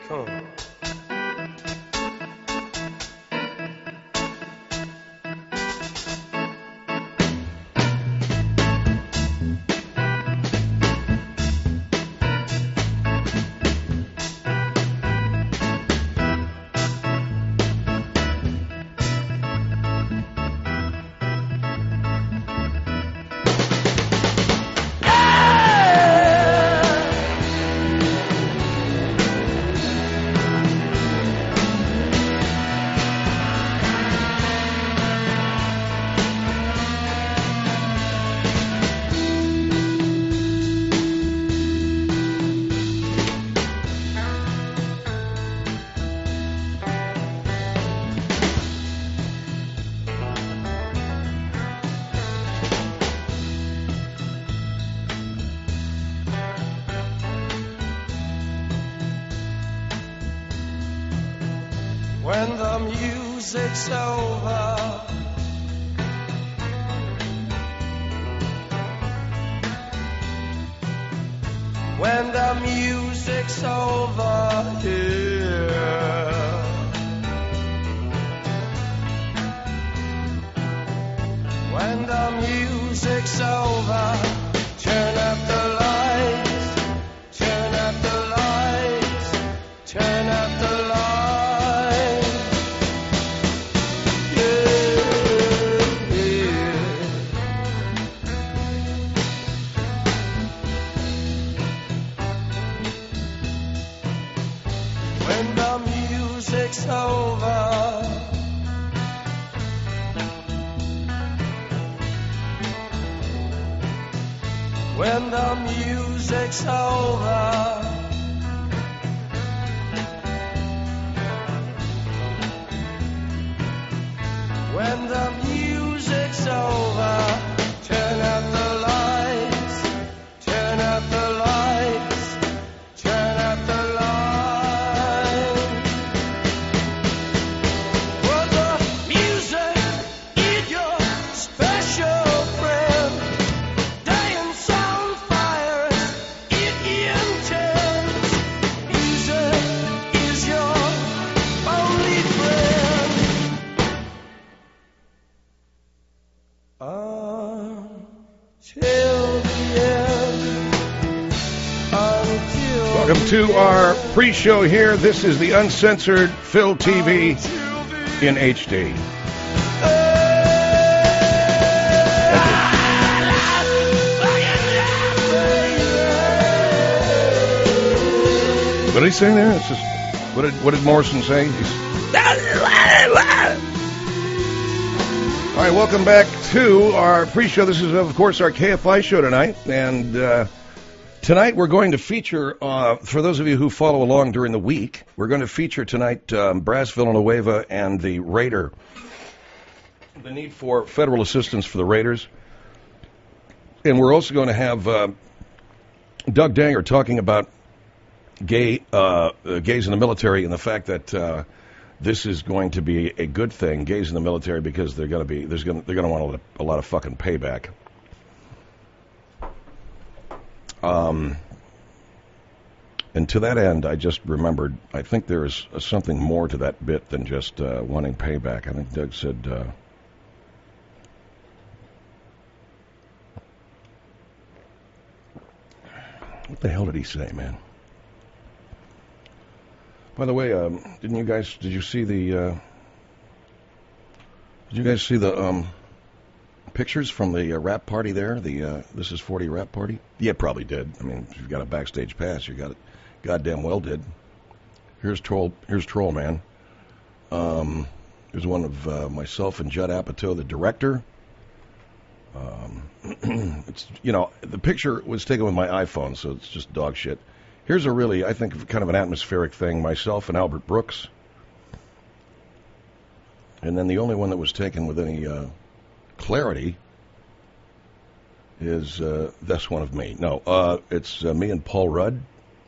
Come on. When the music's over, when the music's over here, when the music's over, turn up the lights, turn up the lights, turn up the lights. When the music's over, when the music's over, when the music's over, turn up the lights, turn up the lights, turn up the lights. Well, the music is your special friend. Dance on fires, it intends. Music is your only friend. Until the end. Until Welcome to our pre-show here. This is the Uncensored Phil TV in HD. What did he say there? It's just, what did Morrison say? All right, welcome back to our pre-show. This is, of course, our KFI show tonight. And tonight we're going to feature, for those of you who follow along during the week, we're going to feature tonight Brass Villanueva and the Raider. The need for federal assistance for the Raiders. And we're also going to have Doug Danger talking about gays in the military and the fact that this is going to be a good thing, gays in the military, because they're going to want a lot of fucking payback. And to that end, I just remembered, I think there is something more to that bit than just wanting payback. I think Doug said, what the hell did he say, man? By the way, did you see the pictures from the rap party there? The This Is 40 rap party? Yeah, probably did. I mean, if you've got a backstage pass, you got it. Goddamn well did. Here's Troll Man. Here's one of myself and Judd Apatow, the director. It's, the picture was taken with my iPhone, so it's just dog shit. Here's a really, I think, kind of an atmospheric thing. Myself and Albert Brooks. And then the only one that was taken with any clarity is this one of me. No, it's me and Paul Rudd.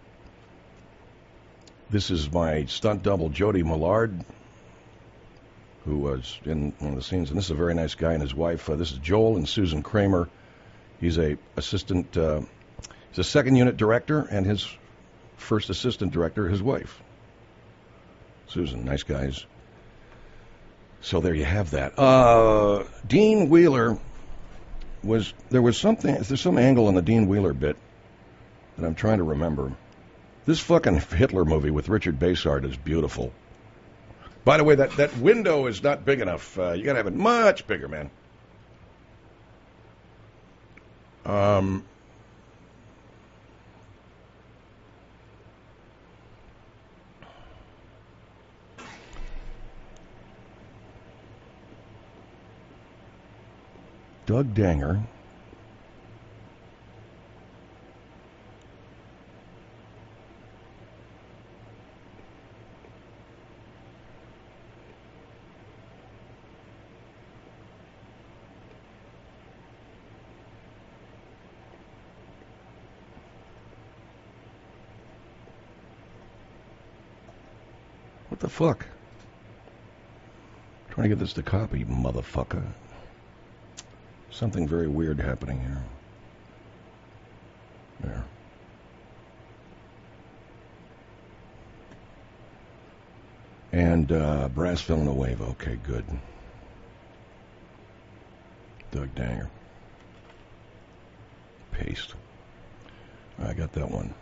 This is my stunt double, Jody Millard, who was in one of the scenes. And this is a very nice guy and his wife. This is Joel and Susan Kramer. He's a assistant. He's a second unit director, and his first assistant director, his wife. Susan, nice guys. So there you have that. Dean Wheeler there's some angle on the Dean Wheeler bit that I'm trying to remember. This fucking Hitler movie with Richard Basehart is beautiful. By the way, that window is not big enough. You gotta have it much bigger, man. Doug Danger. What the fuck? Trying to get this to copy, motherfucker. Something very weird happening here. There. And Brass Villanueva. Okay, good. Doug Danger. Paste. I got that one.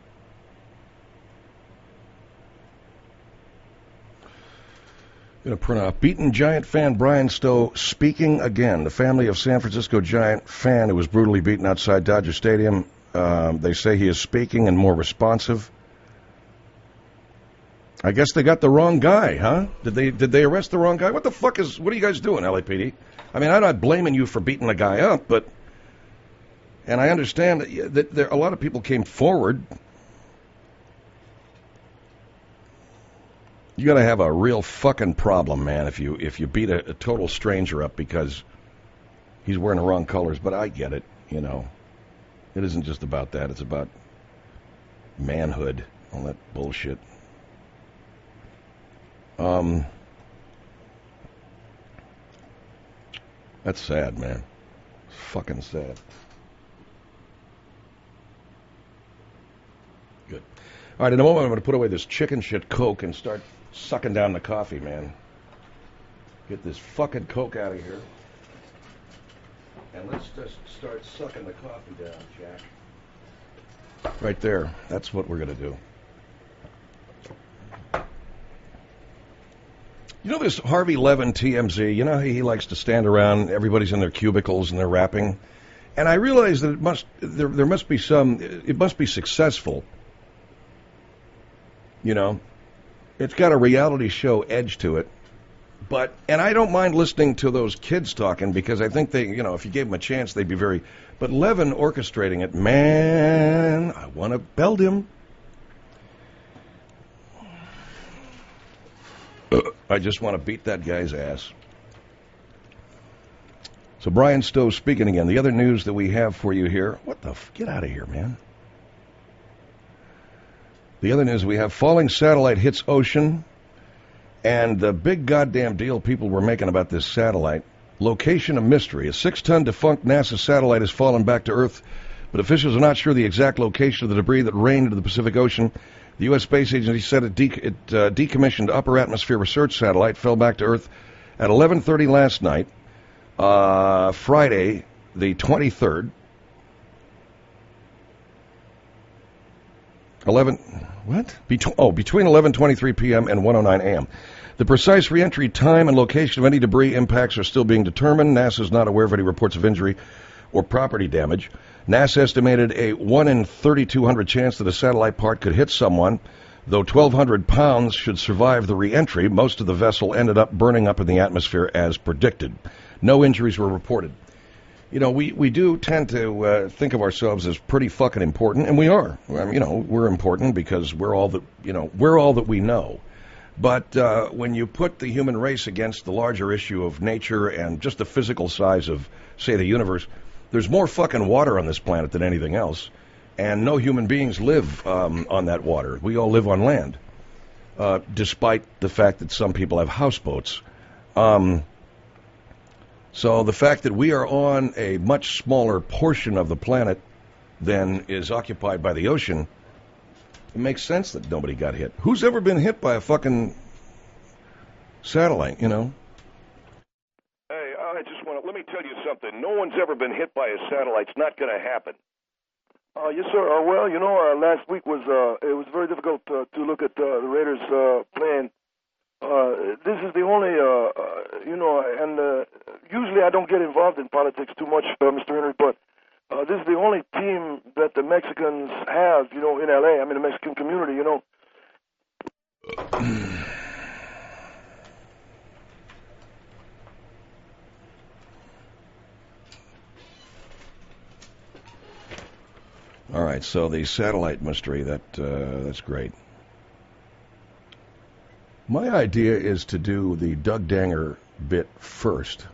Going to print off. Beaten Giant fan Brian Stowe speaking again. The family of San Francisco Giant fan who was brutally beaten outside Dodger Stadium. They say he is speaking and more responsive. I guess they got the wrong guy, huh? Did they arrest the wrong guy? What are you guys doing, LAPD? I mean, I'm not blaming you for beating the guy up, and I understand that a lot of people came forward. You got to have a real fucking problem, man, if you beat a total stranger up because he's wearing the wrong colors. But I get it, you know. It isn't just about that. It's about manhood, all that bullshit. That's sad, man. It's fucking sad. Good. All right, in a moment I'm going to put away this chicken shit Coke and start sucking down the coffee, man. Get this fucking Coke out of here. And let's just start sucking the coffee down, Jack. Right there. That's what we're going to do. You know this Harvey Levin TMZ? You know how he likes to stand around, everybody's in their cubicles and they're rapping? And I realize that there must be it must be successful. You know? It's got a reality show edge to it. And I don't mind listening to those kids talking because I think they, you know, if you gave them a chance, they'd be very... But Levin orchestrating it, man, I want to belt him. I just want to beat that guy's ass. So Brian Stowe speaking again. The other news that we have for you here... Get out of here, man. The other news we have, falling satellite hits ocean, and the big goddamn deal people were making about this satellite, location a mystery. A 6-ton defunct NASA satellite has fallen back to Earth, but officials are not sure the exact location of the debris that rained into the Pacific Ocean. The U.S. Space Agency said it decommissioned upper atmosphere research satellite, fell back to Earth at 11:30 last night, Friday, the 23rd. Between 11:23 p.m. and 1:09 a.m. The precise reentry time and location of any debris impacts are still being determined. NASA is not aware of any reports of injury or property damage. NASA estimated a 1 in 3,200 chance that a satellite part could hit someone, though 1,200 pounds should survive the reentry. Most of the vessel ended up burning up in the atmosphere as predicted. No injuries were reported. You know, we do tend to think of ourselves as pretty fucking important, and we are. You know, we're important because we're all that we know. But when you put the human race against the larger issue of nature and just the physical size of, say, the universe, there's more fucking water on this planet than anything else, and no human beings live on that water. We all live on land, despite the fact that some people have houseboats. So the fact that we are on a much smaller portion of the planet than is occupied by the ocean, it makes sense that nobody got hit. Who's ever been hit by a fucking satellite, you know. Hey, I just want to let me tell you something. No one's ever been hit by a satellite. It's not going to happen. Yes, sir. Well, last week was it was very difficult to look at the Raiders playing. This is the only, and usually I don't get involved in politics too much, Mr. Henry, but this is the only team that the Mexicans have, in L.A., the Mexican community, All right, so the satellite mystery, that's great. My idea is to do the Doug Danger bit first.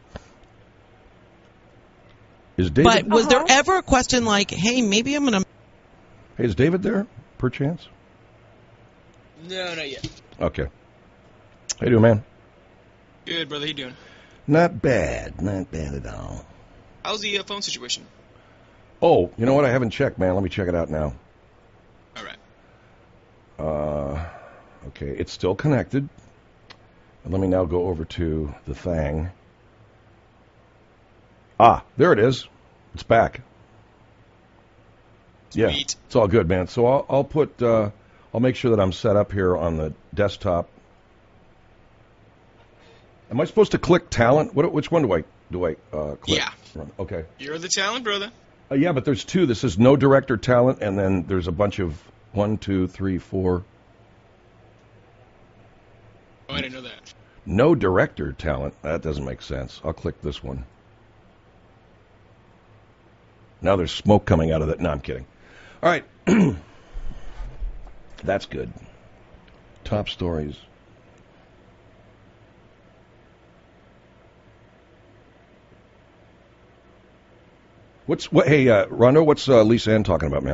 Is David? But was there ever a question like, hey, maybe I'm going to... Hey, is David there, perchance? No, not yet. Okay. How you doing, man? Good, brother. How you doing? Not bad at all. How's the phone situation? Oh, you know what? I haven't checked, man. Let me check it out now. All right. Okay, it's still connected. And let me now go over to the thing. Ah, there it is. It's back. Sweet. Yeah, it's all good, man. So I'll put, I'll make sure that I'm set up here on the desktop. Am I supposed to click talent? Which one do I click? Yeah. Okay. You're the talent, brother. Yeah, but there's two. This is no director talent, and then there's a bunch of 1, 2, 3, 4. Oh, I didn't know that. No director talent. That doesn't make sense. I'll click this one. Now there's smoke coming out of that. No, I'm kidding. All right. That's good. Top stories. Hey, Rondo, what's Lisa Ann talking about, man?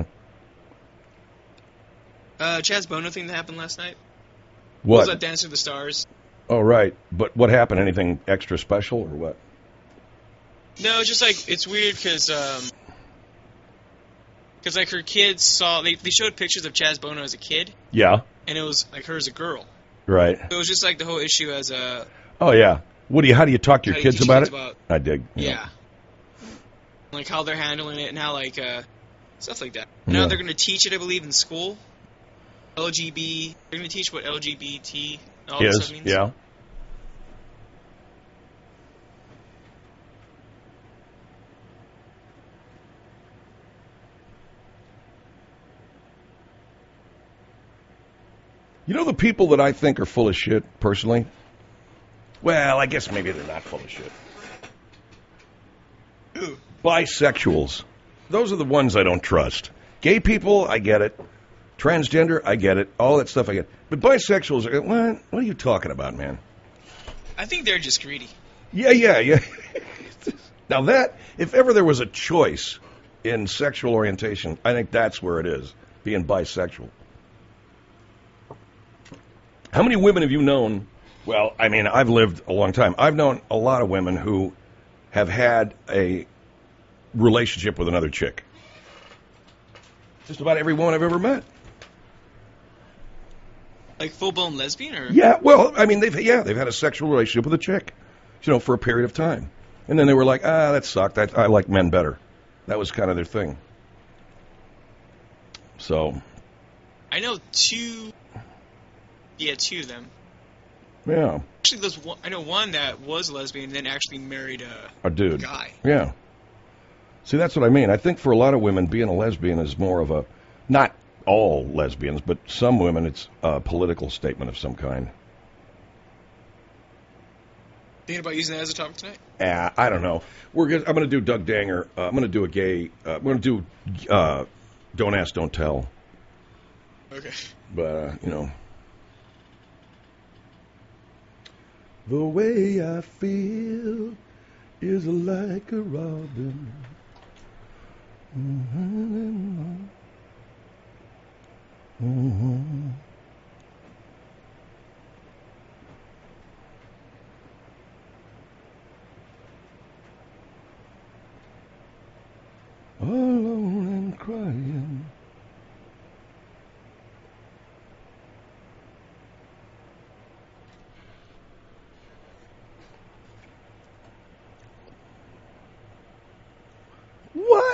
Chaz Bono thing that happened last night. What? Was that Dance with the Stars? Oh, right. But what happened? Anything extra special or what? No, it's just like, it's weird because like her kids saw, they showed pictures of Chaz Bono as a kid. Yeah. And it was like her as a girl. Right. So it was just like the whole issue as a... Oh, yeah. How do you talk to your kids about it? I dig. Yeah. Like how they're handling it and how like stuff like that. Now they're going to teach it, I believe, in school. They're going to teach what LGBT all this stuff means. Yeah. You know the people that I think are full of shit, personally? Well, I guess maybe they're not full of shit. Ooh. Bisexuals. Those are the ones I don't trust. Gay people, I get it. Transgender, I get it. All that stuff, I get it. But bisexuals, what are you talking about, man? I think they're just greedy. Yeah. Now that, if ever there was a choice in sexual orientation, I think that's where it is, being bisexual. How many women have you known? Well, I've lived a long time. I've known a lot of women who have had a relationship with another chick. Just about every woman I've ever met. Like full-blown lesbian, or? Yeah, well, they've had a sexual relationship with a chick, for a period of time. And then they were like, that sucked. I like men better. That was kind of their thing. So. I know two. Yeah, two of them. Yeah. Actually, I know one that was lesbian and then actually married a dude. A guy. Yeah. See, that's what I mean. I think for a lot of women, being a lesbian is more of a, not all lesbians, but some women, it's a political statement of some kind. Thinking about using that as a topic tonight? I don't know. I'm going to do Doug Danger. I'm going to do a gay. I'm going to do Don't Ask, Don't Tell. Okay. But the way I feel is like a robin. Alone and crying.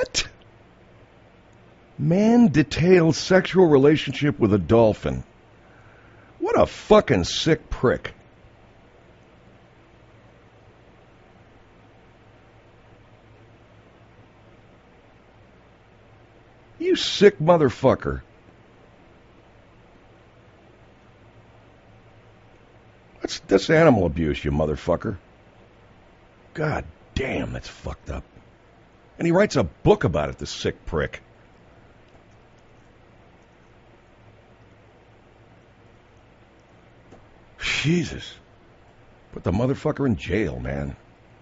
What? Man details sexual relationship with a dolphin. What a fucking sick prick. You sick motherfucker. That's animal abuse, you motherfucker. God damn, that's fucked up. And he writes a book about it, the sick prick. Jesus. Put the motherfucker in jail, man.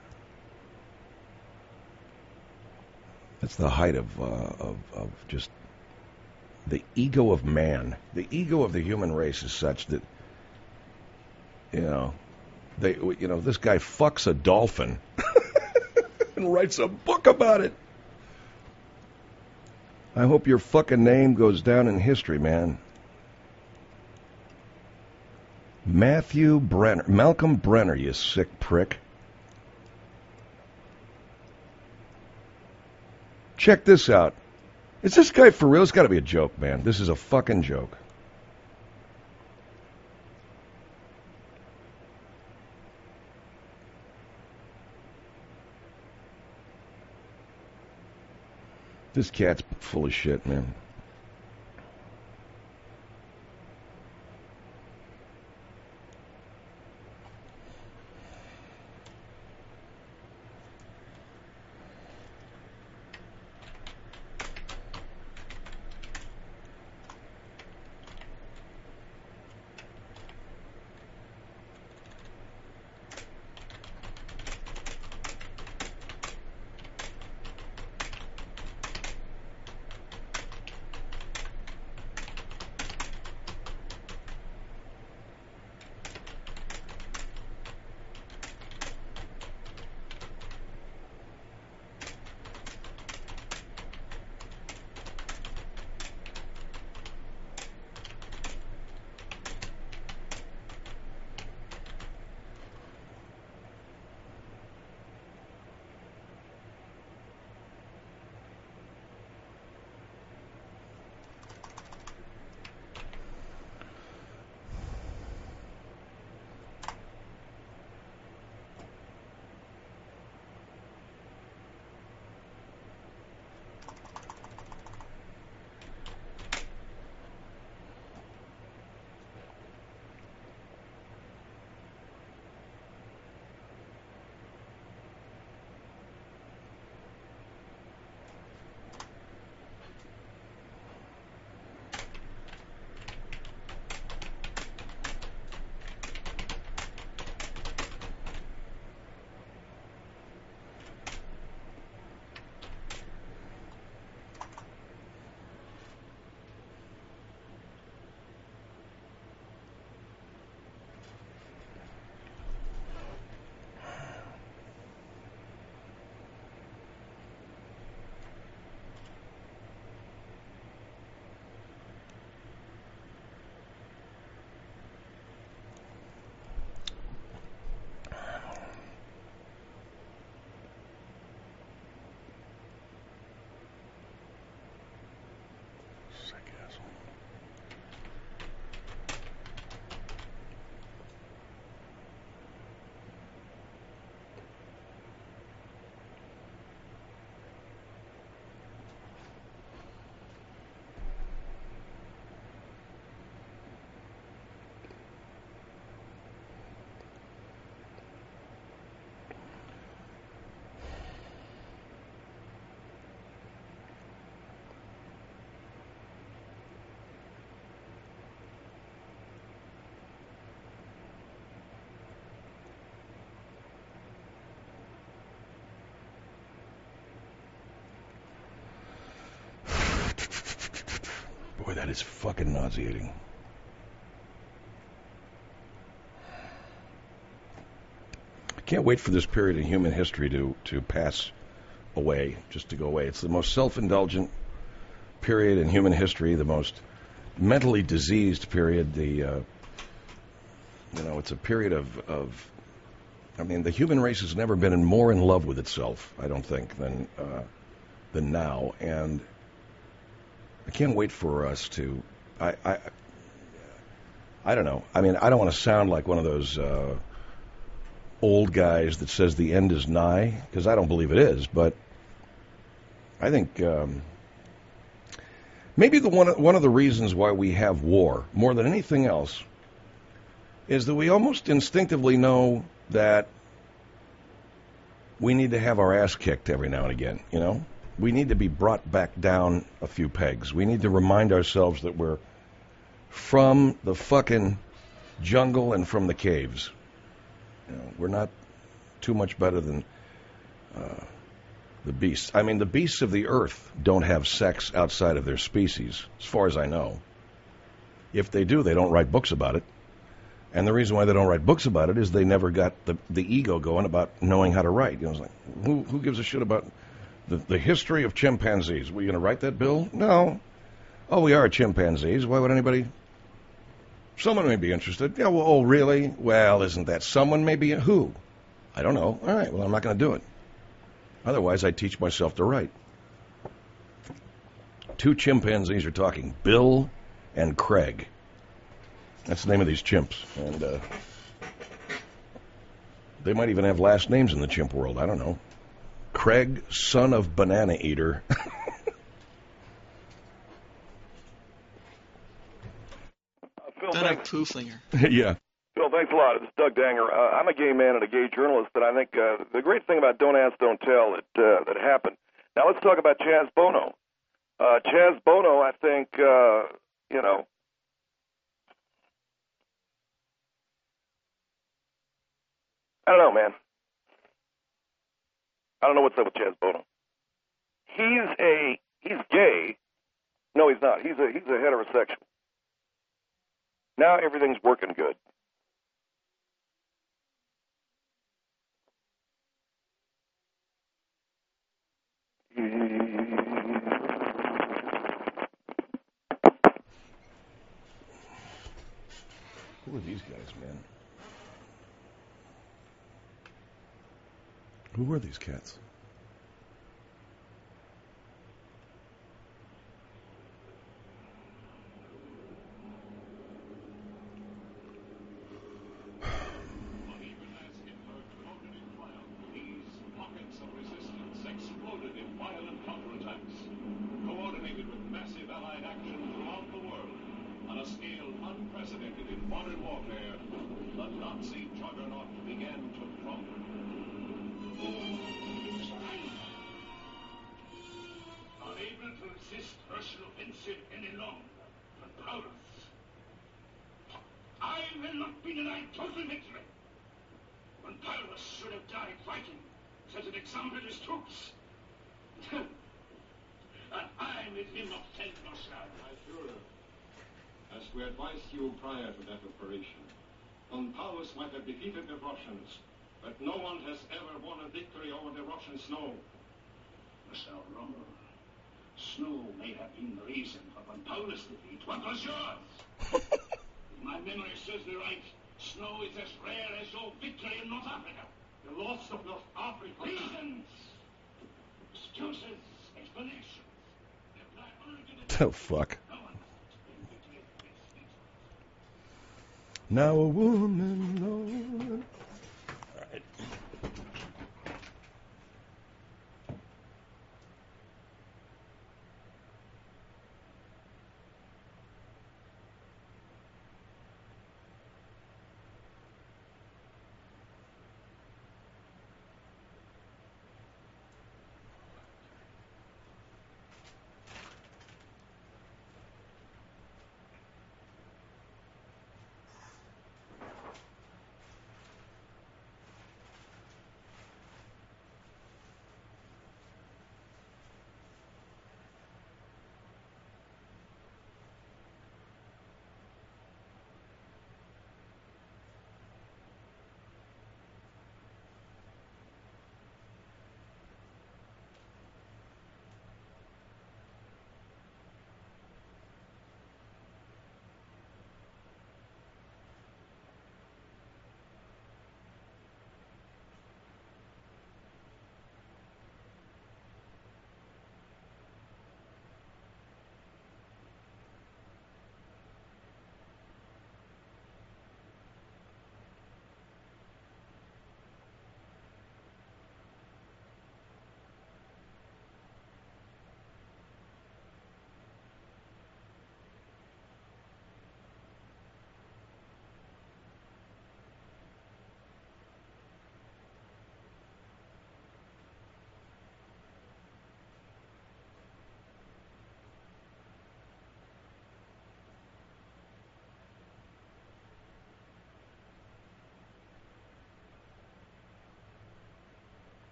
That's the height of just the ego of man. The ego of the human race is such that, this guy fucks a dolphin and writes a book about it. I hope your fucking name goes down in history, man. Malcolm Brenner, you sick prick. Check this out. Is this guy for real? It's got to be a joke, man. This is a fucking joke. This cat's full of shit, man. Boy, that is fucking nauseating. I can't wait for this period in human history to pass away, just to go away. It's the most self-indulgent period in human history, the most mentally diseased period. It's a period of the human race has never been more in love with itself, I don't think, than than now, and I can't wait for us to. I don't know. I mean, I don't want to sound like one of those old guys that says the end is nigh, because I don't believe it is. But I think maybe one of the reasons why we have war more than anything else is that we almost instinctively know that we need to have our ass kicked every now and again. You know, we need to be brought back down a few pegs. We need to remind ourselves that we're from the fucking jungle and from the caves. You know, we're not too much better than the beasts. I mean, the beasts of the earth don't have sex outside of their species, as far as I know. If they do, they don't write books about it. And the reason why they don't write books about it is they never got the ego going about knowing how to write. You know, it's like, who gives a shit about the history of chimpanzees? Were you going to write that, Bill? No. Oh, we are chimpanzees. Why would anybody? Someone may be interested. Yeah, well, oh, really? Well, isn't that someone maybe? Who? I don't know. All right, well, I'm not going to do it. Otherwise, I teach myself to write. Two chimpanzees are talking, Bill and Craig. That's the name of these chimps. And they might even have last names in the chimp world. I don't know. Craig, son of Banana Eater. Son of Pooflinger. Yeah. Phil, thanks a lot. This is Doug Danger. I'm a gay man and a gay journalist, and I think the great thing about Don't Ask, Don't Tell that happened. Now let's talk about Chaz Bono. Chaz Bono, I think, you know, I don't know, man. I don't know what's up with Chaz Bono. He's gay. No, he's not. He's a heterosexual. Now everything's working good. Who are these guys, man? Who are these cats? As we advised you prior to that operation, von Paulus might have defeated the Russians, but no one has ever won a victory over the Russian snow. Mr. Rommel, snow may have been the reason for von Paulus' defeat. What was yours? If my memory serves me right, snow is as rare as your victory in North Africa. The loss of North Africa. Reasons, excuses, explanations. Oh, fuck. Now a woman, Lord. All right.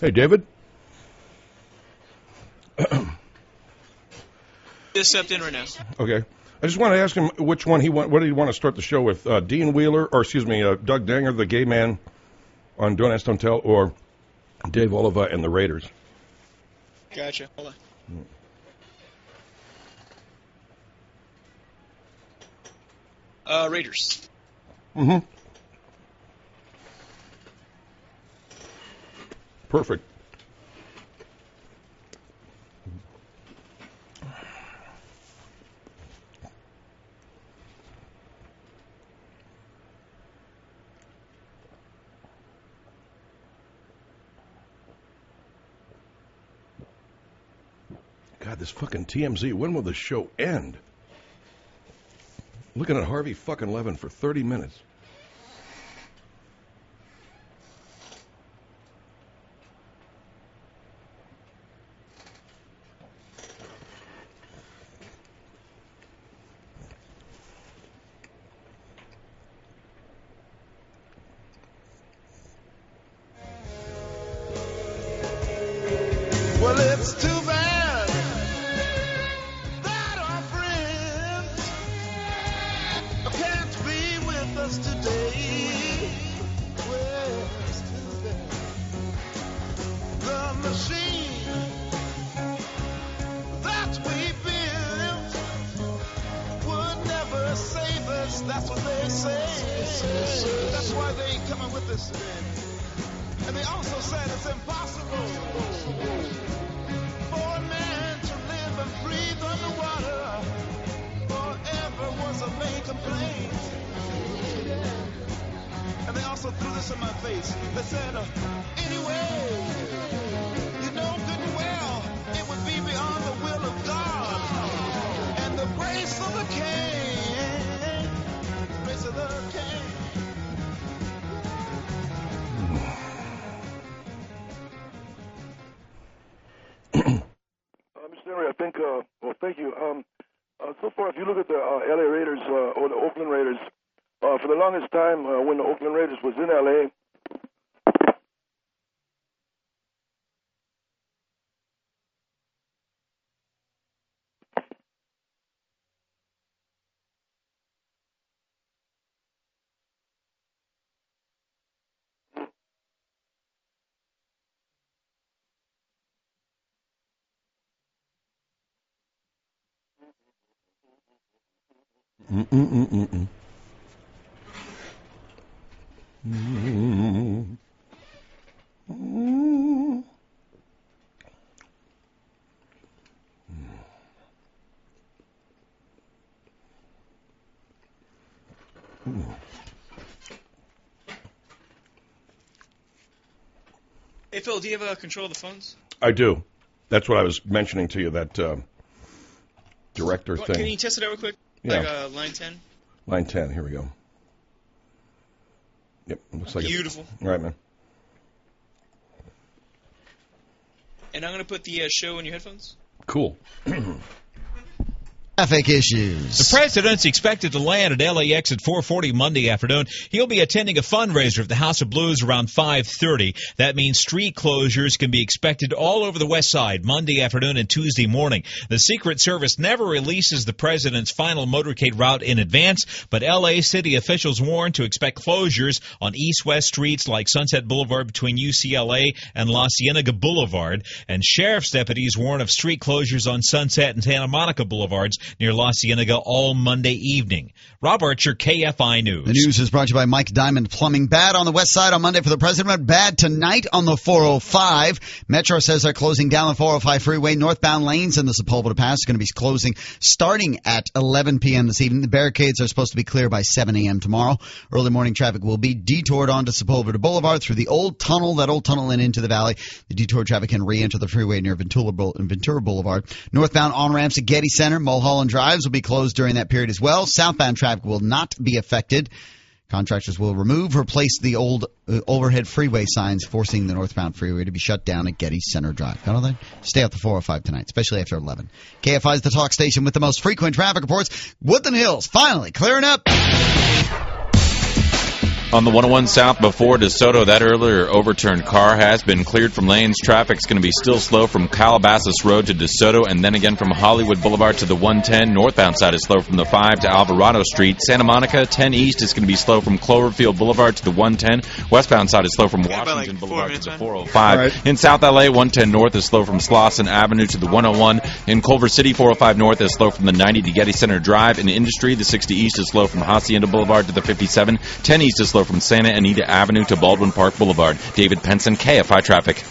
Hey, David. Just stepped in right now. Okay. I just want to ask him which one what did he want to start the show with? Dean Wheeler, or excuse me, Doug Danger, the gay man on Don't Ask, Don't Tell, or Dave Oliva and the Raiders? Gotcha. Hold on. Raiders. Mm-hmm. Perfect. God, this fucking TMZ, when will the show end? Looking at Harvey fucking Levin for 30 minutes. Well, it's too bad that our friends can't be with us today. Well, it's too bad. The machine that we built would never save us. That's what they say. That's why they ain't coming with us today. And they also said it's impossible for a man to live and breathe underwater forever was a main complaint. And they also threw this in my face. They said, anyway, you know good and well it would be beyond the will of God and the grace of the King. Grace of the King. Mr. Henry, I think, well, thank you. So far, if you look at the LA Raiders or the Oakland Raiders, for the longest time when the Oakland Raiders was in LA, Mm-mm-mm-mm-mm. Hey, Phil, do you have control of the phones? I do. That's what I was mentioning to you, that director thing. Can you test it out real quick? Yeah. Like line 10? Line 10, here we go. Yep, looks like Beautiful. All right, man. And I'm going to put the show in your headphones. Cool. Traffic issues. The president's expected to land at LAX at 4:40 Monday afternoon. He'll be attending a fundraiser at the House of Blues around 5:30. That means street closures can be expected all over the west side Monday afternoon and Tuesday morning. The Secret Service never releases the president's final motorcade route in advance, but LA city officials warn to expect closures on east-west streets like Sunset Boulevard between UCLA and La Cienega Boulevard, and sheriff's deputies warn of street closures on Sunset and Santa Monica Boulevards near La Cienega all Monday evening. Rob Archer, KFI News. The news is brought to you by Mike Diamond Plumbing. Bad on the west side on Monday for the president. Bad tonight on the 405. Metro says they're closing down the 405 freeway. Northbound lanes in the Sepulveda Pass is going to be closing starting at 11 p.m. this evening. The barricades are supposed to be clear by 7 a.m. tomorrow. Early morning traffic will be detoured onto Sepulveda Boulevard through the old tunnel, and into the valley. The detour traffic can re-enter the freeway near Ventura Boulevard. Northbound on-ramps at Getty Center, Mulholland Drives will be closed during that period as well. Southbound traffic will not be affected. Contractors will replace the old overhead freeway signs, forcing the northbound freeway to be shut down at Getty Center Drive. Got all that? Stay off the 405 tonight, especially after 11. KFI is the talk station with the most frequent traffic reports. Woodland Hills finally clearing up. On the 101 south before DeSoto, that earlier overturned car has been cleared from lanes. Traffic's going to be still slow from Calabasas Road to DeSoto, and then again from Hollywood Boulevard to the 110. Northbound side is slow from the 5 to Alvarado Street. Santa Monica, 10 East is going to be slow from Cloverfield Boulevard to the 110. Westbound side is slow from Washington Boulevard to the 405. Right. In South LA, 110 North is slow from Slauson Avenue to the 101. In Culver City, 405 North is slow from the 90 to Getty Center Drive. In Industry, the 60 East is slow from Hacienda Boulevard to the 57. 10 East is slow from Santa Anita Avenue to Baldwin Park Boulevard. David Penson, KFI Traffic.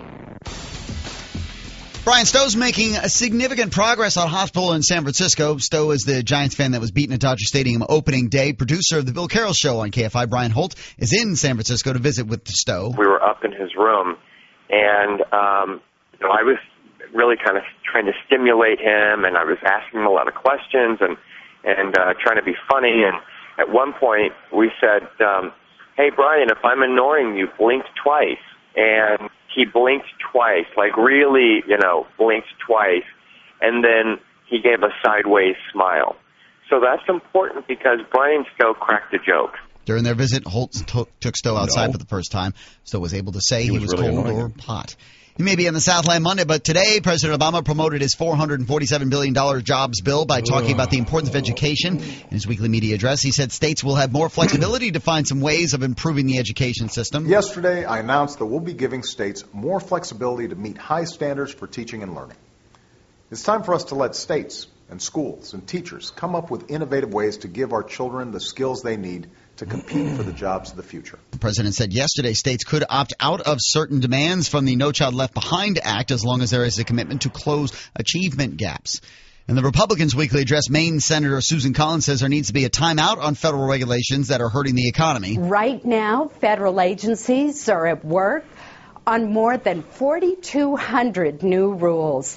Brian Stowe's making a significant progress on hospital in San Francisco. Stowe is the Giants fan that was beaten at Dodger Stadium opening day. Producer of the Bill Carroll Show on KFI, Brian Holt, is in San Francisco to visit with Stowe. We were up in his room, and I was really kind of trying to stimulate him, and I was asking him a lot of questions and trying to be funny. And at one point, we said, hey, Brian, if I'm annoying you, blink twice. And he blinked twice, like really, blinked twice. And then he gave a sideways smile. So that's important because Brian Stowe cracked a joke. During their visit, Holt took Stowe outside for the first time. Stowe was able to say he was really cold or hot. He may be in the Southland Monday, but today President Obama promoted his $447 billion jobs bill by talking about the importance of education. In his weekly media address, he said states will have more flexibility to find some ways of improving the education system. Yesterday, I announced that we'll be giving states more flexibility to meet high standards for teaching and learning. It's time for us to let states and schools and teachers come up with innovative ways to give our children the skills they need to compete for the jobs of the future. The president said yesterday states could opt out of certain demands from the No Child Left Behind Act as long as there is a commitment to close achievement gaps. In the Republicans' weekly address, Maine Senator Susan Collins says there needs to be a timeout on federal regulations that are hurting the economy. Right now, federal agencies are at work on more than 4,200 new rules,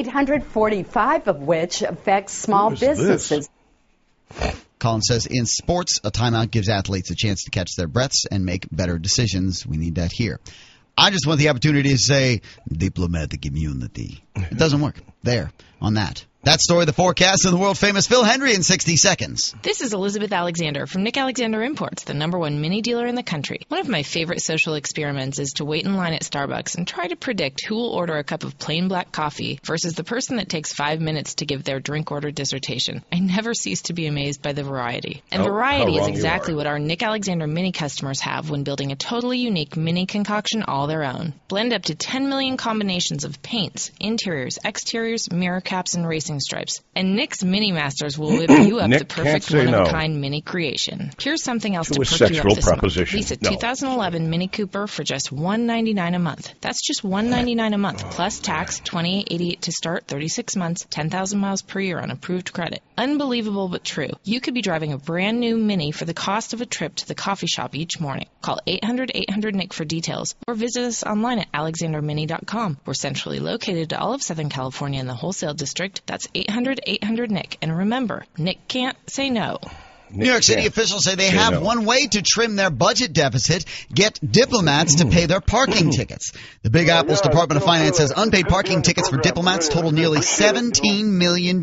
845 of which affect small businesses. Collins says in sports, a timeout gives athletes a chance to catch their breaths and make better decisions. We need that here. I just want the opportunity to say diplomatic immunity. It doesn't work. There, on that. That story, the forecast, and the world-famous Phil Hendry in 60 seconds. This is Elizabeth Alexander from Nick Alexander Imports, the #1 mini dealer in the country. One of my favorite social experiments is to wait in line at Starbucks and try to predict who will order a cup of plain black coffee versus the person that takes 5 minutes to give their drink order dissertation. I never cease to be amazed by the variety. And variety is exactly what our Nick Alexander mini customers have when building a totally unique mini concoction all their own. Blend up to 10 million combinations of paints, interiors, exteriors, mirror caps, and racing stripes. And Nick's Mini Masters will whip you up the perfect one-of-a-kind mini creation. Here's something else to perk you up this month. Lease a 2011 Mini Cooper for just $199 a month. That's just $199 a month, plus tax, $28.88 to start, 36 months, 10,000 miles per year on approved credit. Unbelievable but true. You could be driving a brand new Mini for the cost of a trip to the coffee shop each morning. Call 800-800-NICK for details, or visit us online at alexandermini.com. We're centrally located to all of Southern California in the wholesale district. That's 800-800-NICK. And remember, Nick can't say no. New York City officials say they have one way to trim their budget deficit: get diplomats to pay their parking tickets. The Big Apple's Department of Finance says unpaid parking tickets for diplomats total nearly $17 million.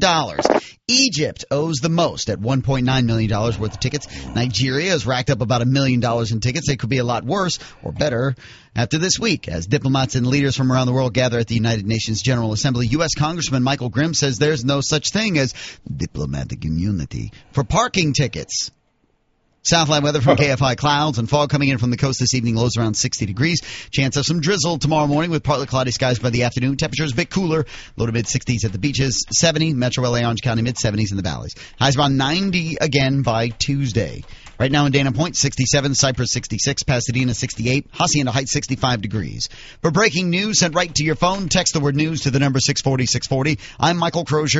Egypt owes the most at $1.9 million worth of tickets. Nigeria has racked up about $1 million in tickets. It could be a lot worse or better after this week, as diplomats and leaders from around the world gather at the United Nations General Assembly. U.S. Congressman Michael Grimm says there's no such thing as diplomatic immunity for parking tickets. Southland weather from KFI. Clouds and fog coming in from the coast this evening. Lows around 60 degrees. Chance of some drizzle tomorrow morning with partly cloudy skies by the afternoon. Temperatures a bit cooler. Low to mid-60s at the beaches. 70. Metro LA, Orange County, mid-70s in the valleys. Highs around 90 again by Tuesday. Right now in Dana Point, 67. Cypress, 66. Pasadena, 68. Hacienda Heights, 65 degrees. For breaking news sent right to your phone, text the word news to the number 640, 640. I'm Michael Crozier,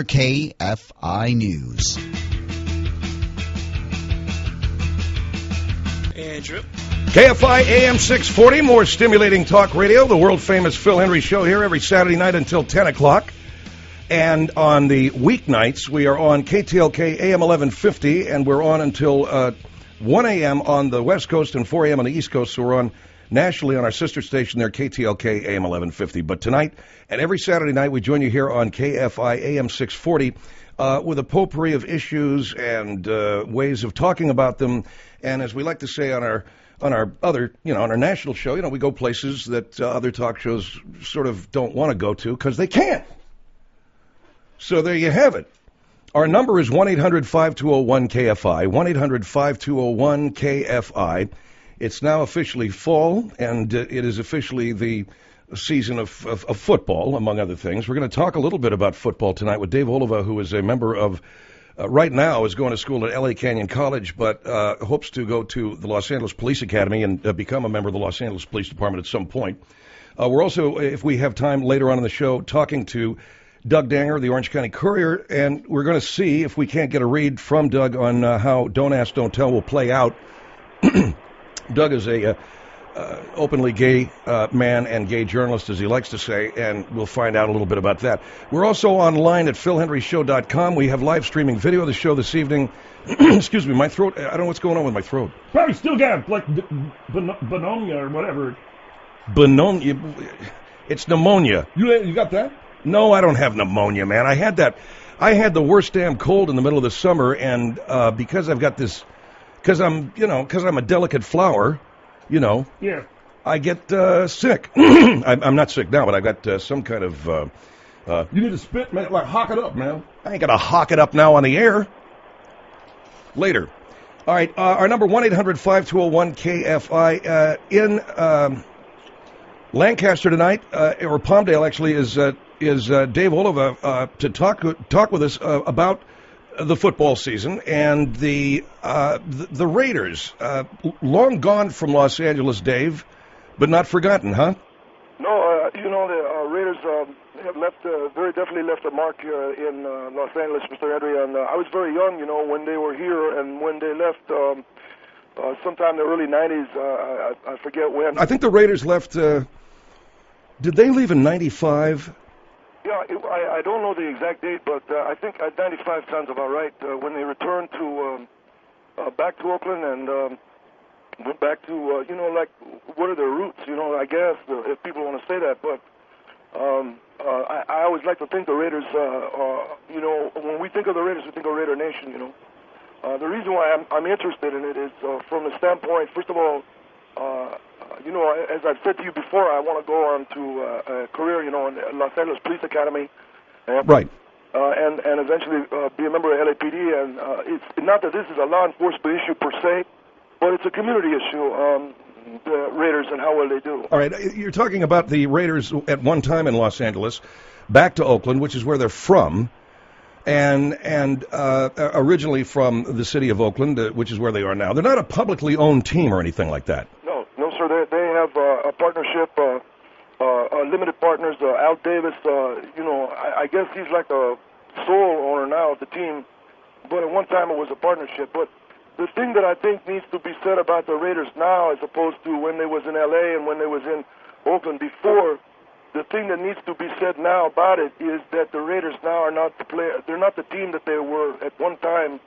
KFI News. Andrew. KFI AM 640, more stimulating talk radio. The world-famous Phil Hendry Show here every Saturday night until 10 o'clock. And on the weeknights, we are on KTLK AM 1150, and we're on until 1 a.m. on the West Coast and 4 a.m. on the East Coast. So we're on nationally on our sister station there, KTLK AM 1150. But tonight and every Saturday night, we join you here on KFI AM 640 with a potpourri of issues and ways of talking about them. And as we like to say on our other, on our national show, we go places that other talk shows sort of don't want to go to because they can't. So there you have it. Our number is 1-800-5201-KFI, 1-800-5201-KFI. It's now officially fall, and it is officially the season of football, among other things. We're going to talk a little bit about football tonight with Dave Oliva, who is a member of, right now is going to school at L.A. Canyon College, but hopes to go to the Los Angeles Police Academy and become a member of the Los Angeles Police Department at some point. We're also, if we have time later on in the show, talking to Doug Danger, the Orange County Courier, and we're going to see if we can't get a read from Doug on how Don't Ask, Don't Tell will play out. Doug is a openly gay man and gay journalist, as he likes to say, and we'll find out a little bit about that. We're also online at philhenryshow.com. We have live streaming video of the show this evening. Excuse me, my throat, I don't know what's going on with my throat. Probably still got, like, pneumonia or whatever. Pneumonia? It's pneumonia. You got that? No, I don't have pneumonia, man. I had the worst damn cold in the middle of the summer, and because I've got this, because I'm a delicate flower, Yeah. I get sick. I'm not sick now, but I got some kind of. You need to spit, man. Like hawk it up, man. I ain't gonna hawk it up now on the air. Later. All right. Our number 1-800-5201-KFI in Lancaster tonight, or Palmdale actually, is Dave Oliva to talk with us about the football season and the Raiders. Long gone from Los Angeles, Dave, but not forgotten, huh? No, the Raiders have very definitely left a mark here in Los Angeles, Mr. Henry. And I was very young, when they were here, and when they left sometime in the early 90s, I forget when. I think the Raiders left, did they leave in 95? Yeah, I don't know the exact date, but I think 95 sounds about right. When they returned to back to Oakland and went back to what are their roots? I guess if people want to say that. But I always like to think the Raiders. When we think of the Raiders, we think of Raider Nation. The reason why I'm interested in it is from the standpoint, first of all. As I've said to you before, I want to go on to a career, in Los Angeles Police Academy. Right. And eventually be a member of LAPD. And it's not that this is a law enforcement issue per se, but it's a community issue, the Raiders and how well they do. All right. You're talking about the Raiders at one time in Los Angeles, back to Oakland, which is where they're from. And originally from the city of Oakland, which is where they are now. They're not a publicly owned team or anything like that. No, sir. They have a partnership, limited partners. Al Davis, I guess he's like a sole owner now of the team, but at one time it was a partnership. But the thing that I think needs to be said about the Raiders now, as opposed to when they was in L.A. and when they was in Oakland before, the thing that needs to be said now about it is that the Raiders now are not the player. They're not the team that they were at one time.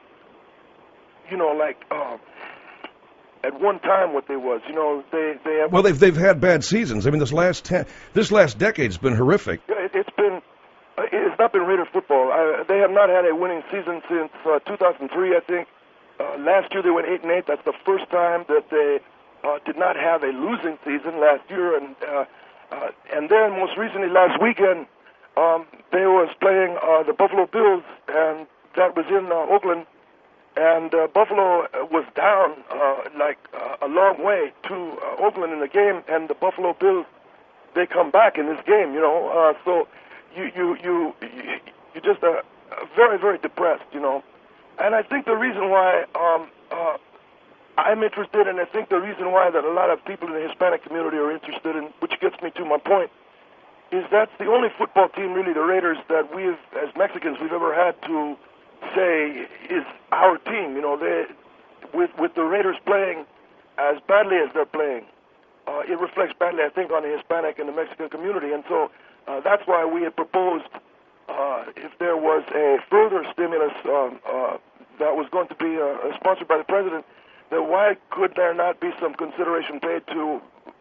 At one time, what they was. They have. Well, they've had bad seasons. I mean, this last decade's been horrific. It's not been Raider football. They have not had a winning season since 2003, I think. Last year they went 8-8. That's the first time that they did not have a losing season last year, and then most recently last weekend they was playing the Buffalo Bills, and that was in Oakland, and Buffalo was down a long way to Oakland in the game, and the Buffalo Bills, they come back in this game, so you just very, very depressed, and I think the reason why I'm interested, and I think the reason why that a lot of people in the Hispanic community are interested in, which gets me to my point, is that's the only football team, really, the Raiders, that as Mexicans, we've ever had to say is our team. With the Raiders playing as badly as they're playing, it reflects badly, I think, on the Hispanic and the Mexican community. And so that's why we had proposed, if there was a further stimulus that was going to be sponsored by the president, that why could there not be some consideration paid to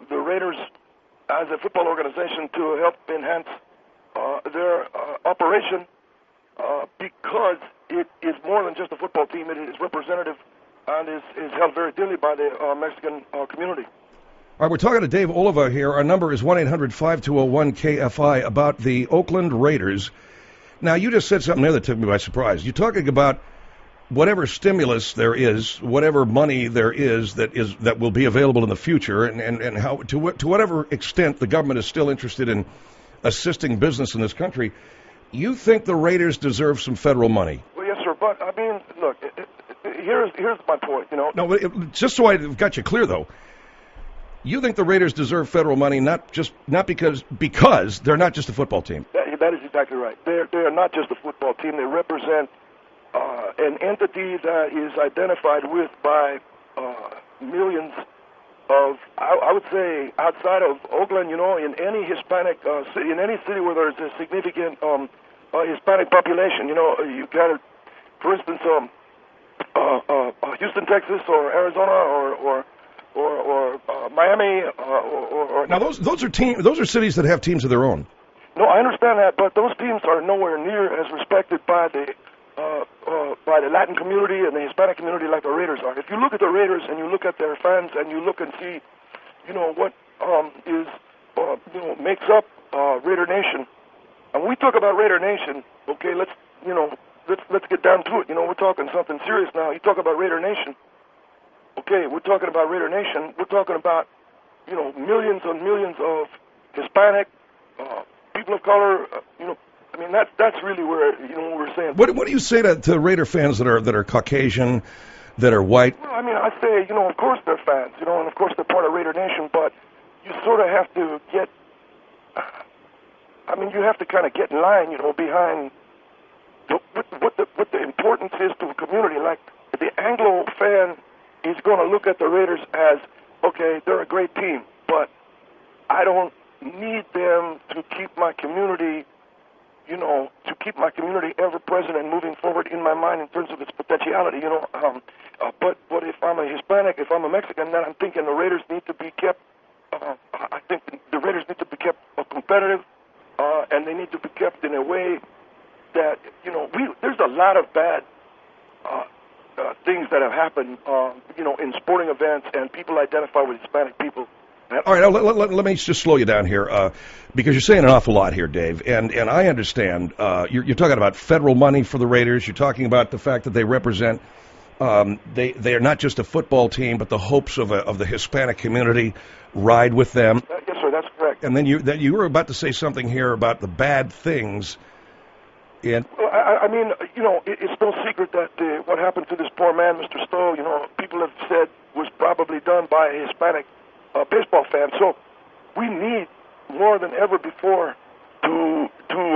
the Raiders as a football organization to help enhance their operation because it is more than just a football team. It is representative and is held very dearly by the Mexican community. All right, we're talking to Dave Oliva here. Our number is 1-800-5201-KFI about the Oakland Raiders. Now, you just said something there that took me by surprise. You're talking about whatever stimulus there is, whatever money there is that will be available in the future, and how to whatever extent the government is still interested in assisting business in this country. You think the Raiders deserve some federal money? Well, yes, sir. But I mean, look, here's my point. You know. No, just so I've got you clear, though. You think the Raiders deserve federal money not because they're not just a football team. That is exactly right. They are not just a football team. They represent an entity that is identified with by millions of, I would say, outside of Oakland, you know, in any Hispanic city, in any city where there's a significant Hispanic population. You know, you got, for instance, Houston, Texas, or Arizona, or Miami, or now those are cities that have teams of their own. No, I understand that, but those teams are nowhere near as respected by the Latin community and the Hispanic community like the Raiders are. If you look at the Raiders and you look at their fans and you look and see, you know, what makes up Raider Nation, and when we talk about Raider Nation, okay, let's get down to it. You know, we're talking something serious now. You talk about Raider Nation. Okay, we're talking about Raider Nation. We're talking about, you know, millions and millions of Hispanic people of color. You know, I mean that's really where, you know, what we're saying. What do you say to Raider fans that are Caucasian, that are white? Well, I mean, I say, you know, of course they're fans, you know, and of course they're part of Raider Nation, but you sort of have to get. I mean, you have to kind of get in line, you know, behind what the importance is to a community. Like the Anglo fan is going to look at the Raiders as, okay, they're a great team, but I don't need them to keep my community, you know, to keep my community ever present and moving forward in my mind in terms of its potentiality, you know. But if I'm a Hispanic, if I'm a Mexican, then I'm thinking the Raiders need to be kept. I think the Raiders need to be kept competitive, and they need to be kept in a way that, you know, there's a lot of bad things that have happened, you know, in sporting events, and people identify with Hispanic people. All right, now, let me just slow you down here, because you're saying an awful lot here, Dave, and I understand. You're talking about federal money for the Raiders. You're talking about the fact that they represent. They are not just a football team, but the hopes of the Hispanic community ride with them. Yes, sir, that's correct. And then you were about to say something here about the bad things. Well, I mean, you know, it's no secret that what happened to this poor man, Mr. Stowe, you know, people have said was probably done by a Hispanic baseball fan. So we need more than ever before to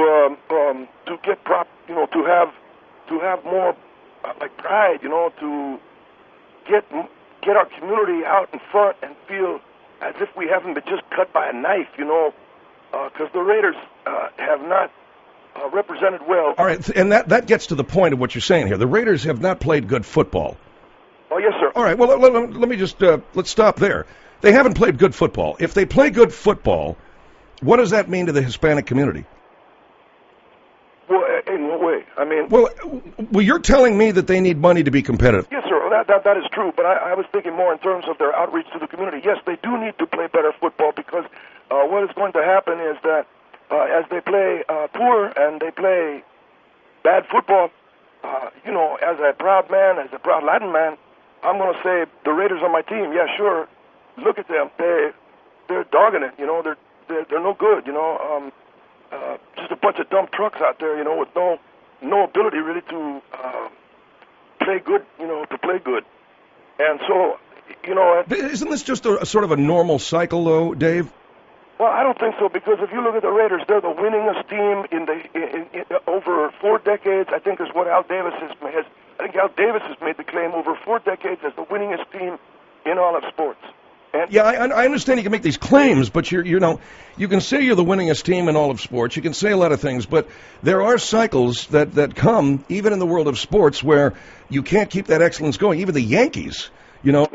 get you know, to have more like pride, you know, to get our community out in front and feel as if we haven't been just cut by a knife, you know, because the Raiders have not represented well. All right, and that gets to the point of what you're saying here. The Raiders have not played good football. Oh, yes, sir. All right, well, let me just, let's stop there. They haven't played good football. If they play good football, what does that mean to the Hispanic community? Well, in what way? I mean... Well, you're telling me that they need money to be competitive. Yes, sir, that is true, but I was thinking more in terms of their outreach to the community. Yes, they do need to play better football, because what is going to happen is that as they play poor and they play bad football, you know, as a proud man, as a proud Latin man, I'm going to say the Raiders are my team. Yeah, sure. Look at them. They're dogging it. You know, they're no good. You know, just a bunch of dumb trucks out there. You know, with no ability really to play good. You know, to play good. And so, you know, isn't this just a sort of a normal cycle, though, Dave? Well, I don't think so, because if you look at the Raiders, they're the winningest team in over 4 decades. I think is what Al Davis has. I think Al Davis has made the claim over 4 decades as the winningest team in all of sports. And yeah, I understand you can make these claims, but you know, you can say you're the winningest team in all of sports. You can say a lot of things, but there are cycles that come, even in the world of sports, where you can't keep that excellence going. Even the Yankees, you know. No, I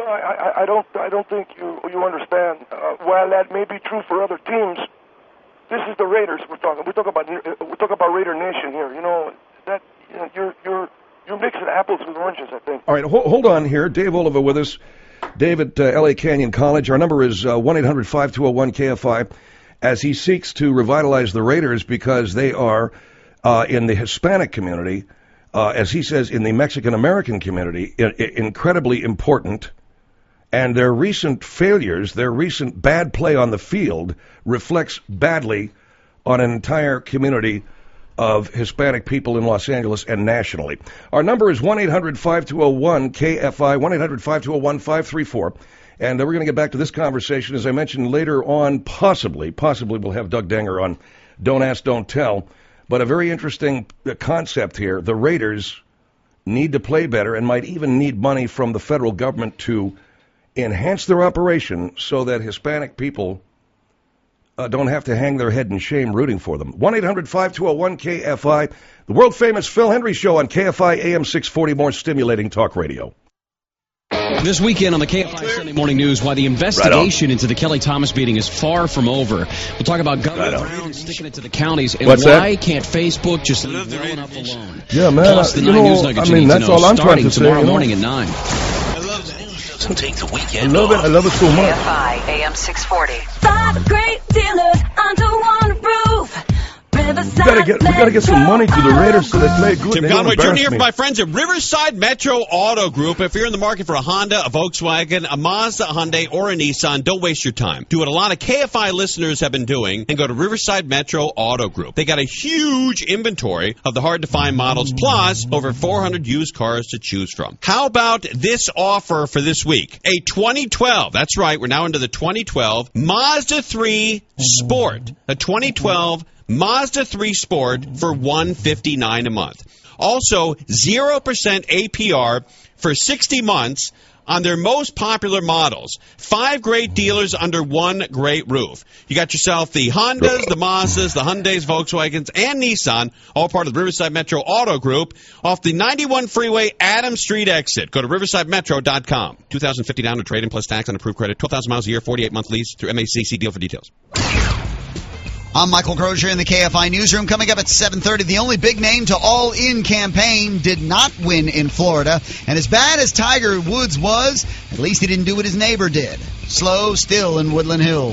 I don't think you understand. While that may be true for other teams, this is the Raiders we're talking. We talk about Raider Nation here. You know that you're mixing apples with oranges, I think. All right, hold on here. Dave Oliva with us. Dave at LA Canyon College. Our number is 1-800-5201-KFI as he seeks to revitalize the Raiders because they are in the Hispanic community, as he says, in the Mexican-American community, incredibly important. And their recent failures, their recent bad play on the field reflects badly on an entire community of Hispanic people in Los Angeles and nationally. Our number is 1-800-5201-KFI, 1-800-5201-534. And we're going to get back to this conversation. As I mentioned later on, possibly we'll have Doug Danger on Don't Ask, Don't Tell. But a very interesting concept here. The Raiders need to play better and might even need money from the federal government to enhance their operation so that Hispanic people don't have to hang their head in shame rooting for them. 1-800-5201-KFI, the world-famous Phil Hendry Show on KFI AM 640, more stimulating talk radio. This weekend on the KFI Sunday Morning News, why the investigation into the Kelly Thomas beating is far from over. We'll talk about Governor Brown sticking it to the counties and why can't Facebook just leave well enough alone. Yeah, man. Plus, the 9 News Nuggets you need to know, starting tomorrow morning at 9. Take the weekend I love it so much. KFI AM 640. 5 great dealers under one roof. We gotta get some money to the Raiders so they play good. Tim Conway Jr. here for my friends at Riverside Metro Auto Group. If you're in the market for a Honda, a Volkswagen, a Mazda, a Hyundai, or a Nissan, don't waste your time. Do what a lot of KFI listeners have been doing and go to Riverside Metro Auto Group. They got a huge inventory of the hard-to-find models, plus over 400 used cars to choose from. How about this offer for this week? A 2012, that's right, we're now into the 2012 Mazda 3 Sport. A 2012 Mazda 3 Sport for $159 a month. Also, 0% APR for 60 months on their most popular models. 5 great dealers under one great roof. You got yourself the Hondas, the Mazdas, the Hyundais, Volkswagens, and Nissan, all part of the Riverside Metro Auto Group, off the 91 freeway Adams Street exit. Go to riversidemetro.com. $2,050 down to trade-in plus tax on approved credit. 12,000 miles a year, 48-month lease through MACC. Deal for details. I'm Michael Crozier in the KFI Newsroom. Coming up at 7:30, the only big name to all-in campaign did not win in Florida. And as bad as Tiger Woods was, at least he didn't do what his neighbor did. Slow still in Woodland Hills.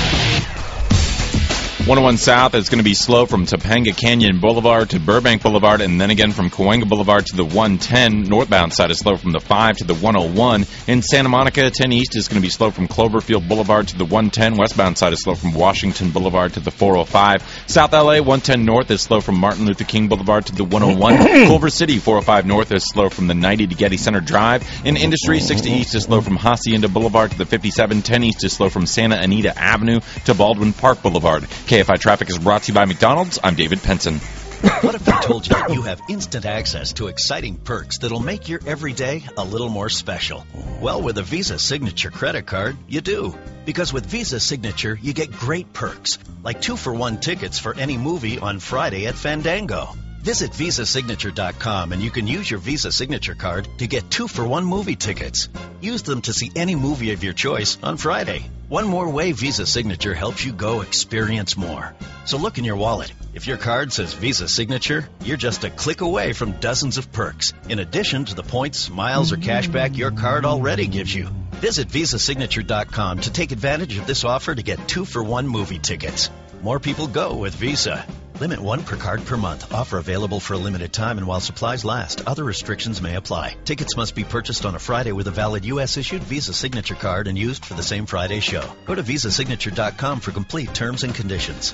101 South is going to be slow from Topanga Canyon Boulevard to Burbank Boulevard, and then again from Cahuenga Boulevard to the 110. Northbound side is slow from the 5 to the 101. In Santa Monica, 10 East is going to be slow from Cloverfield Boulevard to the 110. Westbound side is slow from Washington Boulevard to the 405. South LA, 110 North is slow from Martin Luther King Boulevard to the 101. Culver City, 405 North is slow from the 90 to Getty Center Drive. In Industry, 60 East is slow from Hacienda Boulevard to the 57. 10 East is slow from Santa Anita Avenue to Baldwin Park Boulevard. KFI Traffic is brought to you by McDonald's. I'm David Penson. What if I told you that you have instant access to exciting perks that'll make your everyday a little more special? Well, with a Visa Signature credit card, you do. Because with Visa Signature, you get great perks, like 2-for-1 tickets for any movie on Friday at Fandango. Visit VisaSignature.com and you can use your Visa Signature card to get 2-for-1 movie tickets. Use them to see any movie of your choice on Friday. One more way Visa Signature helps you go experience more. So look in your wallet. If your card says Visa Signature, you're just a click away from dozens of perks, in addition to the points, miles, or cash back your card already gives you. Visit VisaSignature.com to take advantage of this offer to get 2-for-1 movie tickets. More people go with Visa. Limit 1 per card per month. Offer available for a limited time and while supplies last. Other restrictions may apply. Tickets must be purchased on a Friday with a valid U.S.-issued Visa Signature card and used for the same Friday show. Go to VisaSignature.com for complete terms and conditions.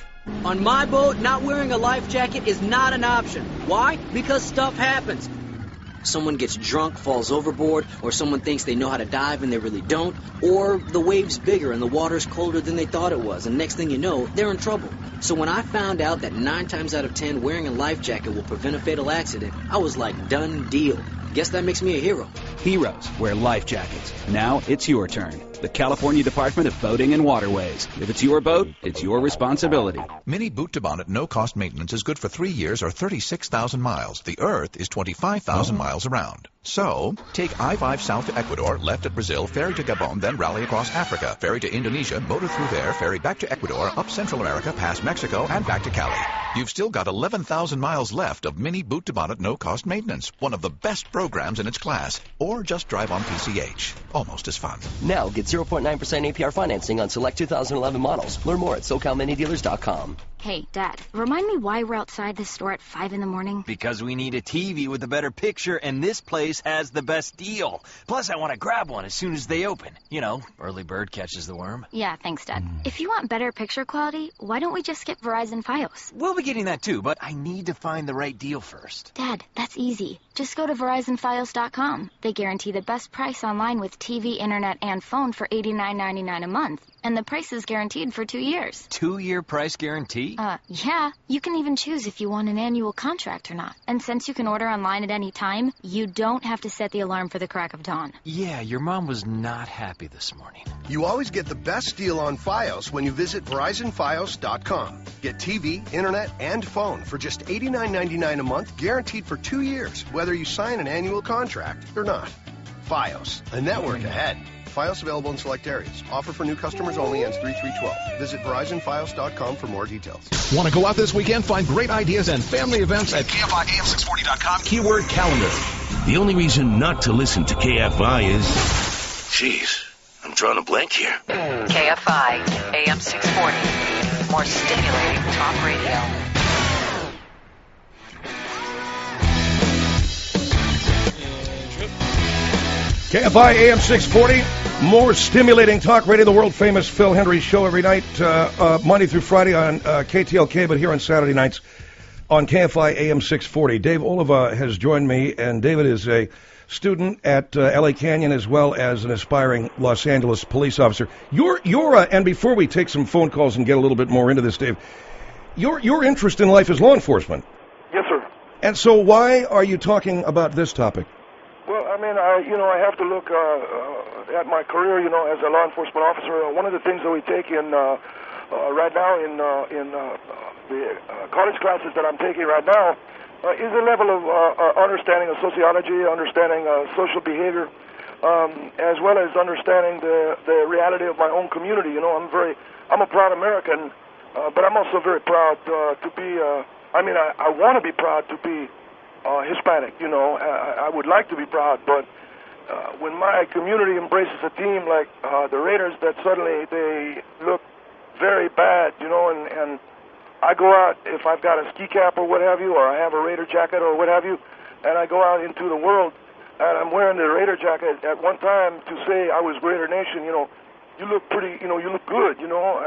On my boat, not wearing a life jacket is not an option. Why? Because stuff happens. Someone gets drunk, falls overboard, or someone thinks they know how to dive and they really don't, or the wave's bigger and the water's colder than they thought it was, and next thing you know, they're in trouble. So when I found out that 9 times out of 10 wearing a life jacket will prevent a fatal accident, I was like, done deal. Guess that makes me a hero. Heroes wear life jackets. Now it's your turn. The California Department of Boating and Waterways. If it's your boat, it's your responsibility. Mini boot to bonnet no-cost maintenance is good for 3 years or 36,000 miles. The Earth is 25,000 miles around. So, take I-5 south to Ecuador, left at Brazil, ferry to Gabon, then rally across Africa, ferry to Indonesia, motor through there, ferry back to Ecuador, up Central America, past Mexico, and back to Cali. You've still got 11,000 miles left of mini boot-to-bonnet no-cost maintenance, one of the best programs in its class. Or just drive on PCH. Almost as fun. Now get 0.9% APR financing on select 2011 models. Learn more at SoCalMiniDealers.com. Hey, Dad, remind me why we're outside this store at 5 in the morning? Because we need a TV with a better picture, and this place has the best deal. Plus, I want to grab one as soon as they open. You know, early bird catches the worm. Yeah, thanks, Dad. If you want better picture quality, why don't we just get Verizon Fios? We'll be getting that too, but I need to find the right deal first. Dad, that's easy. Just go to VerizonFios.com. They guarantee the best price online with TV, internet, and phone for $89.99 a month. And the price is guaranteed for 2 years. 2-year price guarantee? Yeah. You can even choose if you want an annual contract or not. And since you can order online at any time, you don't have to set the alarm for the crack of dawn. Yeah, your mom was not happy this morning. You always get the best deal on Fios when you visit VerizonFios.com. Get TV, internet, and phone for just $89.99 a month, guaranteed for 2 years, whether you sign an annual contract or not. Fios, a network ahead. Fios available in select areas. Offer for new customers only, ends 3/3/12. Visit VerizonFios.com for more details. Want to go out this weekend? Find great ideas and family events at KFIAM640.com. Keyword calendar. The only reason not to listen to KFI is, jeez, I'm drawing a blank here. KFI AM 640. More stimulating talk radio. KFI AM 640, more stimulating talk radio, the world-famous Phil Hendry Show every night, Monday through Friday on KTLK, but here on Saturday nights on KFI AM 640. Dave Oliva has joined me, and David is a student at LA Canyon as well as an aspiring Los Angeles police officer. And before we take some phone calls and get a little bit more into this, Dave, your interest in life is law enforcement. Yes, sir. And so why are you talking about this topic? Well, I mean, I have to look at my career, as a law enforcement officer. One of the things that we take in right now in the college classes that I'm taking right now is a level of understanding of sociology, understanding social behavior, as well as understanding the reality of my own community. I'm a proud American, but I'm also very proud to be. I want to be proud to be Hispanic. I would like to be proud, but when my community embraces a team like the Raiders, that suddenly they look very bad, and I go out, if I've got a ski cap or what have you, or I have a Raider jacket or what have you, and I go out into the world, and I'm wearing the Raider jacket at one time to say I was Raider Nation, you look pretty, you look good, and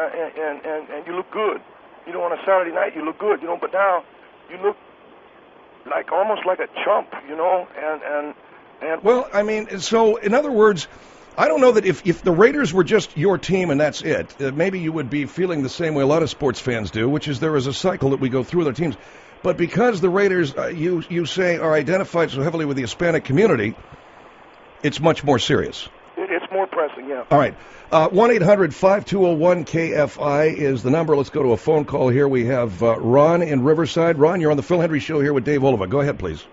you look good. On a Saturday night, you look good, but now you look almost like a chump, and well, I mean, so in other words, I don't know that if the Raiders were just your team and that's it, maybe you would be feeling the same way a lot of sports fans do, which is there is a cycle that we go through with our teams. But because the Raiders, you say, are identified so heavily with the Hispanic community, it's much more serious. It's more pressing, yeah. All right. 1-800-5201-KFI is the number. Let's go to a phone call here. We have Ron in Riverside. Ron, you're on the Phil Hendry Show here with Dave Oliva. Go ahead, please.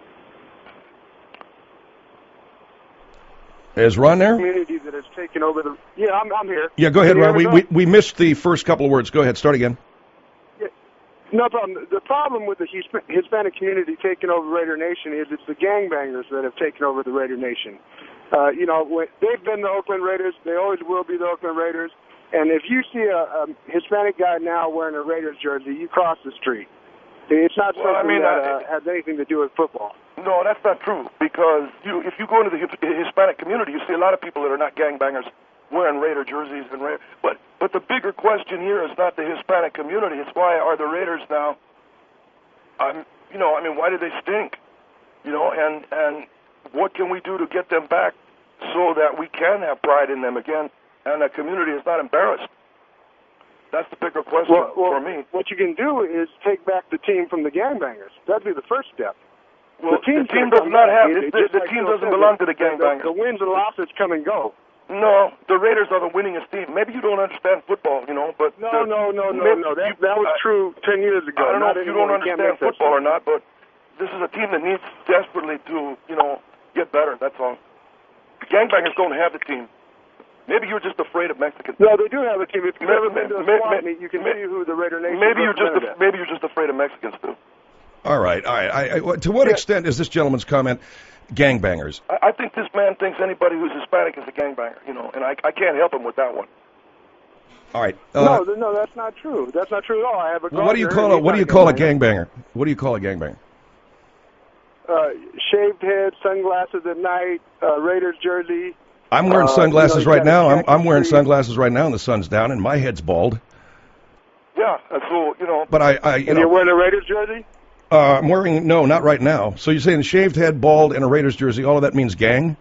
Is Ron there? Community that has taken over the... Yeah, I'm here. Yeah, go ahead, Ron. We missed the first couple of words. Go ahead. Start again. Yeah, no problem. The problem with the Hispanic community taking over Raider Nation is it's the gangbangers that have taken over the Raider Nation. They've been the Oakland Raiders. They always will be the Oakland Raiders. And if you see a Hispanic guy now wearing a Raiders jersey, you cross the street. It's not something that has anything to do with football. No, that's not true, because if you go into the Hispanic community, you see a lot of people that are not gangbangers wearing Raider jerseys. But the bigger question here is not the Hispanic community. It's why are the Raiders now, why do they stink? And what can we do to get them back so that we can have pride in them again and the community is not embarrassed? That's the bigger question for me. What you can do is take back the team from the gangbangers. That'd be the first step. Well, the team does not have the team doesn't belong to the gangbangers. The wins and losses come and go. No, the Raiders are the winningest team. Maybe you don't understand football, but no. That was true 10 years ago. I don't know if you don't understand football or not, but this is a team that needs desperately to, get better. That's all. The gangbangers don't have the team. Maybe you're just afraid of Mexicans. No, they do have a team. If you've ever been to a swap meet, you can see who the Raider Nation maybe you're just afraid of Mexicans too. All right. To what extent is this gentleman's comment gangbangers? I think this man thinks anybody who's Hispanic is a gangbanger, and I can't help him with that one. All right. No, that's not true. That's not true at all. I have a what do you call a gangbanger? What do you call a gangbanger? Shaved head, sunglasses at night, Raiders jersey. I'm wearing sunglasses right now. I'm wearing sunglasses right now, and the sun's down, and my head's bald. Yeah, so But you're wearing a Raiders jersey? I'm wearing not right now. So you're saying shaved head, bald, and a Raiders jersey? All of that means gang?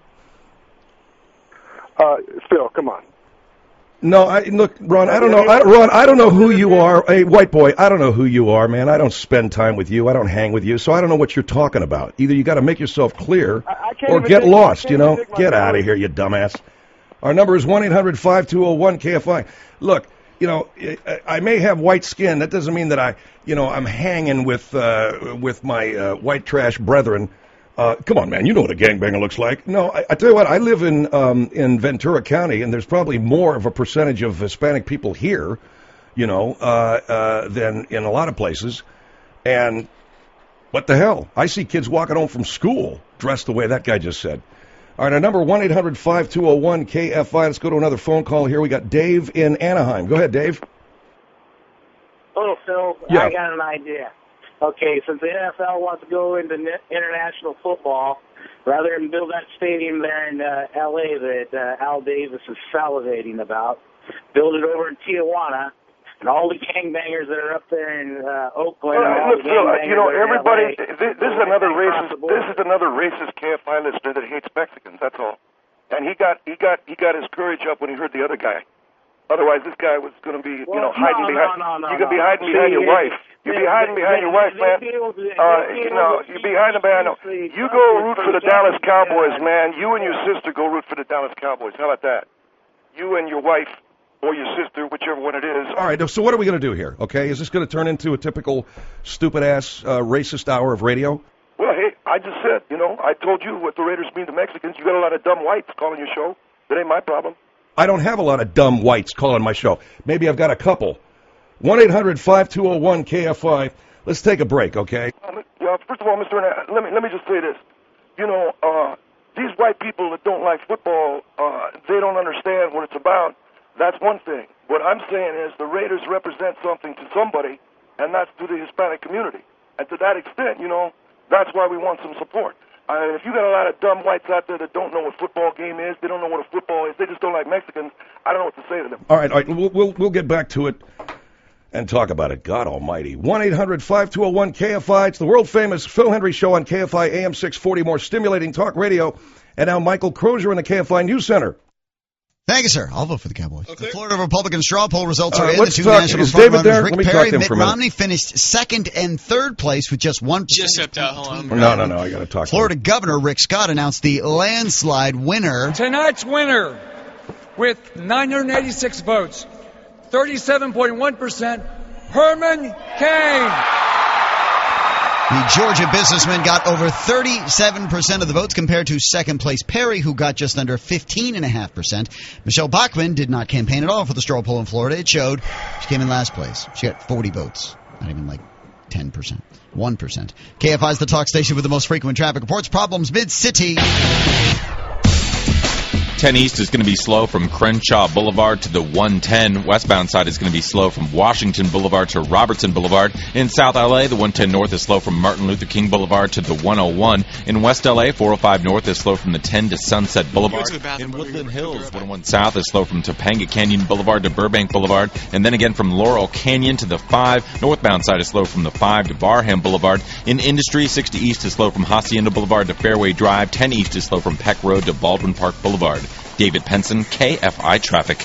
Phil, come on. No, look, Ron. I don't know. I don't know who you are. Hey, white boy, I don't know who you are, man. I don't spend time with you. I don't hang with you, so I don't know what you're talking about. Either you got to make yourself clear, or get lost. Get out of here, you dumbass. Our number is 1-800-5201-KFI. Look, I may have white skin. That doesn't mean that I'm hanging with my white trash brethren. Come on, man. You know what a gangbanger looks like. No, I tell you what. I live in Ventura County, and there's probably more of a percentage of Hispanic people here, than in a lot of places. And what the hell? I see kids walking home from school dressed the way that guy just said. All right, our number 1-800-5201-KFI. Let's go to another phone call here. We got Dave in Anaheim. Go ahead, Dave. Oh, Phil, yeah. I got an idea. Okay, since the NFL wants to go into international football, rather than build that stadium there in L.A. that Al Davis is salivating about, build it over in Tijuana, and all the gangbangers that are up there in Oakland. Look, Phil, everybody. This is another racist. This is another racist KFI listener that hates Mexicans. That's all. And he got his courage up when he heard the other guy. Otherwise, this guy was going to be, hiding behind. You could be hiding behind your wife. You'd be hiding behind your wife, man. You'd be hiding behind. You go root for the Dallas Cowboys, man. You and your sister go root for the Dallas Cowboys. How about that? You and your wife or your sister, whichever one it is. All right. So what are we going to do here? Okay, is this going to turn into a typical stupid ass racist hour of radio? Well, hey, I just said, I told you what the Raiders mean to Mexicans. You got a lot of dumb whites calling your show. That ain't my problem. I don't have a lot of dumb whites calling my show. Maybe I've got a couple. 1-800-5201-KFI. Let's take a break, okay? First of all, Mr. Arnett, let me just say this. These white people that don't like football, they don't understand what it's about. That's one thing. What I'm saying is the Raiders represent something to somebody, and that's to the Hispanic community. And to that extent, that's why we want some support. If you got a lot of dumb whites out there that don't know what football game is, they don't know what a football is, they just don't like Mexicans, I don't know what to say to them. All right. We'll get back to it and talk about it. God almighty. 1-800-5201-KFI. It's the world-famous Phil Hendry Show on KFI AM 640, more stimulating talk radio. And now Michael Crozier in the KFI News Center. Thank you, sir. I'll vote for the Cowboys. Okay. The Florida Republican straw poll results are in. Let's the two talk. national Is David there? Rick Let me Perry, talk to him Mitt for a minute. Romney finished second and third place with just 1%. Just stepped out. Hold on. No. I got to talk Florida to him. Governor Rick Scott announced the landslide winner. Tonight's winner, with 986 votes, 37.1%, Herman Cain. The Georgia businessman got over 37% of the votes compared to second place Perry, who got just under 15.5%. Michelle Bachmann did not campaign at all for the straw poll in Florida. It showed she came in last place. She got 40 votes, not even like 10%, 1%. KFI is the talk station with the most frequent traffic reports. Problems mid-city. 10 East is going to be slow from Crenshaw Boulevard to the 110. Westbound side is going to be slow from Washington Boulevard to Robertson Boulevard. In South LA, the 110 North is slow from Martin Luther King Boulevard to the 101. In West LA, 405 North is slow from the 10 to Sunset Boulevard. In Woodland Hills, 101 South is slow from Topanga Canyon Boulevard to Burbank Boulevard. And then again from Laurel Canyon to the 5. Northbound side is slow from the 5 to Barham Boulevard. In Industry, 60 East is slow from Hacienda Boulevard to Fairway Drive. 10 East is slow from Peck Road to Baldwin Park Boulevard. David Penson, KFI Traffic.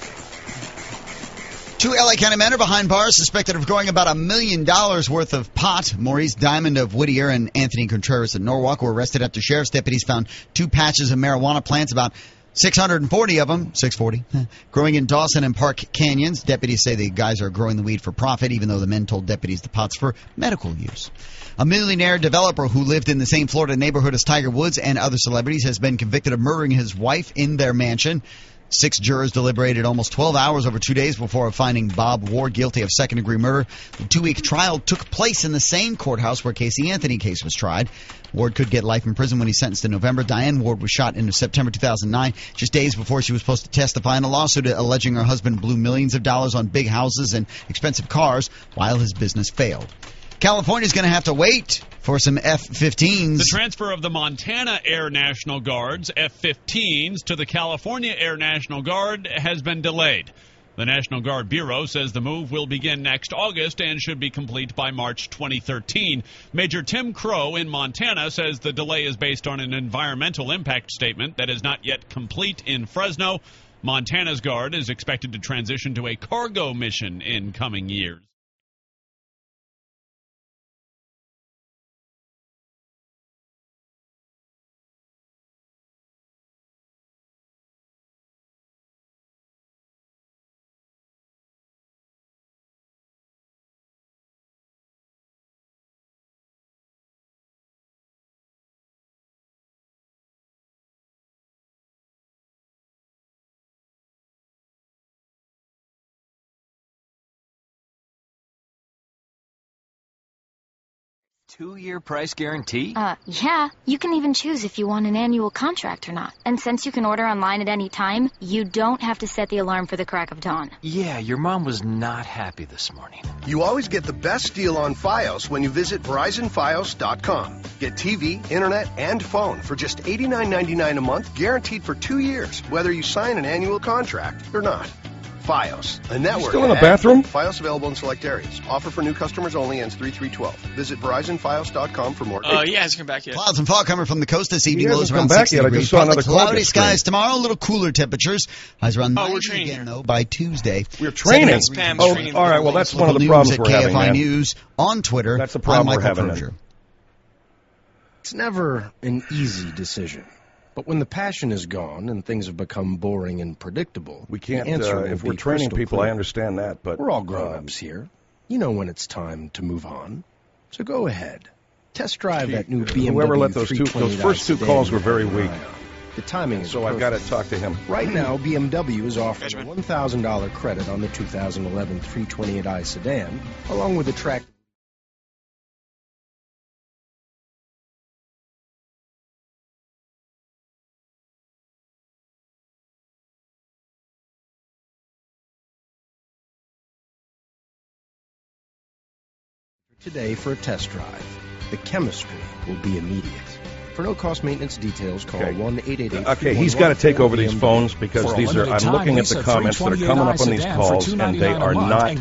2 L.A. County men are behind bars suspected of growing about $1 million worth of pot. Maurice Diamond of Whittier and Anthony Contreras of Norwalk were arrested after sheriff's deputies found 2 patches of marijuana plants about 640 of them, 640, growing in Dawson and Park Canyons. Deputies say the guys are growing the weed for profit, even though the men told deputies the pot's for medical use. A millionaire developer who lived in the same Florida neighborhood as Tiger Woods and other celebrities has been convicted of murdering his wife in their mansion. 6 jurors deliberated almost 12 hours over 2 days before finding Bob Ward guilty of second-degree murder. The 2-week trial took place in the same courthouse where Casey Anthony's case was tried. Ward could get life in prison when he's sentenced in November. Diane Ward was shot in September 2009, just days before she was supposed to testify in a lawsuit alleging her husband blew millions of dollars on big houses and expensive cars while his business failed. California's going to have to wait for some F-15s. The transfer of the Montana Air National Guard's F-15s to the California Air National Guard has been delayed. The National Guard Bureau says the move will begin next August and should be complete by March 2013. Major Tim Crow in Montana says the delay is based on an environmental impact statement that is not yet complete in Fresno. Montana's Guard is expected to transition to a cargo mission in coming years. Two-year price guarantee? Yeah. You can even choose if you want an annual contract or not. And since you can order online at any time, you don't have to set the alarm for the crack of dawn. Yeah, your mom was not happy this morning. You always get the best deal on Fios when you visit VerizonFios.com. Get TV, internet, and phone for just $89.99 a month, guaranteed for 2 years, whether you sign an annual contract or not. Fios, a network. Still in the bathroom? Fios available in select areas. Offer for new customers only, ends 3/3/12. Visit VerizonFios.com for more. He hasn't come back yet. Clouds and fog coming from the coast this evening. He Lows hasn't around come back 60 yet. I degrees. just saw another Cloudy cloud skies screen. tomorrow. A little cooler temperatures. Highs around 90 we're training again, here. though, by Tuesday. We're training. Pam's Oh, training all right. Well, that's one of the News problems at we're KFI having, man. News on Twitter. That's the problem I'm we're Michael having. Crozier. It's never an easy decision. But when the passion is gone and things have become boring and predictable, We can't, the answer will if be we're training crystal people, clear. I understand that, but... We're all grown-ups here. You know when it's time to move on. So go ahead. Test drive that new BMW Whoever let those 320i first two sedan calls were with very an weak. eye on. The timing is So I've got to perfect. talk to him. Right now, BMW is offering a $1,000 credit on the 2011 328i sedan, along with a track. Today for a test drive. The chemistry will be immediate. For no-cost maintenance details, call Okay. 1-888. Okay, he's got to take over these phones because these are. I'm looking at the comments that are coming up on these calls, and they are not.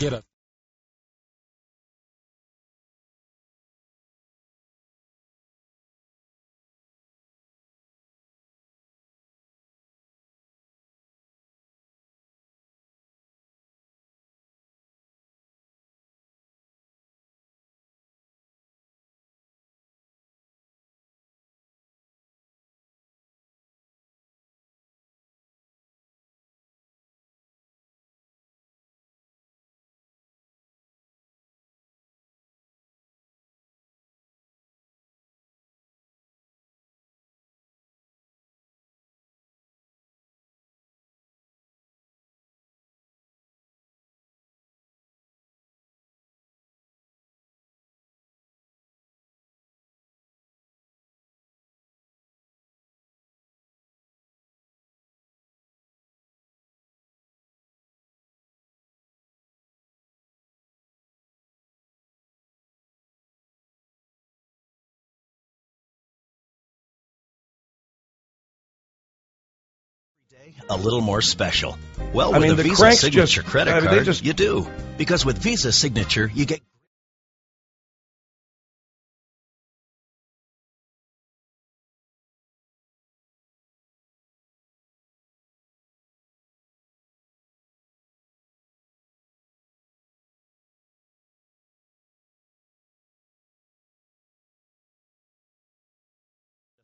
A little more special. Well, I with mean, a the Visa cranks Signature just- credit I mean, they card, just- you do. Because with Visa Signature, you get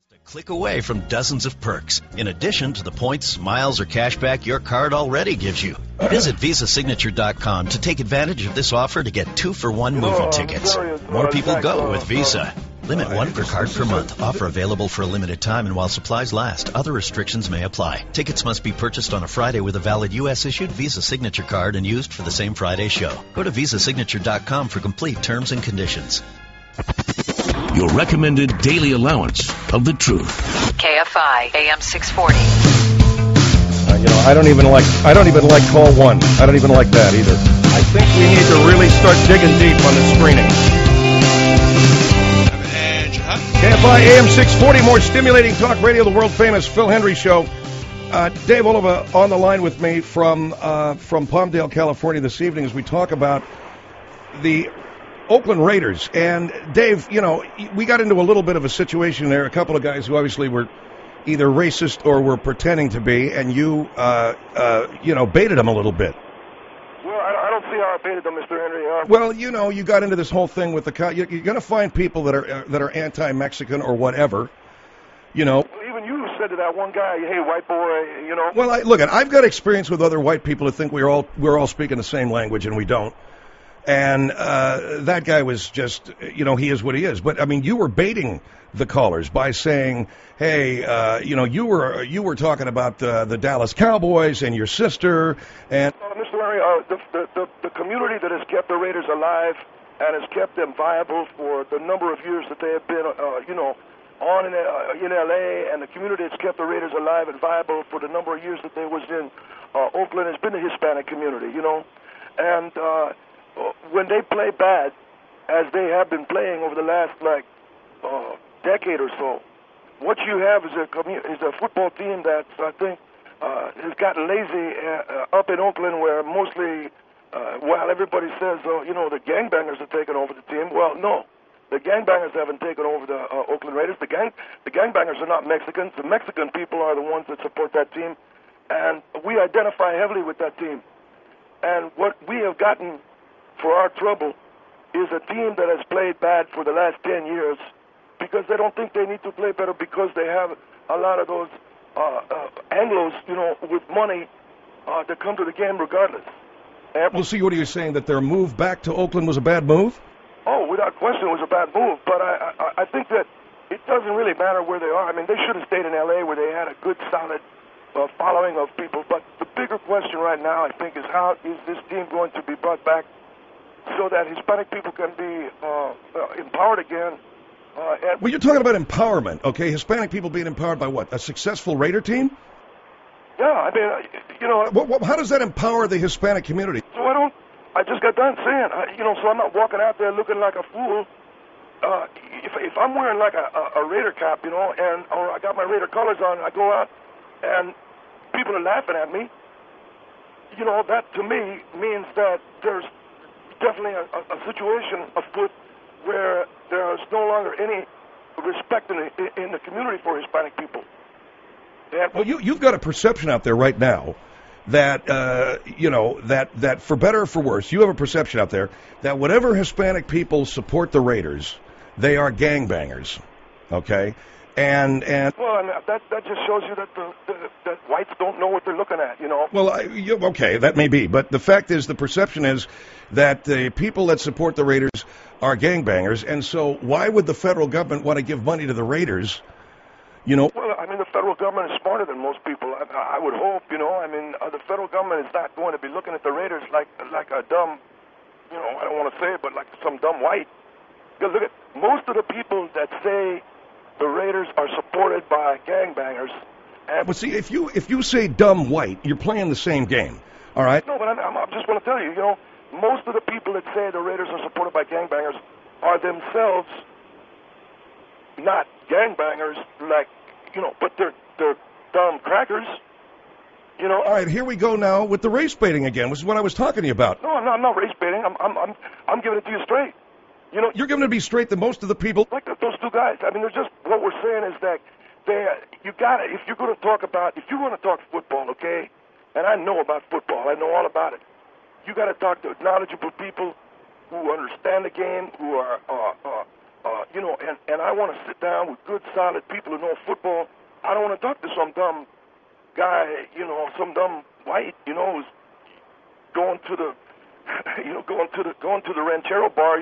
Click away from dozens of perks, in addition to the points, miles, or cash back your card already gives you. Visit VisaSignature.com to take advantage of this offer to get 2-for-1 movie tickets. More people go with Visa. Limit 1 per card per month. Offer available for a limited time and while supplies last. Other restrictions may apply. Tickets must be purchased on a Friday with a valid U.S.-issued Visa Signature card and used for the same Friday show. Go to VisaSignature.com for complete terms and conditions. Your recommended daily allowance of the truth. KFI AM 640. I don't even like call one. I don't even like that either. I think we need to really start digging deep on the screening. KFI AM 640, more stimulating talk radio, the world famous Phil Hendrie Show. Dave Oliva on the line with me from Palmdale, California this evening as we talk about the Oakland Raiders. And Dave, we got into a little bit of a situation there. A couple of guys who obviously were either racist or were pretending to be, and you baited them a little bit. Well, I don't see how I baited them, Mr. Henry. Well, you got into this whole thing with you're going to find people that are anti-Mexican or whatever, Even you said to that one guy, "Hey, white boy," Well, I've got experience with other white people who think we're all speaking the same language, and we don't. And that guy was just, he is what he is. But I mean, you were baiting the callers by saying, "Hey, you were talking about the Dallas Cowboys and your sister." And Mr. Larry, the community that has kept the Raiders alive and has kept them viable for the number of years that they have been, on in L.A., and the community that's kept the Raiders alive and viable for the number of years that they was in Oakland has been the Hispanic community, and when they play bad, as they have been playing over the last decade or so, what you have is a football team that I think has gotten lazy up in Oakland, where mostly while everybody says the gangbangers are taking over the team. Well, no, the gangbangers haven't taken over the Oakland Raiders. The gangbangers are not Mexicans. The Mexican people are the ones that support that team, and we identify heavily with that team. And what we have gotten for our trouble is a team that has played bad for the last 10 years because they don't think they need to play better, because they have a lot of those Anglos, with money that come to the game regardless. Well, see, what are you saying, that their move back to Oakland was a bad move? Oh, without question, it was a bad move. But I think that it doesn't really matter where they are. I mean, they should have stayed in L.A. where they had a good, solid following of people. But the bigger question right now, I think, is how is this team going to be brought back so that Hispanic people can be empowered again? Well, you're talking about empowerment, okay? Hispanic people being empowered by what? A successful Raider team? Yeah, I mean, how does that empower the Hispanic community? So I just got done saying, so I'm not walking out there looking like a fool. If I'm wearing like a Raider cap, or I got my Raider colors on, I go out and people are laughing at me, that to me means that there's definitely a situation afoot where there is no longer any respect in the community for Hispanic people. Well, you've got a perception out there right now that, that for better or for worse, you have a perception out there that whatever Hispanic people support the Raiders, they are gangbangers, okay? And well, that just shows you that whites don't know what they're looking at, Well, okay, that may be, but the fact is, the perception is that the people that support the Raiders are gangbangers, and so why would the federal government want to give money to the Raiders? Well, I mean, the federal government is smarter than most people. I would hope, the federal government is not going to be looking at the Raiders like a dumb, I don't want to say it, but like some dumb white. Because look at most of the people that say the Raiders are supported by gangbangers. But see, if you say dumb white, you're playing the same game, all right? No, but I just want to tell you, most of the people that say the Raiders are supported by gangbangers are themselves not gangbangers, but they're dumb crackers, All right, here we go now with the race baiting again, which is what I was talking to you about. No, I'm not race baiting. I'm giving it to you straight. You're giving it to me straight that most of the people, like those two guys. I mean, they're just, what we're saying is that if you're going to talk football, okay? And I know about football. I know all about it. You got to talk to knowledgeable people who understand the game, who are and I want to sit down with good, solid people who know football. I don't want to talk to some dumb guy, some dumb white, who's going to the, going to the Ranchero bar,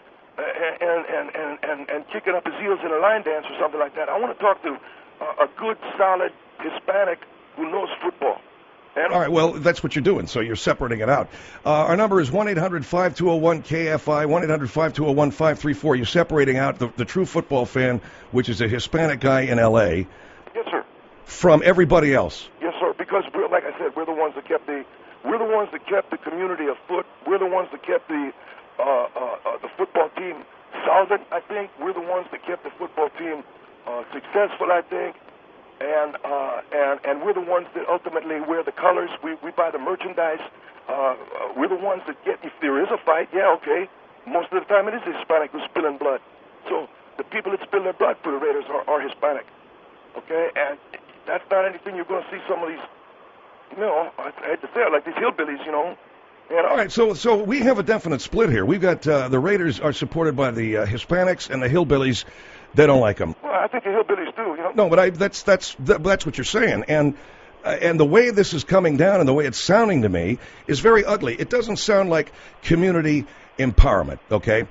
and kicking up his heels in a line dance or something like that. I want to talk to a good, solid Hispanic who knows football. All right, well, that's what you're doing, so you're separating it out. Our number is 1-800-5201-KFI, 1-800-5201-534. You're separating out the true football fan, which is a Hispanic guy in L.A. Yes, sir. From everybody else. Yes, sir, because, like I said, we're the ones that kept the community afoot. We're the ones that kept the football team solvent, I think. We're the ones that kept the football team successful, I think. And we're the ones that ultimately wear the colors. We buy the merchandise. We're the ones that get, if there is a fight, yeah, okay. Most of the time it is Hispanic who's spilling blood. So the people that spill their blood for the Raiders are Hispanic. Okay? And that's not anything you're going to see some of these, I hate to say it, like these hillbillies, All right, so we have a definite split here. We've got the Raiders are supported by the Hispanics, and the hillbillies, they don't like them. Well, I think the hillbillies do, No, but that's what you're saying, and the way this is coming down and the way it's sounding to me is very ugly. It doesn't sound like community empowerment. Okay,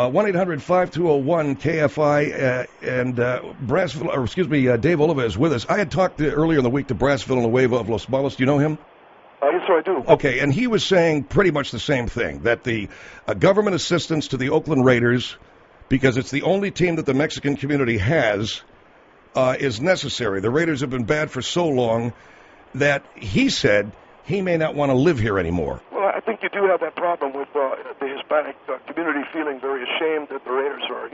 1-800-5201-KFI and Dave Oliva is with us. I had talked earlier in the week to Brass Villanueva of Los Balos. Do you know him? Yes, sir, I do. Okay, and he was saying pretty much the same thing, that the government assistance to the Oakland Raiders, because it's the only team that the Mexican community has, is necessary. The Raiders have been bad for so long that he said he may not want to live here anymore. Well, I think you do have that problem with the Hispanic community feeling very ashamed that the Raiders are,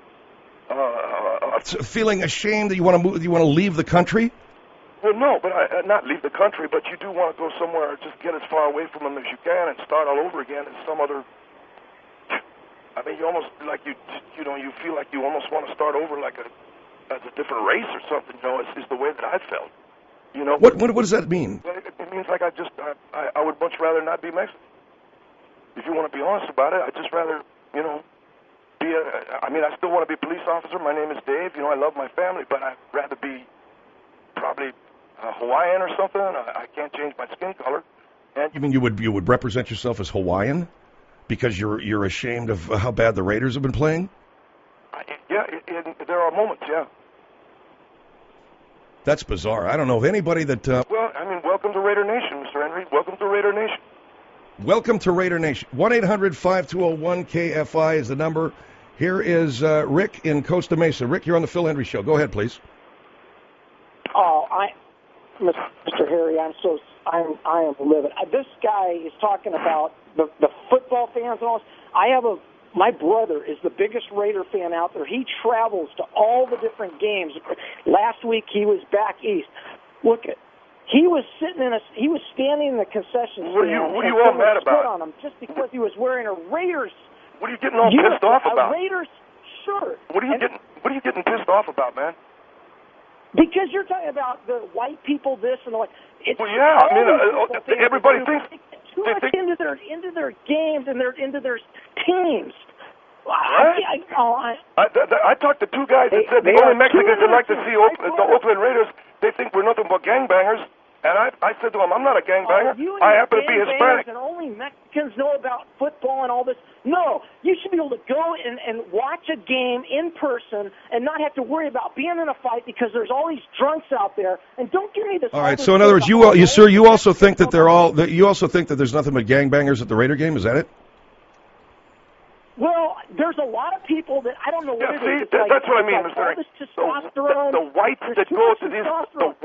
feeling ashamed that you want to move, you want to leave the country? Well, no, but not leave the country, but you do want to go somewhere, just get as far away from them as you can and start all over again in some other. I mean, you almost like you feel like you almost want to start over like as a different race or something. Is the way that I felt. What does that mean? It means like I would much rather not be Mexican. If you want to be honest about it, I'd just rather be I still want to be a police officer. My name is Dave. I love my family, but I'd rather be probably Hawaiian or something. I can't change my skin color. And you mean you would represent yourself as Hawaiian because you're ashamed of how bad the Raiders have been playing? There are moments, yeah. That's bizarre. I don't know of anybody that... welcome to Raider Nation, Mr. Henry. Welcome to Raider Nation. Welcome to Raider Nation. 1-800-5201-KFI is the number. Here is Rick in Costa Mesa. Rick, you're on the Phil Henry Show. Go ahead, please. Mr. Harry, I am livid. This guy is talking about the football fans and all this. My brother is the biggest Raider fan out there. He travels to all the different games. Last week he was back east. He was standing in the concession stand. What are you all mad about? On him just because he was wearing a Raiders. What are you getting all pissed off about? A Raiders shirt. What are you getting pissed off about, man? Because you're talking about the white people, this and the white. Everybody thinks too much into their games and into their teams. I talked to two guys that said the only Mexicans that like to see the Oakland Raiders, they think we're nothing but gangbangers. And I said to them, I'm not a gangbanger. I happen to be Hispanic. And only Mexicans know about football and all this. No, you should be able to go and watch a game in person and not have to worry about being in a fight because there's all these drunks out there. And don't give me this. All right. So in other words, you also think that you also think that there's nothing but gangbangers at the Raider game. Is that it? Well, there's a lot of people that I don't know what it is. That's what I mean, Mr. Henry. The whites that go to these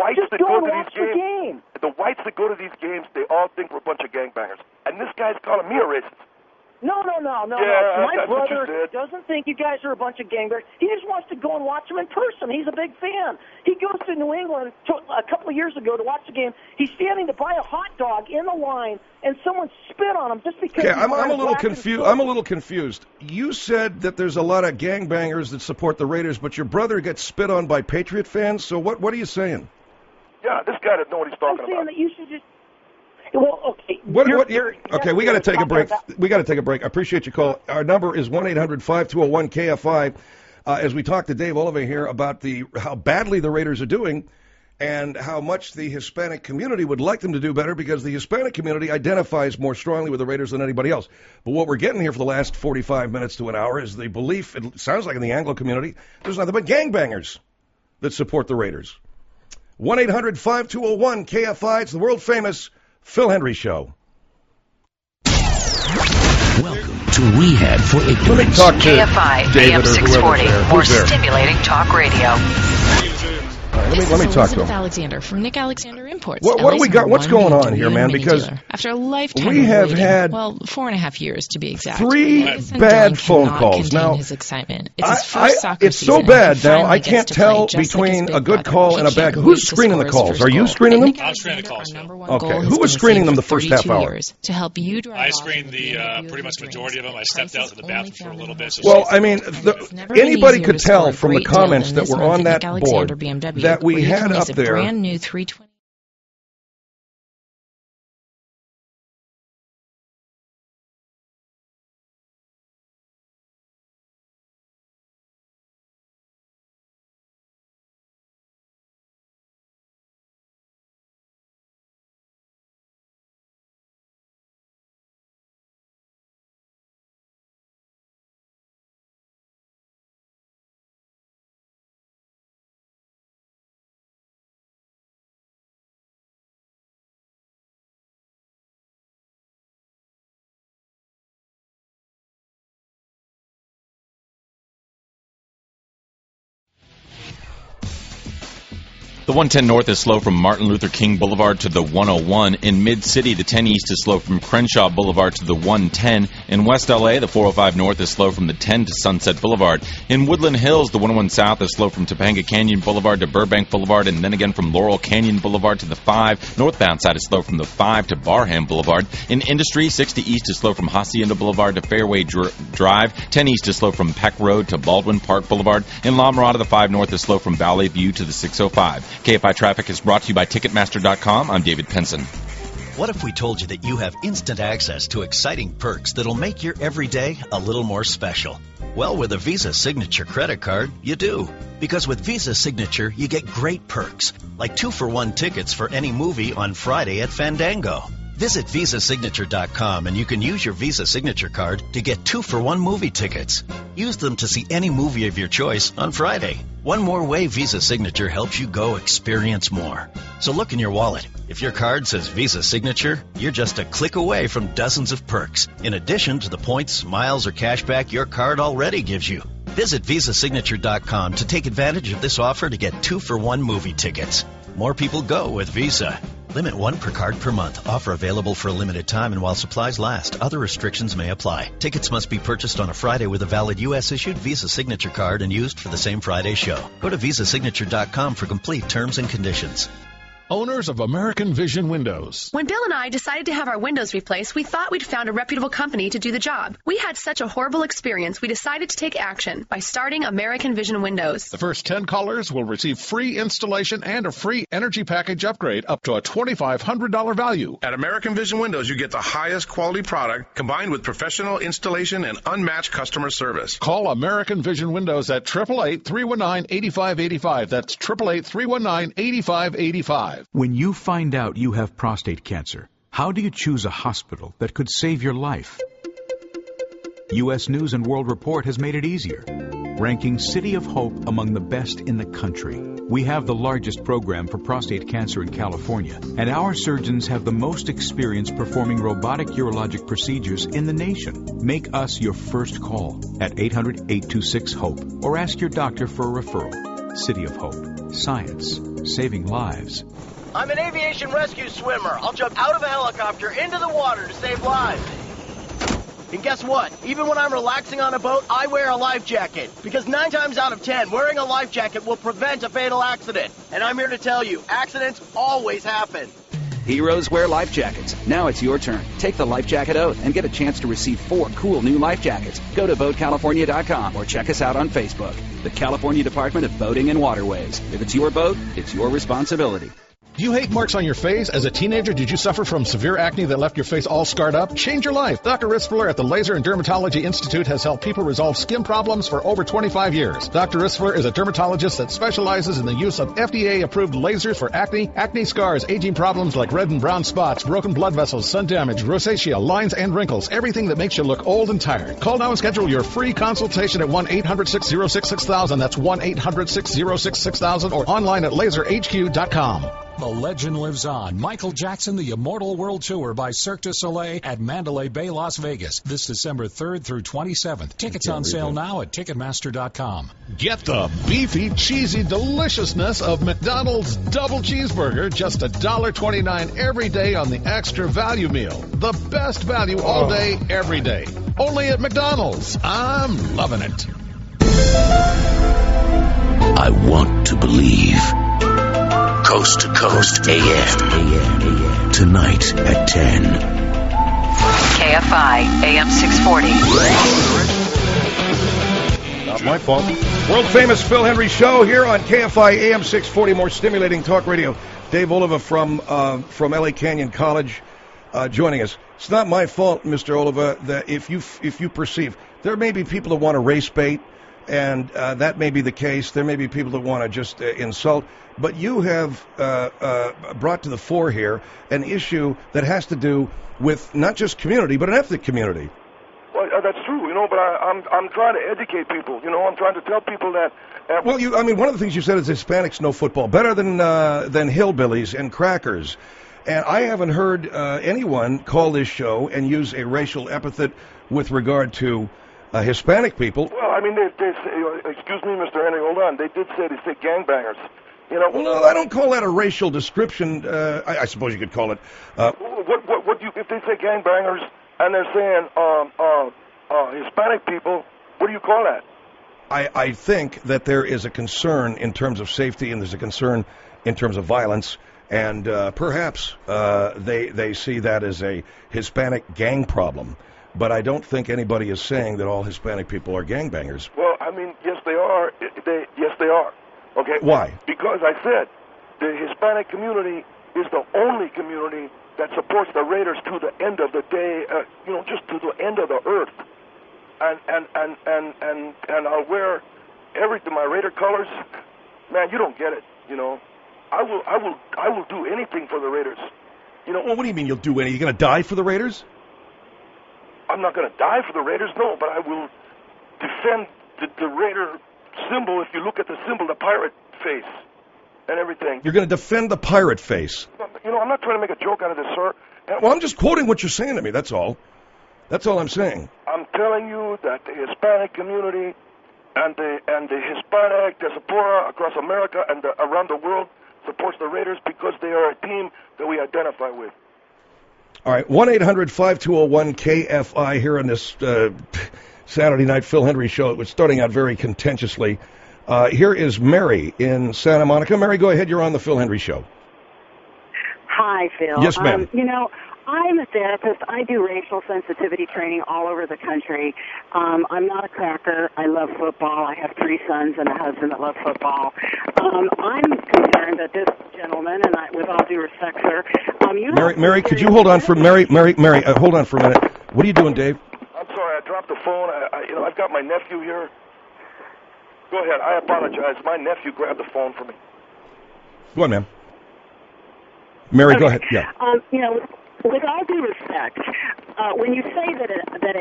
games, they all think we're a bunch of gangbangers. And this guy's calling me a racist. No. My brother doesn't think you guys are a bunch of gangbangers. He just wants to go and watch them in person. He's a big fan. He goes to New England a couple of years ago to watch the game. He's standing to buy a hot dog in the line, and someone spit on him just because. Okay, I'm a little confused. I'm a little confused. You said that there's a lot of gangbangers that support the Raiders, but your brother gets spit on by Patriot fans. So what are you saying? Yeah, this guy doesn't know what he's talking about. I'm saying that you should just. Well, okay. Okay, we got to take a break. I appreciate your call. Our number is 1-800-5201-KFI. as we talk to Dave Olive here about how badly the Raiders are doing and how much the Hispanic community would like them to do better because the Hispanic community identifies more strongly with the Raiders than anybody else. But what we're getting here for the last 45 minutes to an hour is the belief, it sounds like in the Anglo community, there's nothing but gangbangers that support the Raiders. 1-800-5201-KFI. It's the world-famous Phil Hendrie Show. Welcome to Rehab for Ignorance. Let me talk to KFI AM 640, more stimulating talk radio. Let me talk to him. Alexander from Nick Alexander Imports. What do we got? What's going on here, man? Because after a lifetime we have had 4.5 years to be exact. 3 bad phone calls. Now, his excitement. It's his first soccer it's so bad now. I can't tell between a good call and a bad call. Who's screening the calls? Are you screening them? I'm screening the calls. Okay. Who was screening them the first half hour? To help you drive. I screened the pretty much majority of them. I stepped out to the bathroom for a little bit. Well, I mean, anybody could tell from the comments that were on that board that we had up there. Brand new 320. The 110 North is slow from Martin Luther King Boulevard to the 101. In Mid-City, the 10 East is slow from Crenshaw Boulevard to the 110. In West L.A., the 405 North is slow from the 10 to Sunset Boulevard. In Woodland Hills, the 101 South is slow from Topanga Canyon Boulevard to Burbank Boulevard, and then again from Laurel Canyon Boulevard to the 5. Northbound side is slow from the 5 to Barham Boulevard. In Industry, 60 East is slow from Hacienda Boulevard to Fairway Drive. 10 East is slow from Peck Road to Baldwin Park Boulevard. In La Mirada, the 5 North is slow from Valley View to the 605. KFI Traffic is brought to you by Ticketmaster.com. I'm David Penson. What if we told you that you have instant access to exciting perks that'll make your everyday a little more special? Well, with a Visa Signature credit card, you do. Because with Visa Signature, you get great perks, like 2-for-1 tickets for any movie on Friday at Fandango. Visit VisaSignature.com and you can use your Visa Signature card to get 2-for-1 movie tickets. Use them to see any movie of your choice on Friday. One more way Visa Signature helps you go experience more. So look in your wallet. If your card says Visa Signature, you're just a click away from dozens of perks, in addition to the points, miles, or cashback your card already gives you. Visit VisaSignature.com to take advantage of this offer to get 2-for-1 movie tickets. More people go with Visa. Limit 1 per card per month. Offer available for a limited time and while supplies last. Other restrictions may apply. Tickets must be purchased on a Friday with a valid U.S.-issued Visa Signature card and used for the same Friday show. Go to VisaSignature.com for complete terms and conditions. Owners of American Vision Windows. When Bill and I decided to have our windows replaced, we thought we'd found a reputable company to do the job. We had such a horrible experience, we decided to take action by starting American Vision Windows. The first 10 callers will receive free installation and a free energy package upgrade up to a $2,500 value. At American Vision Windows, you get the highest quality product combined with professional installation and unmatched customer service. Call American Vision Windows at 888-319-8585. That's 888-319-8585. When you find out you have prostate cancer, how do you choose a hospital that could save your life? U.S. News and World Report has made it easier, ranking City of Hope among the best in the country. We have the largest program for prostate cancer in California, and our surgeons have the most experience performing robotic urologic procedures in the nation. Make us your first call at 800-826-HOPE or ask your doctor for a referral. City of Hope. Science. Saving lives. I'm an aviation rescue swimmer. I'll jump out of a helicopter into the water to save lives. And guess what? Even when I'm relaxing on a boat, I wear a life jacket. Because 9 times out of 10, wearing a life jacket will prevent a fatal accident. And I'm here to tell you, accidents always happen. Heroes wear life jackets. Now it's your turn. Take the life jacket oath and get a chance to receive 4 cool new life jackets. Go to BoatCalifornia.com or check us out on Facebook. The California Department of Boating and Waterways. If it's your boat, it's your responsibility. Do you hate marks on your face? As a teenager, did you suffer from severe acne that left your face all scarred up? Change your life. Dr. Risfler at the Laser and Dermatology Institute has helped people resolve skin problems for over 25 years. Dr. Risfler is a dermatologist that specializes in the use of FDA-approved lasers for acne, acne scars, aging problems like red and brown spots, broken blood vessels, sun damage, rosacea, lines, and wrinkles. Everything that makes you look old and tired. Call now and schedule your free consultation at 1-800-606-6000. That's 1-800-606-6000 or online at laserhq.com. The legend lives on. Michael Jackson, the Immortal World Tour by Cirque du Soleil at Mandalay Bay, Las Vegas, this December 3rd through 27th. Tickets on sale now at Ticketmaster.com. Get the beefy, cheesy deliciousness of McDonald's Double Cheeseburger, just $1.29 every day on the Extra Value Meal. The best value all day, every day. Only at McDonald's. I'm loving it. I want to believe. Coast to Coast AM. Tonight at 10. KFI AM 640. Not my fault. World famous Phil Hendry Show here on KFI AM 640. More stimulating talk radio. Dave Oliva from LA Canyon College joining us. It's not my fault, Mr. Oliva, that if you perceive there may be people that want to race bait, and that may be the case. There may be people that want to just insult. But you have brought to the fore here an issue that has to do with not just community, but an ethnic community. Well, that's true, but I'm trying to educate people. I'm trying to tell people that. Well, one of the things you said is Hispanics know football better than hillbillies and crackers. And I haven't heard anyone call this show and use a racial epithet with regard to Hispanic people. Well, they say, excuse me, Mr. Henry, hold on. They say gangbangers. Well, no, I don't call that a racial description. I suppose you could call it. What do you, if they say gangbangers and they're saying Hispanic people, what do you call that? I think that there is a concern in terms of safety, and there's a concern in terms of violence, and perhaps they see that as a Hispanic gang problem. But I don't think anybody is saying that all Hispanic people are gangbangers. Well, yes, they are. Yes, they are. Okay. Why? Because I said the Hispanic community is the only community that supports the Raiders to the end of the day, just to the end of the earth. And I'll wear my Raider colors. Man, you don't get it. I will do anything for the Raiders. Well, what do you mean you'll do anything? You're going to die for the Raiders? I'm not going to die for the Raiders, no, but I will defend the Raider symbol. If you look at the symbol, the pirate face and everything. You're going to defend the pirate face? I'm not trying to make a joke out of this, sir. Well, I'm just quoting what you're saying to me, that's all. That's all I'm saying. I'm telling you that the Hispanic community and the Hispanic diaspora across America and around the world supports the Raiders because they are a team that we identify with. All right, 1-800-5201-KFI here on this Saturday night Phil Hendry show. It was starting out very contentiously. Here is Mary in Santa Monica. Mary, go ahead. You're on the Phil Hendry show. Hi, Phil. Yes, ma'am. I'm a therapist. I do racial sensitivity training all over the country. I'm not a cracker. I love football. I have 3 sons and a husband that love football. I'm concerned that this gentleman, and with all due respect, sir, Mary, could you hold on for Mary, hold on for a minute. What are you doing, Dave? I'm sorry, I dropped the phone. I've got my nephew here. Go ahead. I apologize. My nephew grabbed the phone from me. Go on, ma'am. Mary, go ahead. Yeah. With all due respect, when you say that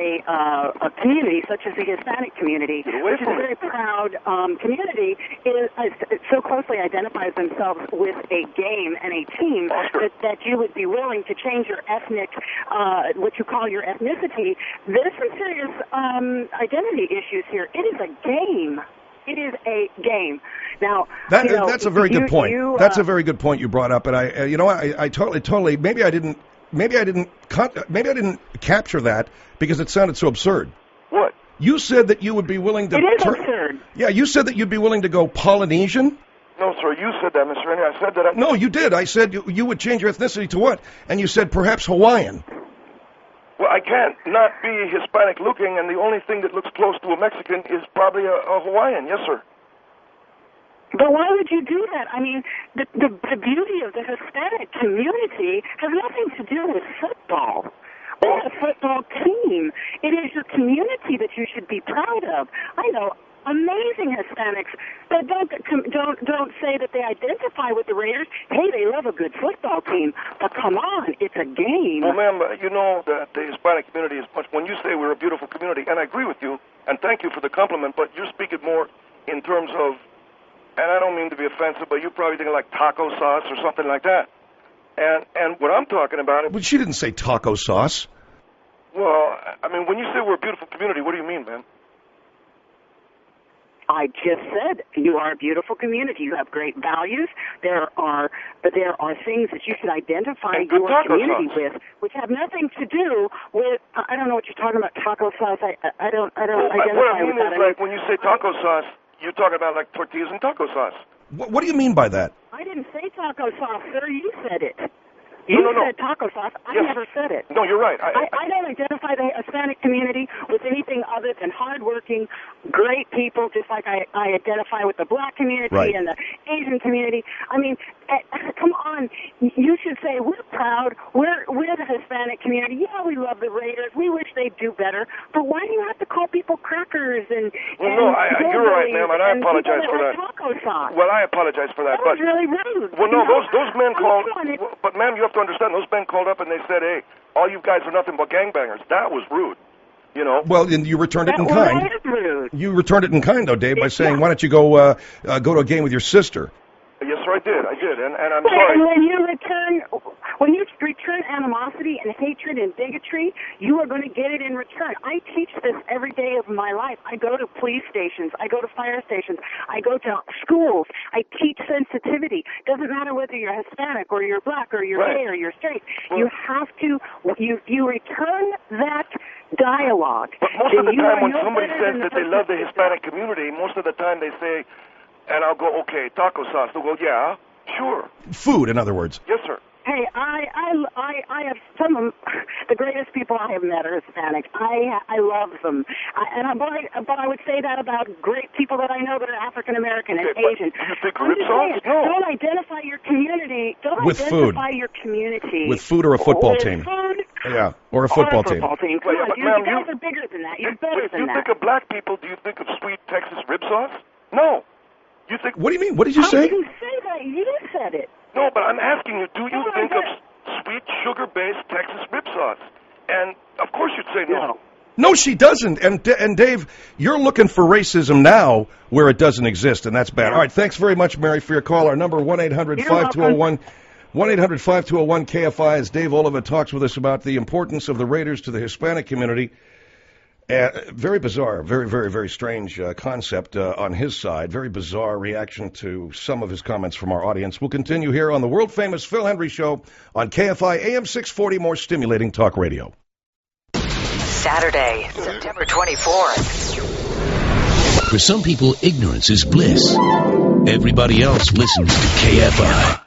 a community such as the Hispanic community, which is a very proud community, so closely identifies themselves with a game and a team that you would be willing to change your ethnic, what you call your ethnicity, there's some serious identity issues here. It is a game. It is a game. Now, that's a very good point. That's a very good point you brought up, and I totally maybe I didn't capture that because it sounded so absurd. What? You said that you would be willing to. It is absurd. Yeah, you said that you'd be willing to go Polynesian. No, sir, you said that, Mr. Henry. I said that. No, you did. I said you would change your ethnicity to what? And you said perhaps Hawaiian. Well, I can't not be Hispanic looking, and the only thing that looks close to a Mexican is probably a Hawaiian. Yes, sir. But why would you do that? I mean, the beauty of the Hispanic community has nothing to do with football. We're a football team. It is your community that you should be proud of. I know amazing Hispanics that don't say that they identify with the Raiders. Hey, they love a good football team, but come on, it's a game. Well, ma'am, you know that the Hispanic community is much. When you say we're a beautiful community, and I agree with you, and thank you for the compliment, but you're speaking more in terms of, and I don't mean to be offensive, but you're probably thinking like taco sauce or something like that. And what I'm talking about... But she didn't say taco sauce. Well, I mean, when you say we're a beautiful community, what do you mean, ma'am? I just said you are a beautiful community. You have great values. There are things that you should identify your community with, which have nothing to do with. I don't know what you're talking about. Taco sauce. I don't identify with that. What I mean is, like, when you say taco sauce, you're talking about like tortillas and taco sauce. What do you mean by that? I didn't say taco sauce, sir. You said it. You said taco sauce. I never said it. No, you're right. I don't identify the Hispanic community with anything other than hardworking, great people, just like I identify with the black community and the Asian community. I mean, come on. You should say we're proud. We're the Hispanic community. Yeah, we love the Raiders. We wish they'd do better. But why do you have to call people crackers and you're right, ma'am, and I apologize for that. Taco sauce? Well, I apologize for that. That was really rude. Well, no, those men called. But ma'am, you have to understand, those men called up and they said, "Hey, all you guys are nothing but gangbangers." That was rude. You know. Well, and you returned it in kind. That was rude. You returned it in kind, though, Dave, by saying, "Why don't you go to a game with your sister?" Yes, sir, I did, and I'm sorry. And when you return animosity and hatred and bigotry, you are going to get it in return. I teach this every day of my life. I go to police stations. I go to fire stations. I go to schools. I teach sensitivity. Doesn't matter whether you're Hispanic or you're black or you're gay or you're straight. Well, you have to. You return that dialogue. But most of the time, when somebody says that they love the Hispanic community, most of the time they say, and I'll go, okay, taco sauce. They'll go, yeah, sure. Food, in other words. Yes, sir. Hey, I have some of the greatest people I have met are Hispanics. I love them, but I would say that about great people that I know that are African American and Asian. Do you think rib sauce? No. Don't identify your community. Don't with identify food. Your community with food or a football team. Food. Yeah, or a football team. Come on, you guys are bigger than that. You're better than that. You think of black people? Do you think of sweet Texas rib sauce? No. You think? What do you mean? What did you say? How did you say that? You said it. No, but I'm asking you, do you think of sweet, sugar-based Texas rib sauce? And, of course, you'd say no. No, she doesn't. And Dave, you're looking for racism now where it doesn't exist, and that's bad. All right, thanks very much, Mary, for your call. Our number, 1-800-5201. 1-800-5201-KFI, as Dave Oliva talks with us about the importance of the Raiders to the Hispanic community. Very bizarre, very, very, very strange concept on his side. Very bizarre reaction to some of his comments from our audience. We'll continue here on the world-famous Phil Hendry Show on KFI AM 640, more stimulating talk radio. Saturday, September 24th. For some people, ignorance is bliss. Everybody else listens to KFI.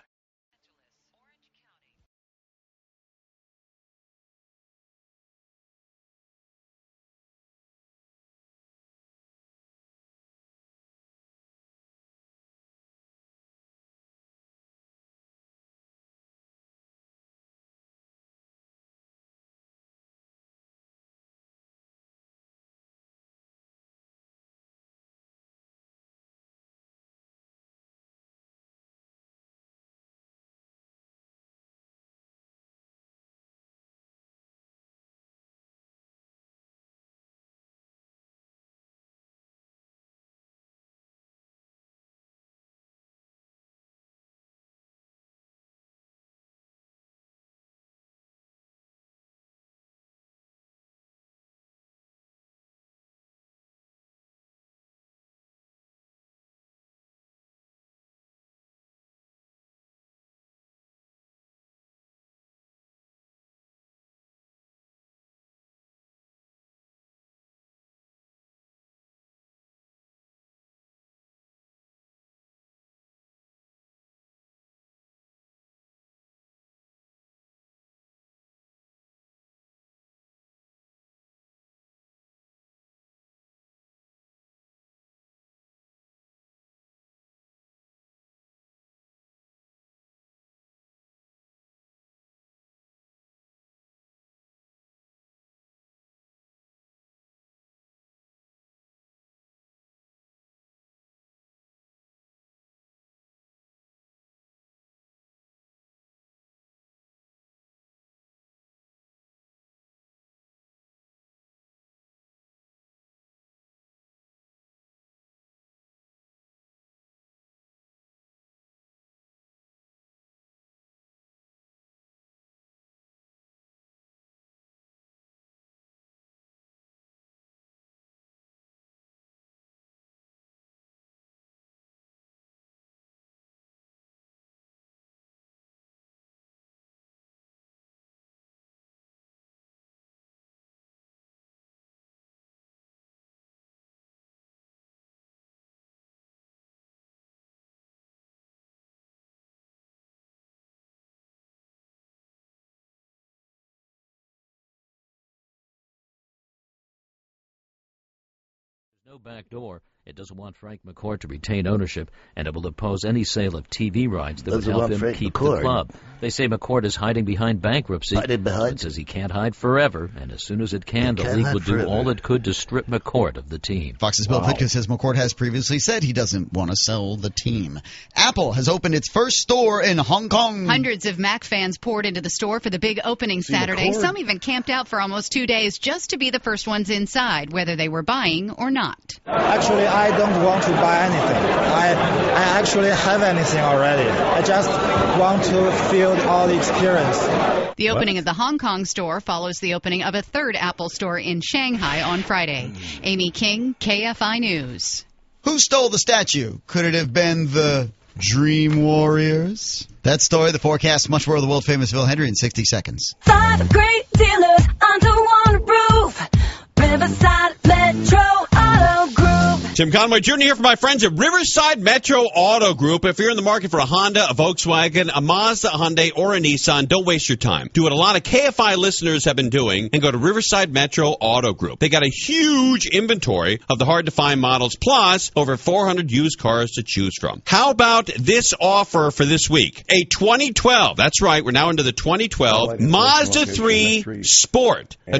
No back door. It doesn't want Frank McCourt to retain ownership, and it will oppose any sale of TV rights that would help him keep the club. They say McCourt is hiding behind bankruptcy. It says he can't hide forever, and as soon as it can, the league will do all it could to strip McCourt of the team. Fox's Bill Pitka says McCourt has previously said he doesn't want to sell the team. Apple has opened its first store in Hong Kong. Hundreds of Mac fans poured into the store for the big opening Saturday. Some even camped out for almost 2 days just to be the first ones inside, whether they were buying or not. Actually, I don't want to buy anything. I actually have anything already. I just want to feel all the experience. The opening of the Hong Kong store follows the opening of a third Apple store in Shanghai on Friday. Amy King, KFI News. Who stole the statue? Could it have been the Dream Warriors? That story, the forecast, much more of the world-famous Phil Hendry in 60 seconds. 5 great dealers under one roof. Riverside Metro Auto Group. Tim Conway Jr. here for my friends at Riverside Metro Auto Group. If you're in the market for a Honda, a Volkswagen, a Mazda, a Hyundai, or a Nissan, don't waste your time. Do what a lot of KFI listeners have been doing and go to Riverside Metro Auto Group. They got a huge inventory of the hard-to-find models, plus over 400 used cars to choose from. How about this offer for this week? A 2012, that's right, we're now into the 2012 Mazda 3 Sport. A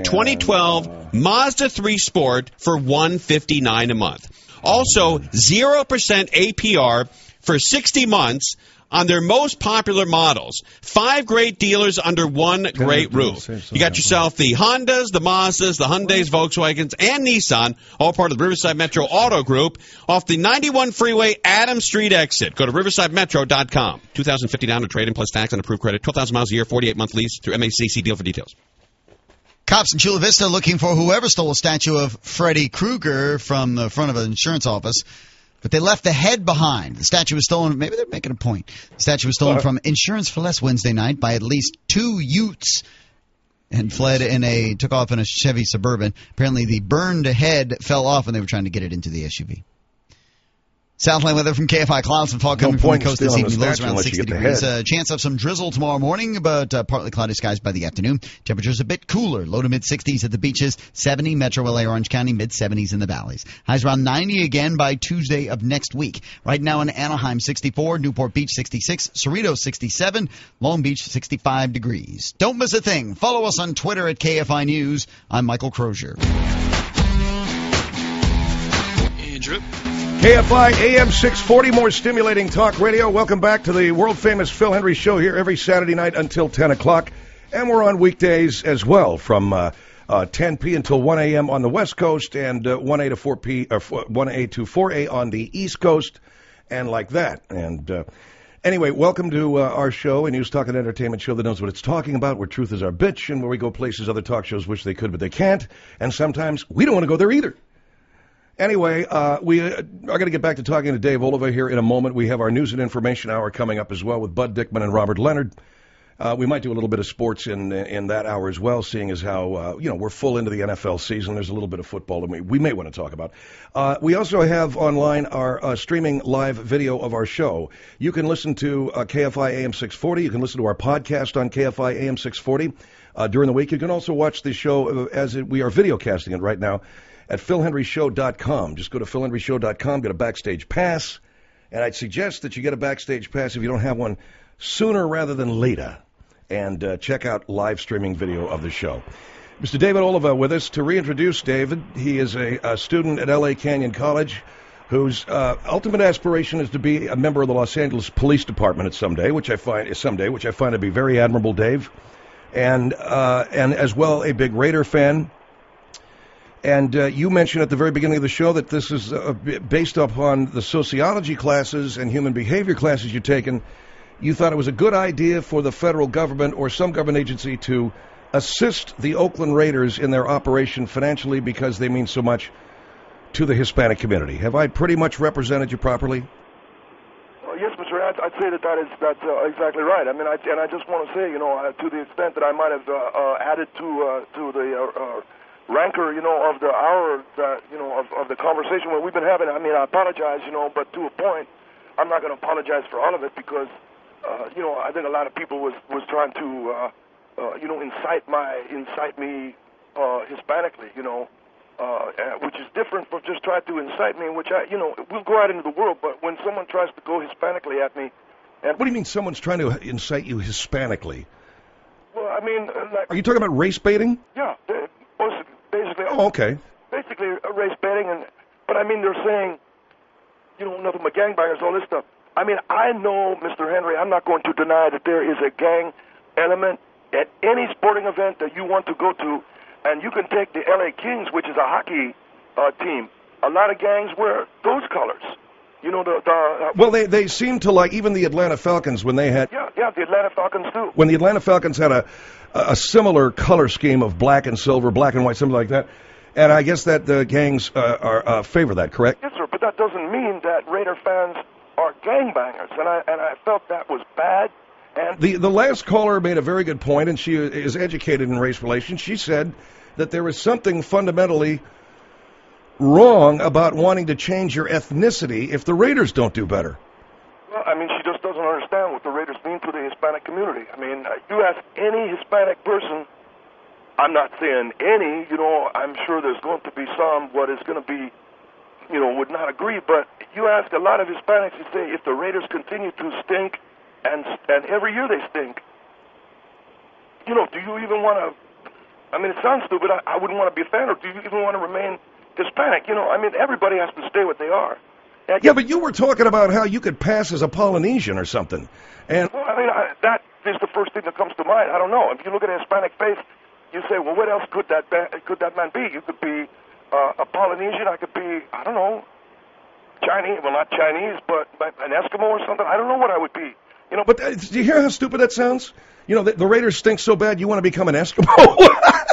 2012 Mazda 3 Sport for $159 a month. Also, 0% APR for 60 months on their most popular models. 5 great dealers under one great roof. You got yourself the Hondas, the Mazdas, the Hyundais, Volkswagens, and Nissan, all part of the Riverside Metro Auto Group, off the 91 freeway Adams Street exit. Go to riversidemetro.com. $2,050 down to trade-in plus tax and approved credit. 12,000 miles a year, 48-month lease through MACC. Deal for details. Cops in Chula Vista looking for whoever stole a statue of Freddy Krueger from the front of an insurance office, but they left the head behind. The statue was stolen. Maybe they're making a point. The statue was stolen from Insurance for Less Wednesday night by at least 2 Utes and took off in a Chevy Suburban. Apparently, the burned head fell off when they were trying to get it into the SUV. Southland weather from KFI. Clouds and fog coming from the coast this evening. Lows around 60 degrees. Chance of some drizzle tomorrow morning, but partly cloudy skies by the afternoon. Temperatures a bit cooler. Low to mid-60s at the beaches. 70 Metro LA, Orange County. Mid-70s in the valleys. Highs around 90 again by Tuesday of next week. Right now in Anaheim, 64. Newport Beach, 66. Cerritos, 67. Long Beach, 65 degrees. Don't miss a thing. Follow us on Twitter at KFI News. I'm Michael Crozier. Andrew. KFI AM 640, more stimulating talk radio. Welcome back to the world-famous Phil Hendry Show here every Saturday night until 10 o'clock. And we're on weekdays as well from 10 p. until 1 a.m. on the West Coast and 1 a to 4 p. or 1 a to 4 a. on the East Coast and like that. And anyway, welcome to our show, a news, talk, and entertainment show that knows what it's talking about, where truth is our bitch, and where we go places other talk shows wish they could, but they can't. And sometimes we don't want to go there either. Anyway, we are going to get back to talking to Dave Oliva here in a moment. We have our news and information hour coming up as well with Bud Dickman and Robert Leonard. We might do a little bit of sports in that hour as well, seeing as how, we're full into the NFL season. There's a little bit of football that we may want to talk about. We also have online our streaming live video of our show. You can listen to KFI AM 640. You can listen to our podcast on KFI AM 640 during the week. You can also watch the show we are videocasting it right now at philhenryshow.com. Just go to philhenryshow.com, get a backstage pass, and I'd suggest that you get a backstage pass if you don't have one sooner rather than later, and check out live streaming video of the show. Mr. David Oliva with us. To reintroduce David, he is a student at L.A. Canyon College whose ultimate aspiration is to be a member of the Los Angeles Police Department someday, which I find to be very admirable, Dave, and as well a big Raider fan. And you mentioned at the very beginning of the show that this is based upon the sociology classes and human behavior classes you've taken. You thought it was a good idea for the federal government or some government agency to assist the Oakland Raiders in their operation financially because they mean so much to the Hispanic community. Have I pretty much represented you properly? Yes, Mr. Ray, I'd say that's exactly right. I mean, I just want to say, to the extent that I might have added to the rancor, of the hour, of the conversation where we've been having. I mean, I apologize, but to a point, I'm not going to apologize for all of it because, I think a lot of people was trying to, incite me Hispanically, which is different from just trying to incite me, which we'll go out into the world, but when someone tries to go Hispanically at me... What do you mean someone's trying to incite you Hispanically? Well, I mean... Are you talking about race baiting? Yeah, basically... Oh, okay. Basically race baiting, but I mean, they're saying, nothing but gangbangers, all this stuff. I mean, I know, Mr. Henry, I'm not going to deny that there is a gang element at any sporting event that you want to go to, and you can take the LA Kings, which is a hockey team. A lot of gangs wear those colors. Well, they seem to like, even the Atlanta Falcons when they had... Yeah, the Atlanta Falcons too. When the Atlanta Falcons had a similar color scheme of black and silver, black and white, something like that. And I guess that the gangs favor that, correct? Yes, sir, but that doesn't mean that Raider fans are gangbangers, and I felt that was bad. And the last caller made a very good point, and she is educated in race relations. She said that there is something fundamentally wrong about wanting to change your ethnicity if the Raiders don't do better. Well, I mean, she just doesn't understand what the Raiders mean to the Hispanic community. I mean, you ask any Hispanic person, I'm not saying any, I'm sure there's going to be some what is going to be, would not agree, but you ask a lot of Hispanics, you say, if the Raiders continue to stink, and every year they stink, do you even want to, I mean, it sounds stupid, I wouldn't want to be a fan, or do you even want to remain Hispanic? I mean, everybody has to stay what they are. Yeah, but you were talking about how you could pass as a Polynesian or something. And well, I mean, that is the first thing that comes to mind. I don't know. If you look at a Hispanic face, you say, well, what else could that man be? You could be a Polynesian. I could be, I don't know, Chinese. Well, not Chinese, but an Eskimo or something. I don't know what I would be. But do you hear how stupid that sounds? The Raiders stink so bad you want to become an Eskimo.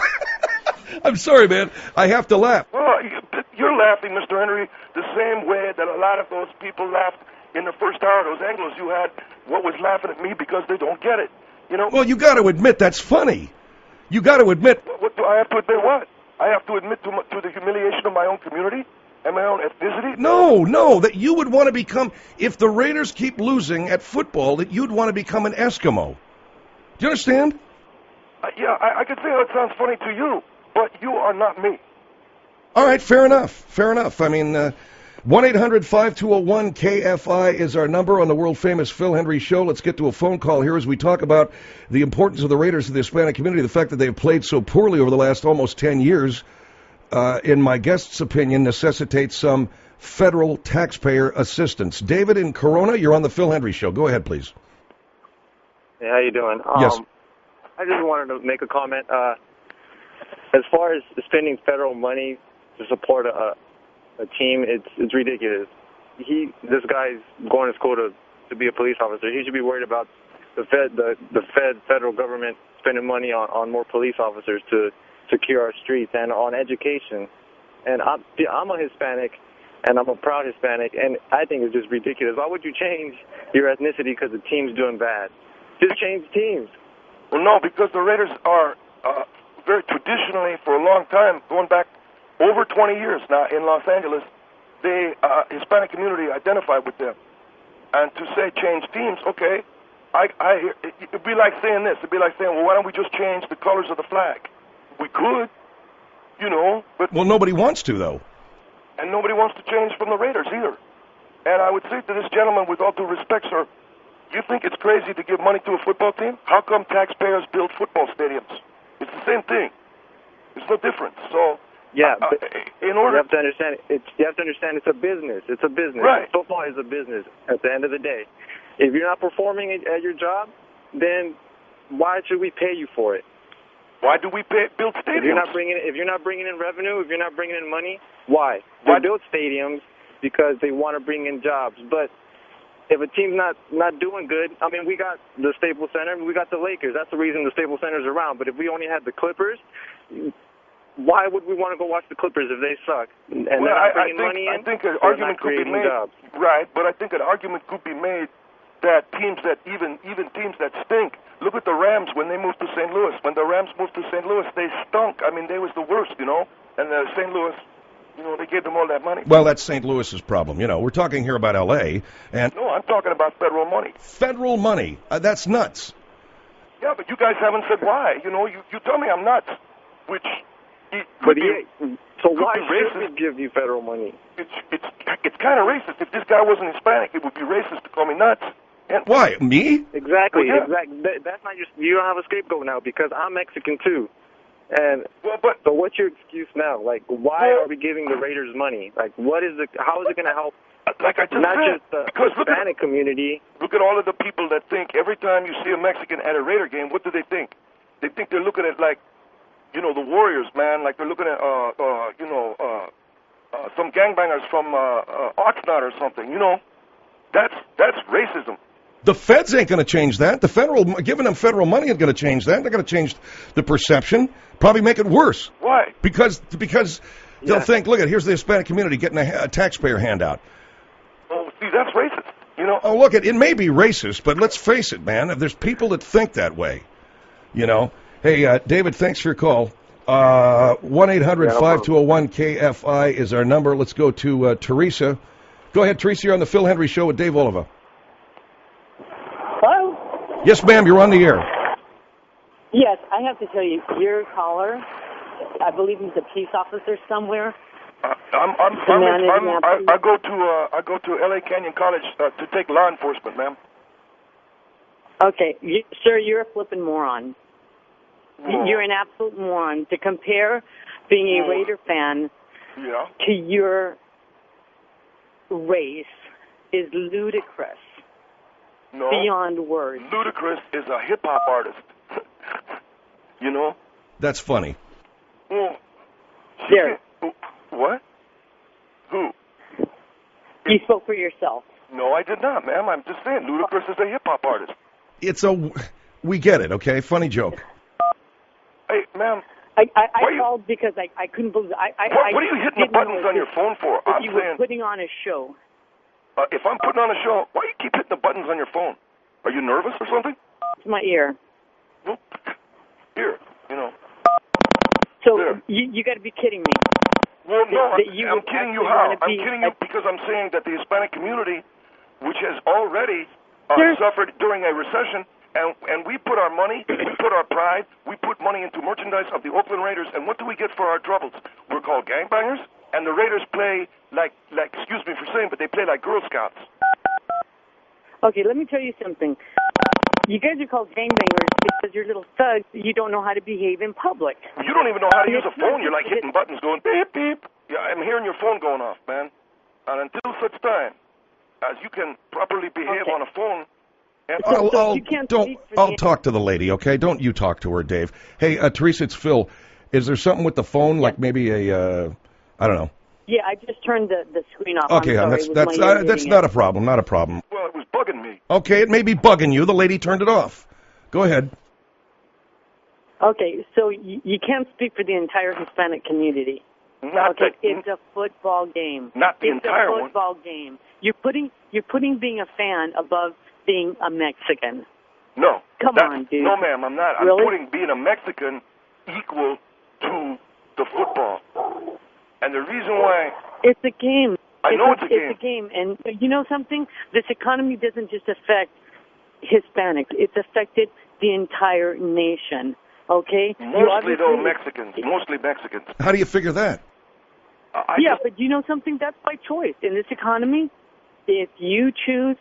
I'm sorry, man. I have to laugh. Well, you're laughing, Mr. Henry, the same way that a lot of those people laughed in the first hour. Those Anglos you had, what was laughing at me because they don't get it. Well, you got to admit that's funny. You got to admit. What do I have to admit? What? I have to admit to the humiliation of my own community and my own ethnicity? No, that you would want to become, if the Raiders keep losing at football, that you'd want to become an Eskimo. Do you understand? Yeah, I could say that sounds funny to you, but you are not me. All right, fair enough. I mean, 1-800-5201-KFI is our number on the world-famous Phil Hendry Show. Let's get to a phone call here as we talk about the importance of the Raiders to the Hispanic community, the fact that they've played so poorly over the last almost 10 years, in my guest's opinion, necessitates some federal taxpayer assistance. David in Corona, you're on the Phil Hendry Show. Go ahead, please. Hey, how you doing? Yes. I just wanted to make a comment. As far as spending federal money to support a team, it's ridiculous. This guy's going to school to be a police officer. He should be worried about the federal government spending money on more police officers to secure our streets and on education. And I'm a Hispanic, and I'm a proud Hispanic, and I think it's just ridiculous. Why would you change your ethnicity because the team's doing bad? Just change teams. Well, no, because the Raiders are very traditionally, for a long time, going back over 20 years now in Los Angeles, the Hispanic community identified with them. And to say change teams, okay, it'd be like saying this. It'd be like saying, well, why don't we just change the colors of the flag? We could, but... Well, nobody wants to, though. And nobody wants to change from the Raiders either. And I would say to this gentleman, with all due respect, sir, you think it's crazy to give money to a football team? How come taxpayers build football stadiums? It's the same thing. There's no difference. So... Yeah, but you have to understand. You have to understand. It's a business. It's a business. Right. Football is a business. At the end of the day, if you're not performing at your job, then why should we pay you for it? Why do we build stadiums? If you're not bringing in revenue, if you're not bringing in money, why? They build stadiums because they want to bring in jobs. But if a team's not doing good, I mean, we got the Staples Center, we got the Lakers. That's the reason the Staples Center's around. But if we only had the Clippers, why would we want to go watch the Clippers if they suck? And they're not bringing money in? I think an argument could be made. Jobs. Right, but I think an argument could be made that teams that even teams that stink. Look at the Rams when they moved to St. Louis. When the Rams moved to St. Louis, they stunk. I mean, they was the worst, And St. Louis, they gave them all that money. Well, that's St. Louis's problem. We're talking here about L.A. and no, I'm talking about federal money. Federal money. That's nuts. Yeah, but you guys haven't said why. You tell me I'm nuts, which. So why should we give you federal money? It's kind of racist. If this guy wasn't Hispanic, it would be racist to call me nuts. And why? Me? Exactly. Well, yeah. Exactly. That's not you don't have a scapegoat now because I'm Mexican too. And so what's your excuse now? Like, why are we giving the Raiders money? Like, how is it going to help? Like I just not said, just the because Hispanic community. Look at all of the people that think every time you see a Mexican at a Raider game, what do they think? They think they're looking at, like, you know, the Warriors, man. Like they're looking at, some gangbangers from Oxnard or something. You know, that's racism. The feds ain't going to change that. Giving them federal money ain't going to change that. They're going to change the perception, probably make it worse. Why? Because they'll think, look, here's the Hispanic community getting a taxpayer handout. Oh, see, that's racist. You know. Oh, look, it may be racist, but let's face it, man. There's people that think that way. You know. Hey, David, thanks for your call. 1-800-5201-KFI is our number. Let's go to Teresa. Go ahead, Teresa. You're on the Phil Hendry Show with Dave Oliva. Hello? Yes, ma'am. You're on the air. Yes, I have to tell you, your caller, I believe he's a peace officer somewhere. I go to L.A. Canyon College to take law enforcement, ma'am. Okay, sir, you're a flipping moron. Whoa. You're an absolute moron. To compare being a Raider fan to your race is ludicrous. No. Beyond words. Ludacris is a hip-hop artist. You know? That's funny. Well, there. What? Who? You spoke for yourself. No, I did not, ma'am. I'm just saying, Ludacris is a hip-hop artist. We get it, okay? Funny joke. Hey, ma'am. I called because I couldn't believe it. What are you hitting the buttons on your phone for? I'm saying, were putting on a show. If I'm putting on a show, why do you keep hitting the buttons on your phone? Are you nervous or something? It's my ear. Well, here, you know. So you got to be kidding me. Well, no, I'm kidding you how? I'm kidding you because I'm saying that the Hispanic community, which has already suffered during a recession, and we put our money, we put our pride, we put money into merchandise of the Oakland Raiders, and what do we get for our troubles? We're called gangbangers, and the Raiders play like excuse me for saying, but they play like Girl Scouts. Okay, let me tell you something. You guys are called gangbangers because you're little thugs. You don't know how to behave in public. You don't even know how to use a phone. You're like hitting buttons going beep, beep. Yeah, I'm hearing your phone going off, man. And until such time as you can properly behave on a phone... I'll talk to the lady, okay? Don't you talk to her, Dave. Hey, Teresa, it's Phil. Is there something with the phone, like maybe I don't know. Yeah, I just turned the screen off. Okay, that's not a problem, not a problem. Well, it was bugging me. Okay, it may be bugging you. The lady turned it off. Go ahead. Okay, so you can't speak for the entire Hispanic community. It's a football game. Not the entire one. It's a football game. You're putting being a fan above being a Mexican. No. Come on, dude. No, ma'am, I'm not. Really? I'm putting being a Mexican equal to the football. And the reason why... It's a game. I know it's a game. It's a game. And you know something? This economy doesn't just affect Hispanics. It's affected the entire nation. Okay? Mostly, though, Mexicans. Mostly Mexicans. How do you figure that? But you know something? That's by choice. In this economy, if you choose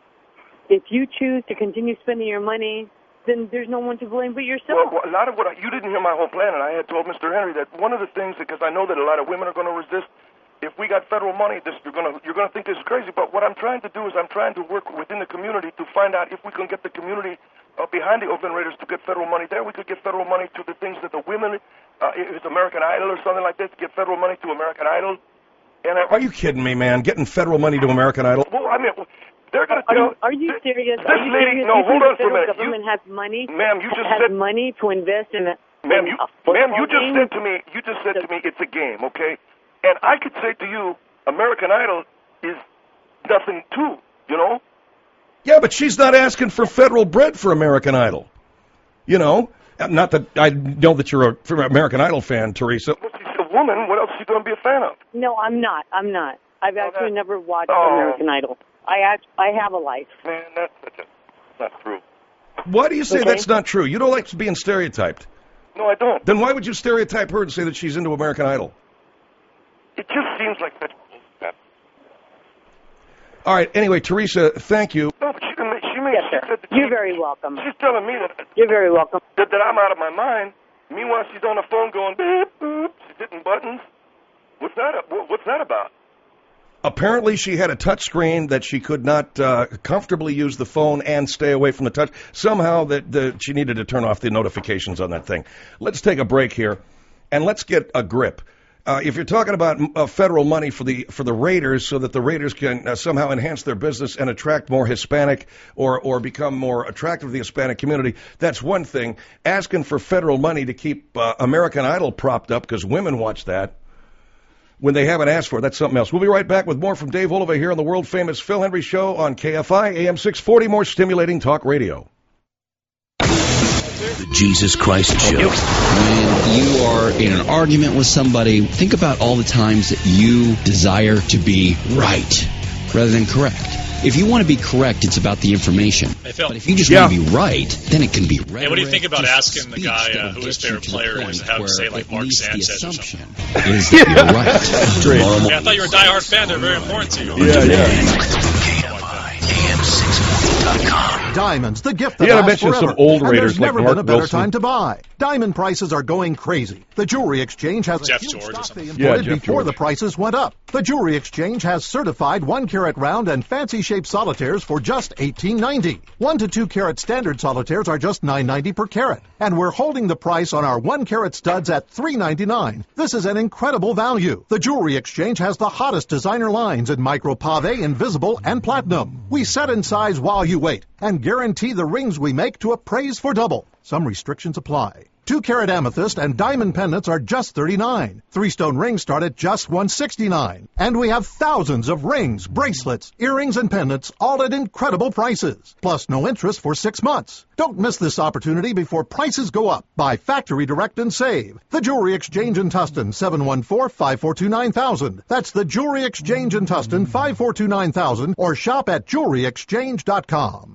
to continue spending your money, then there's no one to blame but yourself. Well, a lot of you didn't hear my whole plan, and I had told Mr. Henry that one of the things, because I know that a lot of women are going to resist, if we got federal money, you're going to think this is crazy. But what I'm trying to do is I'm trying to work within the community to find out if we can get the community behind the Oakland Raiders to get federal money there. We could get federal money to the things that the women, if it's American Idol or something like this, get federal money to American Idol. And are you kidding me, man? Getting federal money to American Idol? Well, I mean... They're going to tell... Are you serious? This lady... No, hold on for a minute. The government has money... Ma'am, you just said... money to invest in a Ma'am, you just said to me... You just said to me it's a game, okay? And I could say to you, American Idol is nothing too, you know? Yeah, but she's not asking for federal bread for American Idol. You know? Not that I know that you're an American Idol fan, Teresa. Well, she's a woman. What else is she going to be a fan of? No, I'm not. I've actually never watched American Idol. I have a life. Man, that's not true. Why do you say that's not true? You don't like being stereotyped. No, I don't. Then why would you stereotype her and say that she's into American Idol? It just seems like such bullcrap. All right. Anyway, Teresa, thank you. No, but Yes, sir. You're very welcome. She's telling me that You're very welcome. that I'm out of my mind. Meanwhile, she's on the phone going beep, boop. She's hitting buttons. What's that about? Apparently, she had a touch screen that she could not comfortably use the phone and stay away from the touch. Somehow, she needed to turn off the notifications on that thing. Let's take a break here, and let's get a grip. If you're talking about federal money for the Raiders so that the Raiders can somehow enhance their business and attract more Hispanic or become more attractive to the Hispanic community, that's one thing. Asking for federal money to keep American Idol propped up because women watch that when they haven't asked for it, that's something else. We'll be right back with more from Dave Oliva here on the world-famous Phil Henry Show on KFI, AM 640, more stimulating talk radio. The Jesus Christ Show. When you are in an argument with somebody, think about all the times that you desire to be right rather than correct. If you want to be correct, it's about the information. Hey, Phil. But if you just want to be right, then it can be rhetoric. Hey, what do you think about asking the guy who his favorite player is and have him say like Mark Sanchez or something? Is that you're right. Yeah, I thought you were a diehard fan. They're very important to you. Diamonds, the gift that You gotta lasts mention forever. some old And Raiders there's like never Mark been a better Wilson. time to buy. Diamond prices are going crazy. The Jewelry Exchange has Jeff a huge George or stock something. they imported Jeff before George. the prices went up. The Jewelry Exchange has certified 1-carat round and fancy-shaped solitaires for just $18.90. 1 to 2 carat standard solitaires are just $9.90 per carat. And we're holding the price on our 1-carat studs at $3.99. This is an incredible value. The Jewelry Exchange has the hottest designer lines in micro pave, invisible, and platinum. We set in size while you wait and guarantee the rings we make to appraise for double. Some restrictions apply. 2-carat amethyst and diamond pendants are just $39. 3-stone rings start at just $169. And we have thousands of rings, bracelets, earrings, and pendants, all at incredible prices. Plus no interest for 6 months. Don't miss this opportunity before prices go up. Buy Factory Direct and save. The Jewelry Exchange in Tustin, 714-542-9000. That's the Jewelry Exchange in Tustin, 542-9000, or shop at jewelryexchange.com.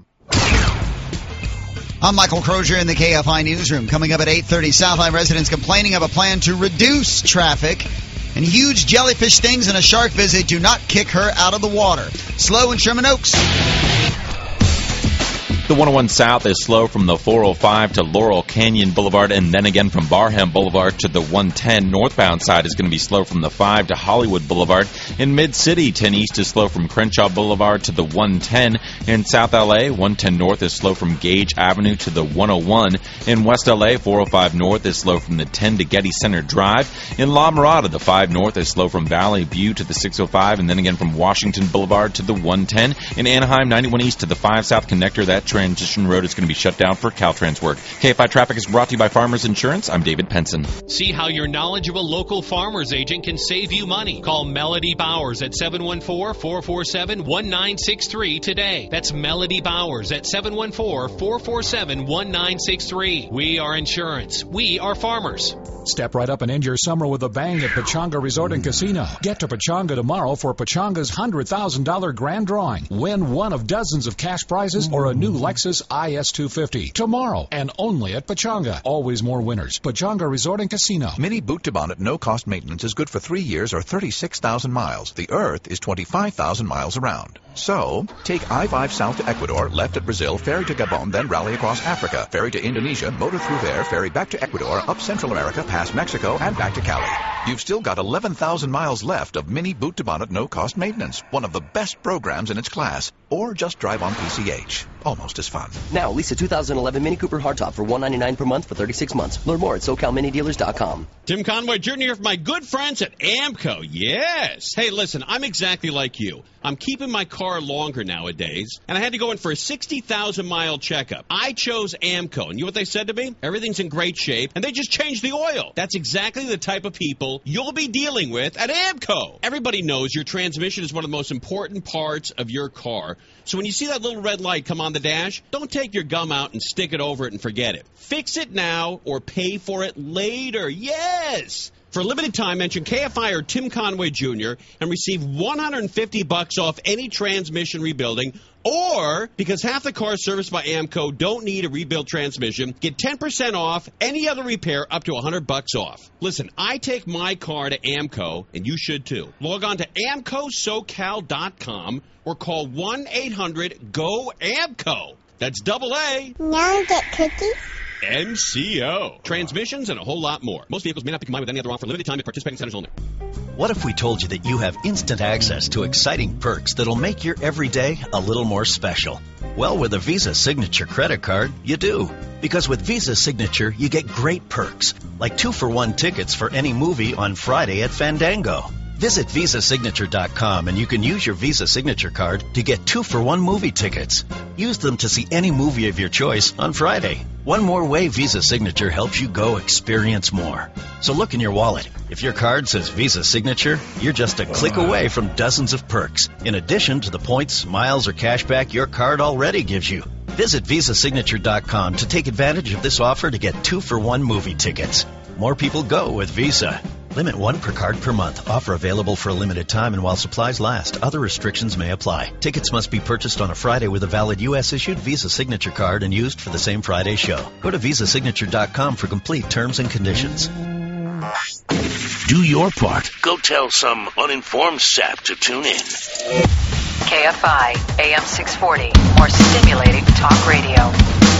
I'm Michael Crozier in the KFI Newsroom. Coming up at 8:30, Southline residents complaining of a plan to reduce traffic. And huge jellyfish stings and a shark visit do not kick her out of the water. Slow in Sherman Oaks. The 101 South is slow from the 405 to Laurel Canyon Boulevard, and then again from Barham Boulevard to the 110 northbound side is going to be slow from the 5 to Hollywood Boulevard. In Mid-City, 10 East is slow from Crenshaw Boulevard to the 110. In South LA, 110 North is slow from Gage Avenue to the 101. In West LA, 405 North is slow from the 10 to Getty Center Drive. In La Mirada, the 5 North is slow from Valley View to the 605, and then again from Washington Boulevard to the 110. In Anaheim, 91 East to the 5 South connector, that transition road is going to be shut down for Caltrans work. KFI Traffic is brought to you by Farmers Insurance. I'm David Penson. See how your knowledgeable local farmer's agent can save you money. Call Melody Bowers at 714-447-1963 today. That's Melody Bowers at 714-447-1963. We are insurance. We are farmers. Step right up and end your summer with a bang at Pechanga Resort and Casino. Get to Pechanga tomorrow for Pechanga's $100,000 grand drawing. Win one of dozens of cash prizes or a new Lexus IS250. Tomorrow and only at Pechanga. Always more winners. Pechanga Resort and Casino. Mini boot to bonnet no-cost maintenance is good for 3 years or 36,000 miles. The Earth is 25,000 miles around. So, take I-5 south to Ecuador, left at Brazil, ferry to Gabon, then rally across Africa, ferry to Indonesia, motor through there, ferry back to Ecuador, up Central America, past Mexico, and back to Cali. You've still got 11,000 miles left of mini boot to bonnet no-cost maintenance, one of the best programs in its class. Or just drive on PCH. Almost as fun. Now, lease a 2011 Mini Cooper hardtop for $199 per month for 36 months. Learn more at SoCalMiniDealers.com. Tim Conway Jr. here for my good friends at AMCO. Yes. Hey, listen, I'm exactly like you. I'm keeping my car longer nowadays, and I had to go in for a 60,000-mile checkup. I chose AMCO, and you know what they said to me? Everything's in great shape, and they just changed the oil. That's exactly the type of people you'll be dealing with at AMCO. Everybody knows your transmission is one of the most important parts of your car. So when you see that little red light come on the dash, don't take your gum out and stick it over it and forget it. Fix it now or pay for it later. Yes! For a limited time, mention KFI or Tim Conway Jr. and receive $150 off any transmission rebuilding. Or, because half the cars serviced by AAMCO don't need a rebuilt transmission, get 10% off any other repair up to $100 off. Listen, I take my car to AAMCO, and you should too. Log on to AAMCOSoCal.com or call 1-800-GO-AAMCO. That's double A. Now get cookies? MCO. Transmissions and a whole lot more. Most vehicles may not be combined with any other offer. Limited time at participating centers only. What if we told you that you have instant access to exciting perks that'll make your everyday a little more special? Well, with a Visa Signature credit card, you do. Because with Visa Signature, you get great perks, like 2-for-1 tickets for any movie on Friday at Fandango. Visit VisaSignature.com and you can use your Visa Signature card to get 2-for-1 movie tickets. Use them to see any movie of your choice on Friday. One more way Visa Signature helps you go experience more. So look in your wallet. If your card says Visa Signature, you're just a click away from dozens of perks, in addition to the points, miles, or cashback your card already gives you. Visit VisaSignature.com to take advantage of this offer to get 2-for-1 movie tickets. More people go with Visa. Limit 1 per card per month. Offer available for a limited time and while supplies last. Other restrictions may apply. Tickets must be purchased on a Friday with a valid U.S.-issued Visa Signature card and used for the same Friday show. Go to VisaSignature.com for complete terms and conditions. Do your part. Go tell some uninformed sap to tune in. KFI, AM 640, more stimulating talk radio.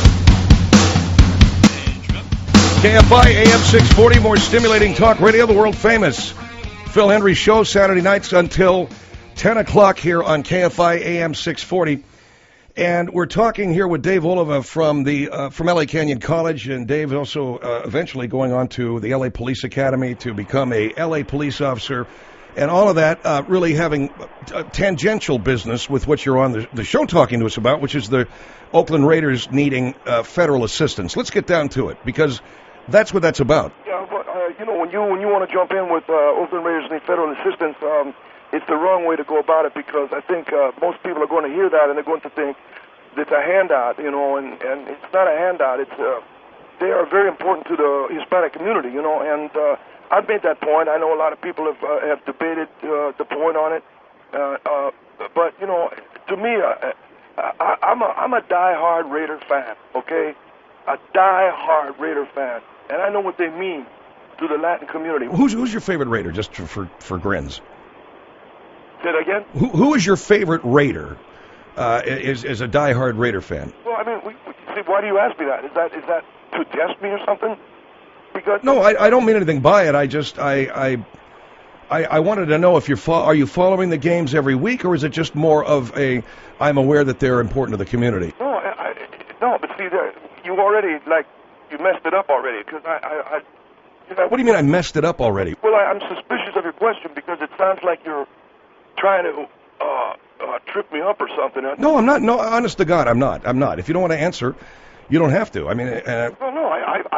KFI, AM 640, more stimulating talk radio, the world famous Phil Hendrie Show, Saturday nights until 10 o'clock here on KFI, AM 640. And we're talking here with Dave Oliva from LA Canyon College, and Dave is also eventually going on to the LA Police Academy to become a LA police officer, and all of that really having tangential business with what you're on the show talking to us about, which is the Oakland Raiders needing federal assistance. Let's get down to it, because that's what that's about. Yeah, but when you want to jump in with Oakland Raiders need federal assistance, it's the wrong way to go about it, because I think most people are going to hear that and they're going to think it's a handout, and it's not a handout. It's they are very important to the Hispanic community, and I've made that point. I know a lot of people have debated the point on it, but to me, I'm a diehard Raider fan. Okay, a diehard Raider fan, and I know what they mean to the Latin community. Who's your favorite Raider? Just for grins. Say that again? Who is your favorite Raider? Is a diehard Raider fan? Well, I mean, see, why do you ask me that? Is that to test me or something? Because no, I don't mean anything by it. I just I wanted to know if are you following the games every week, or is it just more of I'm aware that they're important to the community? No, no, but see, you already you messed it up already, because What do you mean I messed it up already? Well, I'm suspicious of your question, because it sounds like you're trying to trip me up or something. No, I'm not. No, honest to God, I'm not. If you don't want to answer, you don't have to. I mean, no,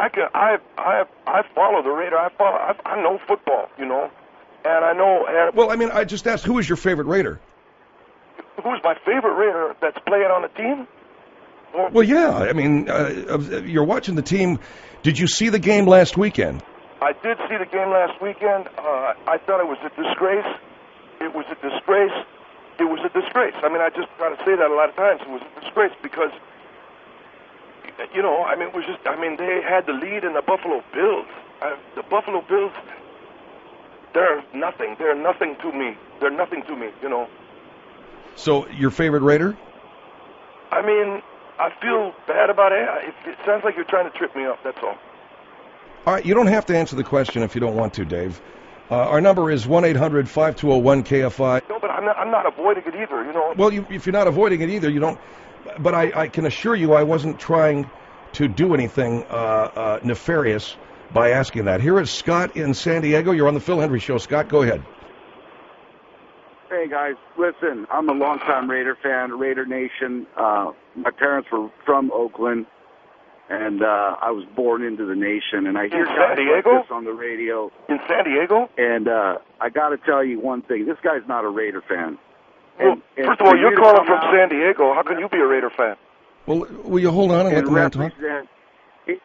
I follow the Raider. I know football, and I know. Well, I mean, I just asked, who is your favorite Raider? Who's my favorite Raider that's playing on the team? Well, yeah. I mean, you're watching the team. Did you see the game last weekend? I did see the game last weekend. I thought it was a disgrace. It was a disgrace. It was a disgrace. I mean, I just got to say that a lot of times. It was a disgrace because, I mean, it was just, they had the lead in the Buffalo Bills. The Buffalo Bills, they're nothing. They're nothing to me. They're nothing to me, So, your favorite Raider? I mean, I feel bad about it. It sounds like you're trying to trip me up, that's all. All right, you don't have to answer the question if you don't want to, Dave. Our number is 1-800-5201-KFI. No, but I'm not avoiding it either, Well, if you're not avoiding it either, you don't. But I can assure you I wasn't trying to do anything nefarious by asking that. Here is Scott in San Diego. You're on the Phil Hendrie Show. Scott, go ahead. Hey, guys. Listen, I'm a longtime Raider fan, Raider Nation. My parents were from Oakland. And I was born into the nation, and I hear guys like this on the radio. In San Diego? And I got to tell you one thing. This guy's not a Raider fan. Well, first of all, you're calling from San Diego. How can you be a Raider fan? Well, will you hold on and let the man talk?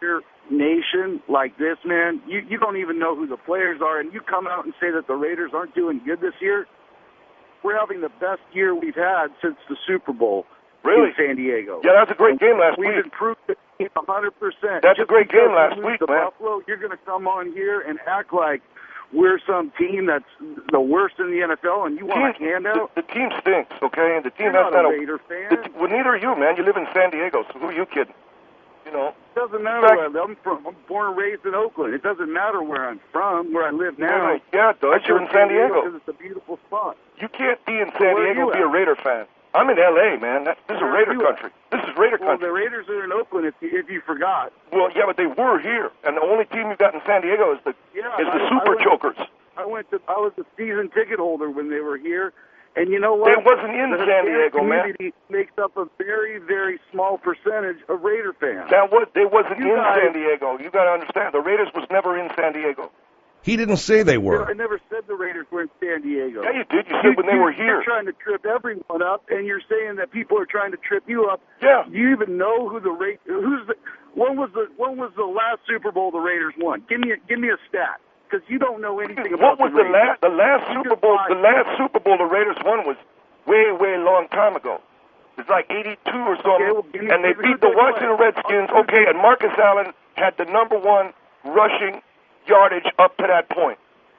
nation like this, man, you don't even know who the players are, and you come out and say that the Raiders aren't doing good this year. We're having the best year we've had since the Super Bowl in San Diego. Yeah, that was a great game last week. We've improved it 100%. That's a great game last week, man. Buffalo, you're going to come on here and act like we're some team that's the worst in the NFL, and you want a handout? The team stinks, okay? And the team You're has not a Raider fan. Well, neither are you, man. You live in San Diego, so who are you kidding? You know. Doesn't matter where I'm from. I'm born and raised in Oakland. It doesn't matter where I'm from, where I live now. Yeah, it does. You're in San Diego. Because it's a beautiful spot. You can't be in San Diego and be a Raider fan. I'm in L.A., man. This is Raider country. This is Raider country. Well, the Raiders are in Oakland, if you forgot. Well, yeah, but they were here, and the only team you've got in San Diego is the Super Chokers. I was a season ticket holder when they were here, and you know what? They wasn't in San Diego, man. The community makes up a very, very small percentage of Raider fans. They wasn't in San Diego. You got to understand, the Raiders was never in San Diego. He didn't say they were. I never said the Raiders were in San Diego. Yeah, you did. You said when they were here. You're trying to trip everyone up, and you're saying that people are trying to trip you up. Yeah. Do you even know who the when was the last Super Bowl the Raiders won? Give me a stat, because you don't know anything about what was the last Super Bowl? The last Super Bowl the Raiders won was way long time ago. It's like 82 or something, and they beat the Washington Redskins. Okay, and Marcus Allen had the number one rushing yardage up to that point.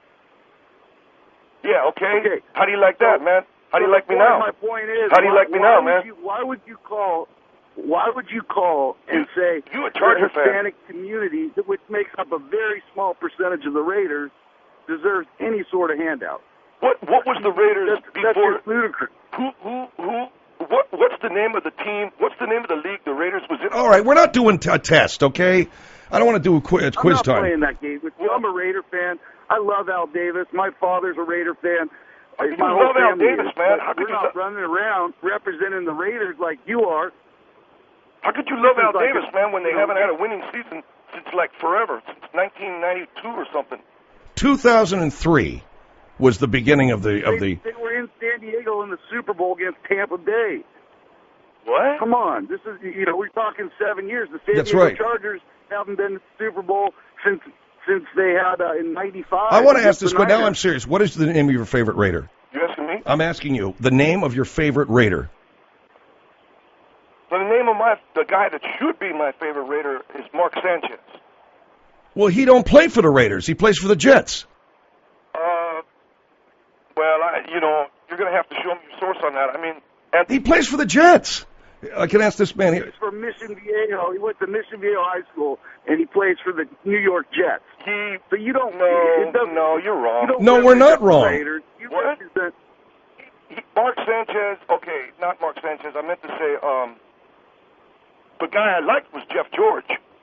Yeah, okay. How do you like that, man? How do you like me now? My point is, how do you like me now, man? Why would you call and say you a Charger the Hispanic community, which makes up a very small percentage of the Raiders, deserves any sort of handout? What was the Raiders before? That's ludicrous. What's the name of the team? What's the name of the league the Raiders was in? All right, we're not doing a test, okay? I don't want to do quiz time. I'm not playing that game with you. I'm a Raider fan. I love Al Davis. My father's a Raider fan. You love Al Davis, man. We're not running around representing the Raiders like you are. How could you love Al Davis, man, when they haven't had a winning season since like forever, since 1992 or something? 2003 was the beginning of the. They were in San Diego in the Super Bowl against Tampa Bay. What? Come on, this is we're talking 7 years. The San Diego Chargers haven't been to the Super Bowl since they had in '95. I want to ask this, but now I'm serious. What is the name of your favorite Raider? You asking me? I'm asking you the name of your favorite Raider. The name of the guy that should be my favorite Raider is Mark Sanchez. Well, he don't play for the Raiders. He plays for the Jets. Well, you're going to have to show me your source on that. I mean, he plays for the Jets. I can ask this man here. He's from Mission Viejo. He went to Mission Viejo High School, and he plays for the New York Jets. So you don't know. No, you're wrong. No, we're not wrong. You represent. Mark Sanchez. Okay, not Mark Sanchez. I meant to say the guy I liked was Jeff George.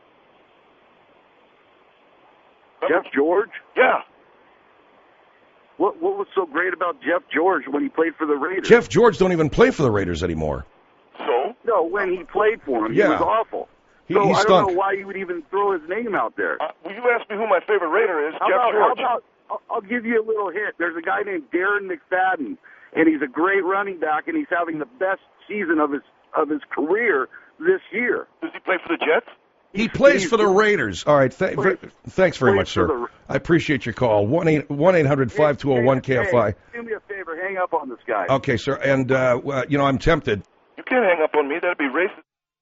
Jeff George? Yeah. What was so great about Jeff George when he played for the Raiders? Jeff George don't even play for the Raiders anymore. So? No, when he played for him, he was awful. He I stunk. don't know why you would even throw his name out there. Well, you asked me who my favorite Raider is, Jeff George. I'll give you a little hint. There's a guy named Darren McFadden, and he's a great running back, and he's having the best season of his career this year. Does he play for the Jets? He plays for the Raiders. All right. Thanks very much, sir. I appreciate your call. 1-800-5201-KFI. Do me a favor. Hang up on this guy. Okay, sir. And, I'm tempted. You can't hang up on me. That'd be racist.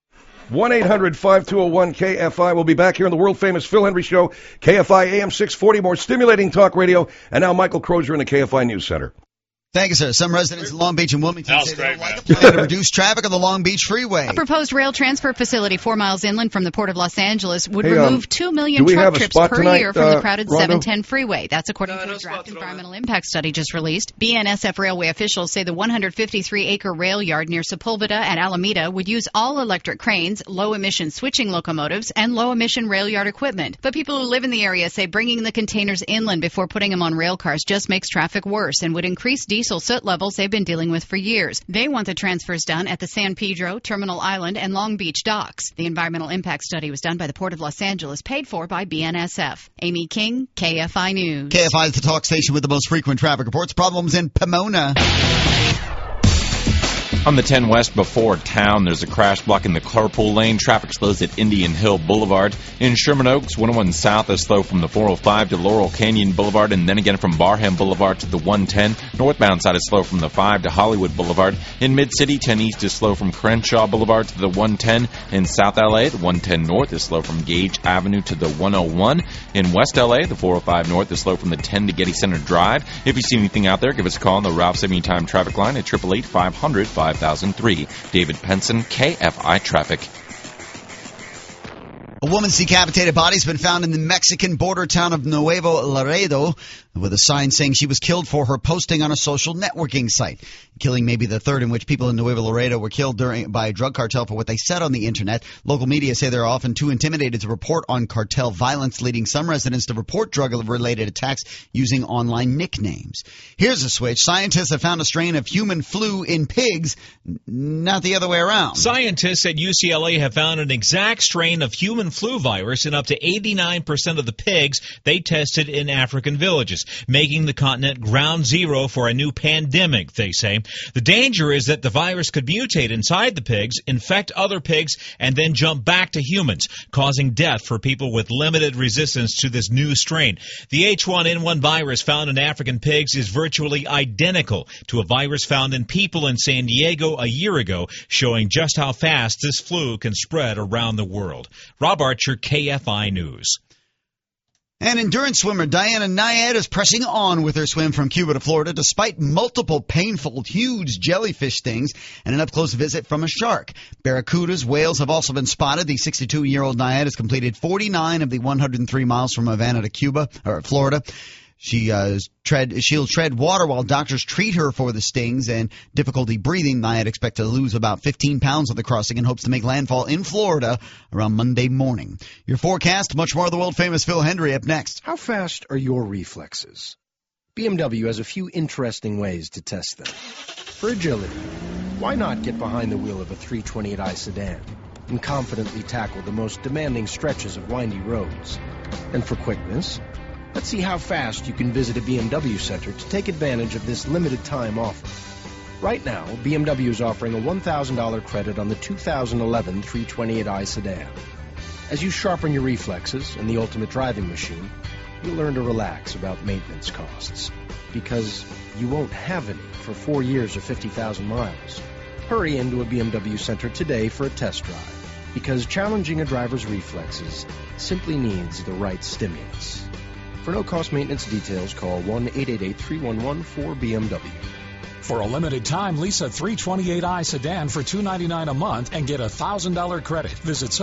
1-800-5201-KFI. We'll be back here on the world-famous Phil Hendry Show, KFI AM 640, more stimulating talk radio. And now Michael Crozier in the KFI News Center. Thank you, sir. Some residents in Long Beach and Wilmington say they don't like the plan to reduce traffic on the Long Beach Freeway. A proposed rail transfer facility 4 miles inland from the Port of Los Angeles would remove 2 million truck trips per year from the crowded 710 freeway. That's according to a draft environmental impact study just released. BNSF Railway officials say the 153-acre rail yard near Sepulveda and Alameda would use all-electric cranes, low-emission switching locomotives, and low-emission rail yard equipment. But people who live in the area say bringing the containers inland before putting them on rail cars just makes traffic worse and would increase diesel soot levels they've been dealing with for years. They want the transfers done at the San Pedro, Terminal Island, and Long Beach docks. The environmental impact study was done by the Port of Los Angeles, paid for by BNSF. Amy King, KFI News. KFI is the talk station with the most frequent traffic reports. Problems in Pomona. On the 10 West before town, there's a crash blocking the carpool lane. Traffic slows at Indian Hill Boulevard. In Sherman Oaks, 101 South is slow from the 405 to Laurel Canyon Boulevard, and then again from Barham Boulevard to the 110. Northbound side is slow from the 5 to Hollywood Boulevard. In Mid-City, 10 East is slow from Crenshaw Boulevard to the 110. In South LA, the 110 North is slow from Gage Avenue to the 101. In West LA, the 405 North is slow from the 10 to Getty Center Drive. If you see anything out there, give us a call on the Ralph Saving Time traffic line at 888-500-5003. David Penson, KFI Traffic. A woman's decapitated body has been found in the Mexican border town of Nuevo Laredo with a sign saying she was killed for her posting on a social networking site. Killing may be the third in which people in Nuevo Laredo were killed by a drug cartel for what they said on the internet. Local media say they're often too intimidated to report on cartel violence, leading some residents to report drug-related attacks using online nicknames. Here's a switch. Scientists have found a strain of human flu in pigs, not the other way around. Scientists at UCLA have found an exact strain of human flu virus in up to 89% of the pigs they tested in African villages, making the continent ground zero for a new pandemic, they say. The danger is that the virus could mutate inside the pigs, infect other pigs, and then jump back to humans, causing death for people with limited resistance to this new strain. The H1N1 virus found in African pigs is virtually identical to a virus found in people in San Diego a year ago, showing just how fast this flu can spread around the world. Rob Archer, KFI News. And endurance swimmer Diana Nyad is pressing on with her swim from Cuba to Florida despite multiple painful, huge jellyfish stings and an up-close visit from a shark. Barracudas, whales have also been spotted. The 62-year-old Nyad has completed 49 of the 103 miles from Havana to Florida. She'll tread water while doctors treat her for the stings and difficulty breathing. Nyad expects to lose about 15 pounds at the crossing and hopes to make landfall in Florida around Monday morning. Your forecast, much more of the world-famous Phil Hendry up next. How fast are your reflexes? BMW has a few interesting ways to test them. For agility, why not get behind the wheel of a 328i sedan and confidently tackle the most demanding stretches of windy roads? And for quickness, let's see how fast you can visit a BMW center to take advantage of this limited time offer. Right now, BMW is offering a $1,000 credit on the 2011 328i sedan. As you sharpen your reflexes and the ultimate driving machine, you'll learn to relax about maintenance costs, because you won't have any for 4 years or 50,000 miles. Hurry into a BMW center today for a test drive, because challenging a driver's reflexes simply needs the right stimulus. For no-cost maintenance details, call 1-888-311-4BMW. For a limited time, lease a 328i sedan for $299 a month and get a $1,000 credit. Visit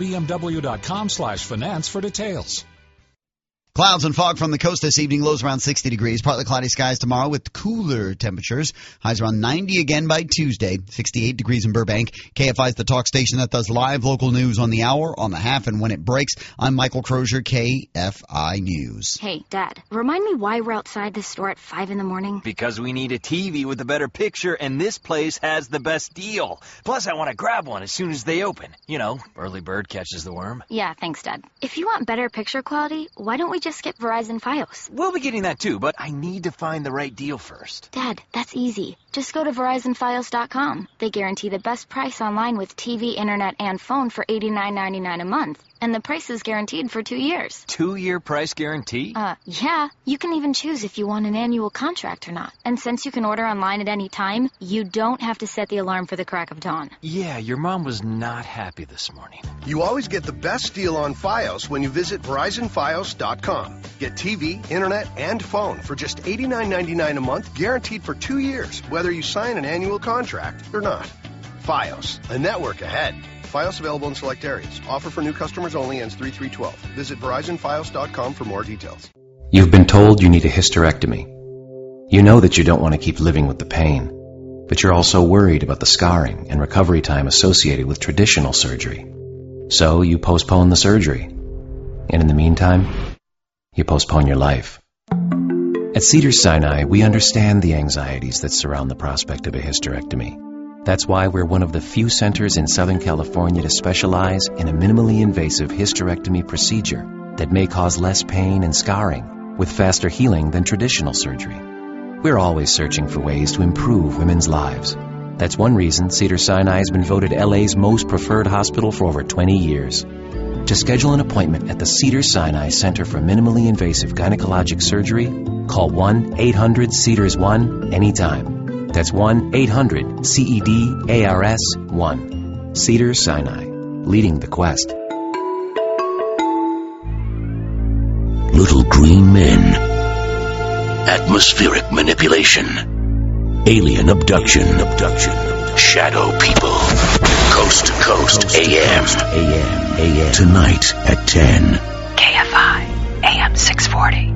SoCalBMW.com/finance for details. Clouds and fog from the coast this evening, lows around 60 degrees. Partly cloudy skies tomorrow with cooler temperatures. Highs around 90 again by Tuesday. 68 degrees in Burbank. KFI is the talk station that does live local news on the hour, on the half, and when it breaks. I'm Michael Crozier, KFI News. Hey, Dad, remind me why we're outside this store at 5 in the morning. Because we need a TV with a better picture, and this place has the best deal. Plus, I want to grab one as soon as they open. You know, early bird catches the worm. Yeah, thanks, Dad. If you want better picture quality, why don't we just get Verizon Fios? We'll be getting that too, but I need to find the right deal first. Dad, that's easy. Just go to VerizonFios.com. They guarantee the best price online with TV, internet, and phone for $89.99 a month. And the price is guaranteed for 2 years. 2-year price guarantee? Yeah. You can even choose if you want an annual contract or not. And since you can order online at any time, you don't have to set the alarm for the crack of dawn. Yeah, your mom was not happy this morning. You always get the best deal on Fios when you visit VerizonFios.com. Get TV, internet, and phone for just $89.99 a month, guaranteed for 2 years, whether you sign an annual contract or not. Fios, a network ahead. Fios available in select areas. Offer for new customers only, ends 3/3/12. Visit VerizonFios.com for more details. You've been told you need a hysterectomy. You know that you don't want to keep living with the pain, but you're also worried about the scarring and recovery time associated with traditional surgery. So you postpone the surgery. And in the meantime, you postpone your life. At Cedars-Sinai, we understand the anxieties that surround the prospect of a hysterectomy. That's why we're one of the few centers in Southern California to specialize in a minimally invasive hysterectomy procedure that may cause less pain and scarring, with faster healing than traditional surgery. We're always searching for ways to improve women's lives. That's one reason Cedars-Sinai has been voted LA's most preferred hospital for over 20 years. To schedule an appointment at the Cedars-Sinai Center for Minimally Invasive Gynecologic Surgery, call 1-800-CEDARS-1 anytime. That's 1-800-CEDARS-1. Cedars-Sinai, leading the quest. Little green men. Atmospheric manipulation. Alien abduction. Shadow people. Coast to coast AM. Tonight at 10. KFI, AM 640.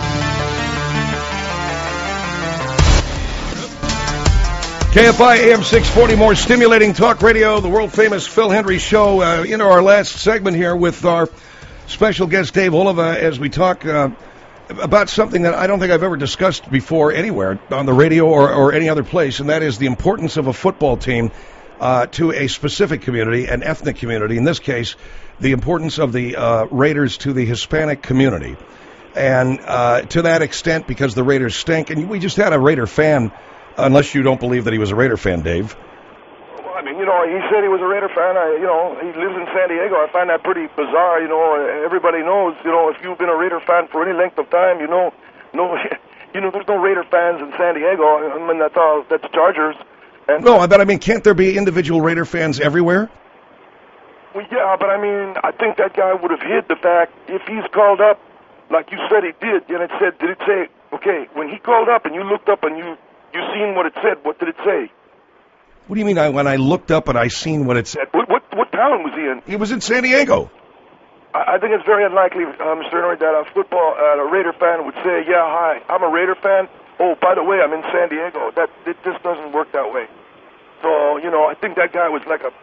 KFI AM 640, more stimulating talk radio, the world-famous Phil Hendrie Show. Into our last segment here with our special guest, Dave Oliva, as we talk about something that I don't think I've ever discussed before anywhere on the radio or any other place, and that is the importance of a football team to a specific community, an ethnic community. In this case, the importance of the Raiders to the Hispanic community. And to that extent, because the Raiders stink, and we just had a Raider fan, unless you don't believe that he was a Raider fan, Dave. Well, I mean, he said he was a Raider fan. He lives in San Diego. I find that pretty bizarre. Everybody knows, if you've been a Raider fan for any length of time, there's no Raider fans in San Diego. I mean, that's Chargers. And no, but I mean, can't there be individual Raider fans everywhere? Well, yeah, but I mean, I think that guy would have hid the fact if he's called up, like you said he did, and did it say, okay, when he called up and you looked up and you seen what it said, what did it say? What do you mean when I looked up and I seen what it said? What town was he in? He was in San Diego. I think it's very unlikely, Mr. Henry, that a Raider fan would say, yeah, hi, I'm a Raider fan. Oh, by the way, I'm in San Diego. It just doesn't work that way. So, I think that guy was like a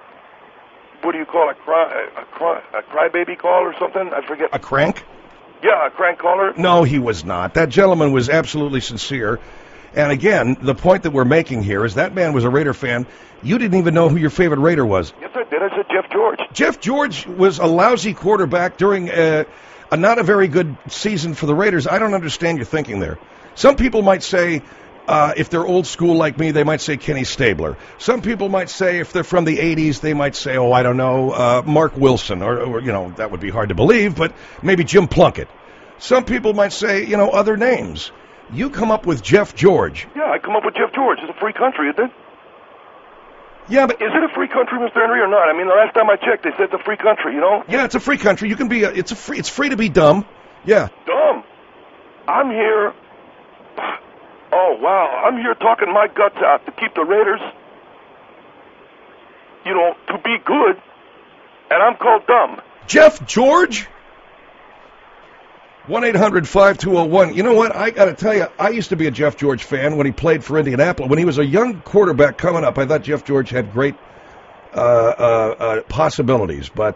crybaby call or something? I forget. A crank? Yeah, a crank caller. No, he was not. That gentleman was absolutely sincere. And again, the point that we're making here is that man was a Raider fan. You didn't even know who your favorite Raider was. Yes, I did. I said Jeff George. Jeff George was a lousy quarterback during not a very good season for the Raiders. I don't understand your thinking there. Some people might say, if they're old school like me, they might say Kenny Stabler. Some people might say, if they're from the 80s, they might say, Mark Wilson, or that would be hard to believe, but maybe Jim Plunkett. Some people might say, other names. You come up with Jeff George. Yeah, I come up with Jeff George. It's a free country, isn't it? Yeah, but is it a free country, Mr. Henry, or not? I mean, the last time I checked, they said it's a free country. Yeah, it's a free country. You can be. It's free to be dumb. Yeah. Dumb. I'm here. Oh wow, I'm here talking my guts out to keep the Raiders, to be good, and I'm called dumb. Jeff George? 1-800-5201. You know what? I got to tell you, I used to be a Jeff George fan when he played for Indianapolis. When he was a young quarterback coming up, I thought Jeff George had great possibilities. But,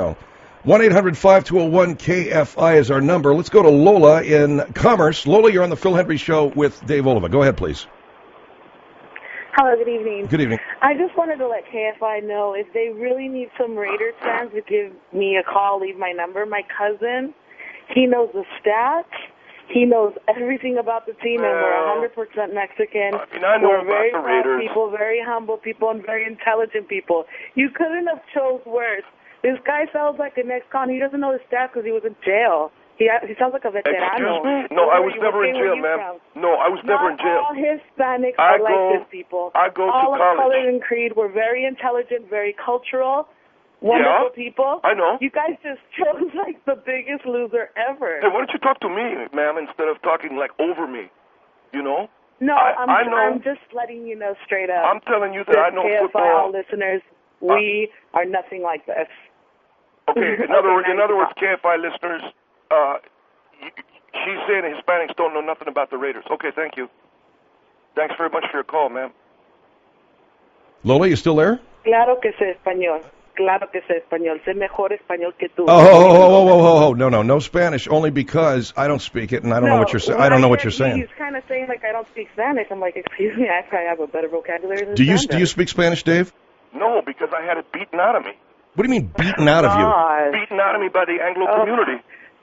1-800-5201-KFI is our number. Let's go to Lola in Commerce. Lola, you're on the Phil Hendrie Show with Dave Oliva. Go ahead, please. Hello, good evening. Good evening. I just wanted to let KFI know if they really need some Raiders fans to give me a call, leave my number. My cousin, he knows the stats. He knows everything about the team, and we're 100% Mexican. I know we're very about the Raiders. People, very humble people, and very intelligent people. You couldn't have chose worse. This guy sounds like an ex-con. He doesn't know the stats because he was in jail. He sounds like a veterano. Excuse me? No, I was never in jail, ma'am. No, I was never in jail. Not all Hispanics are like this, people. I go to college. All of color and creed. We're very intelligent, very cultural, wonderful people. I know. You guys just chose like the biggest loser ever. Hey, why don't you talk to me, ma'am, instead of talking like over me? No, I know. I'm just letting you know straight up. I'm telling you that I know KFI, football. all listeners, we are nothing like this. Okay, in other words, KFI listeners, she's saying Hispanics don't know nothing about the Raiders. Okay, thank you. Thanks very much for your call, ma'am. Lola, you still there? Claro que sé español. Claro que sé español. Sé mejor español que tú. Oh, no Spanish. Only because I don't speak it, and I don't know what you're saying. I don't know what you're saying. He's kind of saying like I don't speak Spanish. I'm like, excuse me, I probably have a better vocabulary than Do you speak Spanish, Dave? No, because I had it beaten out of me. What do you mean beaten out of you? Beaten out of me by the Anglo community.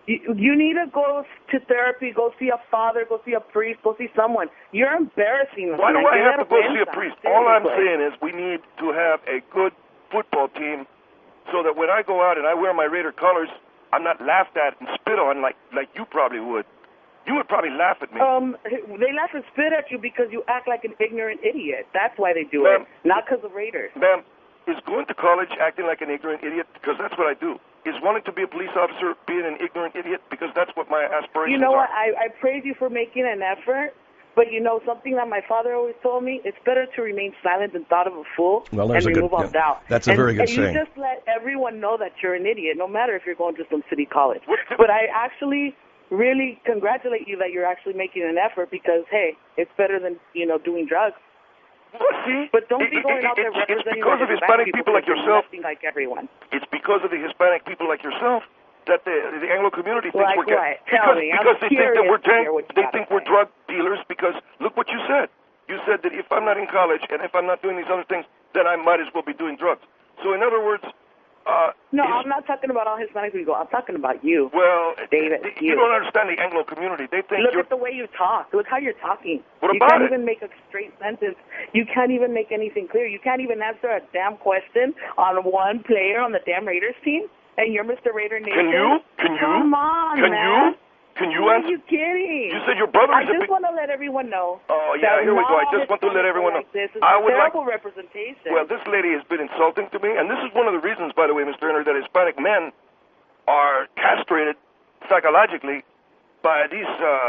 You need to go to therapy, go see a father, go see a priest, go see someone. You're embarrassing. Why do I have to go see a priest? All I'm saying is we need to have a good football team so that when I go out and I wear my Raider colors, I'm not laughed at and spit on like you probably would. You would probably laugh at me. They laugh and spit at you because you act like an ignorant idiot. That's why they do it, not because of Raiders. Ma'am, is going to college acting like an ignorant idiot? Because that's what I do. Is wanting to be a police officer being an ignorant idiot? Because that's what my aspirations are. You know what? I praise you for making an effort, but you know something that my father always told me? It's better to remain silent than thought of a fool and remove all doubt. That's a very good saying. You just let everyone know that you're an idiot, no matter if you're going to some city college. But I actually really congratulate you that you're actually making an effort because, hey, it's better than, doing drugs. Well, see, but don't be going out there representing because of Hispanic people like yourself. Like everyone. It's because of the Hispanic people like yourself that the Anglo community thinks we're getting. Tell me. Because they think that we're drug dealers. Because look what you said. You said that if I'm not in college and if I'm not doing these other things, then I might as well be doing drugs. So in other words. No, I'm not talking about all Hispanic people. I'm talking about you. Well, David, you don't understand the Anglo community. They think Look at the way you talk. Look how you're talking. What you about can't even make a straight sentence. You can't even make anything clear. You can't even answer a damn question on one player on the damn Raiders team. And you're Mr. Raider Nation. Can you? Come on, man. Can you Are answer? you kidding? You said your brother is I just want to let everyone know. Oh, yeah, here we go. I just want to let everyone know. This is terrible representation. Well, this lady has been insulting to me, and this is one of the reasons, by the way, Mr. Henry, that Hispanic men are castrated psychologically by these...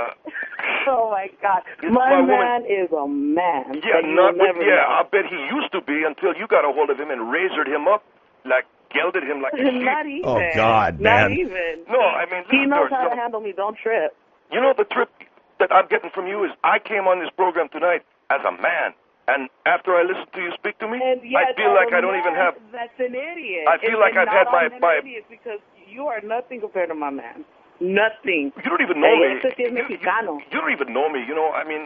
Oh, my God. My man is a man. Yeah, I bet he used to be until you got a hold of him and razored him up gelded him like a sheep. Not even. Oh, God, man. Not even. No, I mean... He knows how to handle me. Don't trip. You know, the trip that I'm getting from you is I came on this program tonight as a man. And after I listen to you speak to me, I feel like I don't even have... That's an idiot. I feel like I've had my... Idiot because you are nothing compared to my man. Nothing. You don't even know me. You don't even know me. I mean...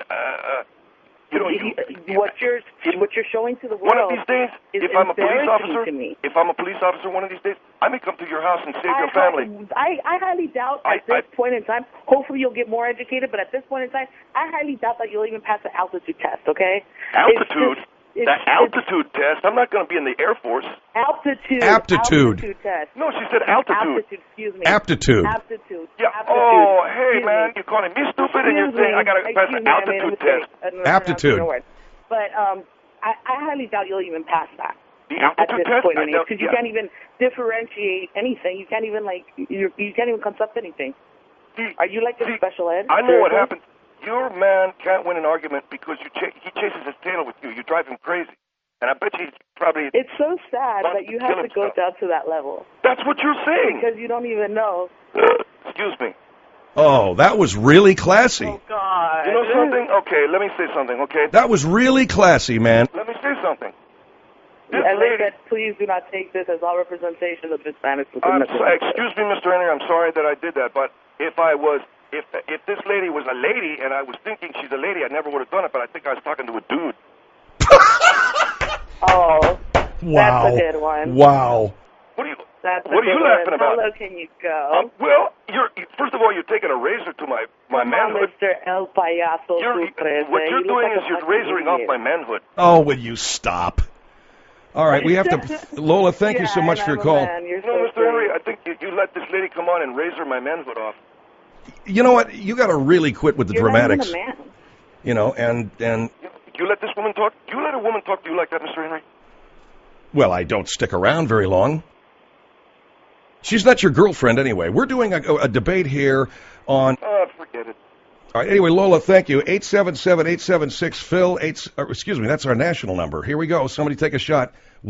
what you're showing to the world. One of these days, if I'm a police officer, one of these days, I may come to your house and save your family. I highly doubt at this point in time. Hopefully, you'll get more educated, but at this point in time, I highly doubt that you'll even pass the altitude test. Okay? Altitude. Altitude test. I'm not going to be in the Air Force. Aptitude test. No, she said altitude. Excuse me. Aptitude. Yeah. Aptitude. Oh, hey, man, you're calling me stupid, and you're saying I got to pass an altitude test. Aptitude. But I highly doubt you'll even pass that. The altitude test? Because you can't even differentiate anything. You can't even you can't even construct anything. Are you like a special ed? I know what happens. Your man can't win an argument because he chases his tail with you. You drive him crazy. And I bet you probably... It's so sad that you have to go down to that level. That's what you're saying. Because you don't even know. Excuse me. Oh, that was really classy. Oh, God. You know something? Okay, let me say something, okay? That was really classy, man. Let me say something. Please do not take this as all representation of Hispanics. Excuse me, Mr. Henry, I'm sorry that I did that, but if this lady was a lady and I was thinking she's a lady, I never would have done it, but I think I was talking to a dude. Oh, wow. That's a good one. Wow. What are you laughing about? How low can you go? Well, first of all, you're taking a razor to my manhood. Mr. El Payaso What you're doing is you're razoring off my manhood. Oh, will you stop? All right, we have to... Lola, thank you so much for your call. Mr. Henry, I think you let this lady come on and razor my manhood off. You know what? You got to really quit with the dramatics. Not even a man. You know, and... You let this woman talk? You let a woman talk to you like that, Mr. Henry? Well, I don't stick around very long. She's not your girlfriend anyway. We're doing a debate here on... forget it. All right, anyway, Lola, thank you. 877-876-PHIL. Excuse me, that's our national number. Here we go. Somebody take a shot.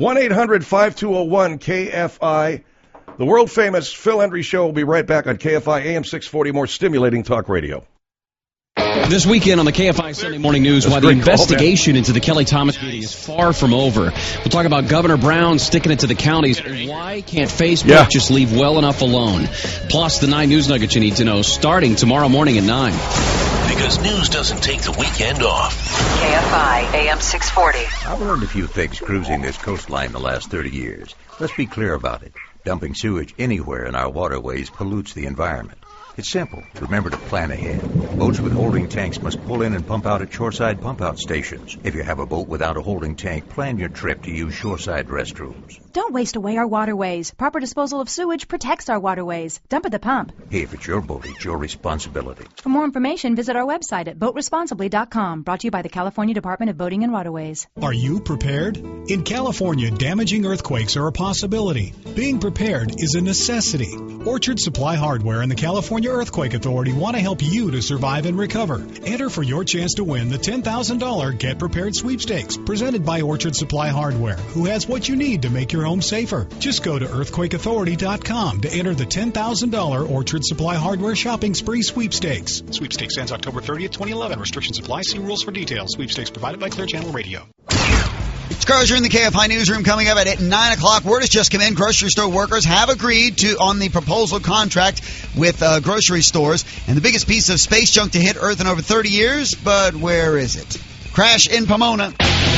1-800-5201-KFI. The world-famous Phil Hendrie Show will be right back on KFI AM 640, more stimulating talk radio. This weekend on the KFI Sunday Morning News, why the investigation into the Kelly Thomas beating is far from over. We'll talk about Governor Brown sticking it to the counties. Why can't Facebook just leave well enough alone? Plus, the 9 news nuggets you need to know starting tomorrow morning at 9. Because news doesn't take the weekend off. KFI AM 640. I've learned a few things cruising this coastline the last 30 years. Let's be clear about it. Dumping sewage anywhere in our waterways pollutes the environment. It's simple. Remember to plan ahead. Boats with holding tanks must pull in and pump out at shoreside pump-out stations. If you have a boat without a holding tank, plan your trip to use shoreside restrooms. Don't waste away our waterways. Proper disposal of sewage protects our waterways. Dump at the pump. Hey, if it's your boat, it's your responsibility. For more information, visit our website at boatresponsibly.com. Brought to you by the California Department of Boating and Waterways. Are you prepared? In California, damaging earthquakes are a possibility. Being prepared is a necessity. Orchard Supply Hardware and the California Earthquake Authority want to help you to survive and recover. Enter for your chance to win the $10,000 Get Prepared Sweepstakes presented by Orchard Supply Hardware, who has what you need to make your home safer. Just go to earthquakeauthority.com to enter the $10,000 Orchard Supply Hardware Shopping Spree Sweepstakes. Sweepstakes ends October 30th, 2011. Restrictions apply. See rules for details. Sweepstakes provided by Clear Channel Radio. It's Crozier in the KFI Newsroom coming up at 9 o'clock. Word has just come in. Grocery store workers have agreed on the proposal contract with grocery stores. And the biggest piece of space junk to hit Earth in over 30 years. But where is it? Crash in Pomona.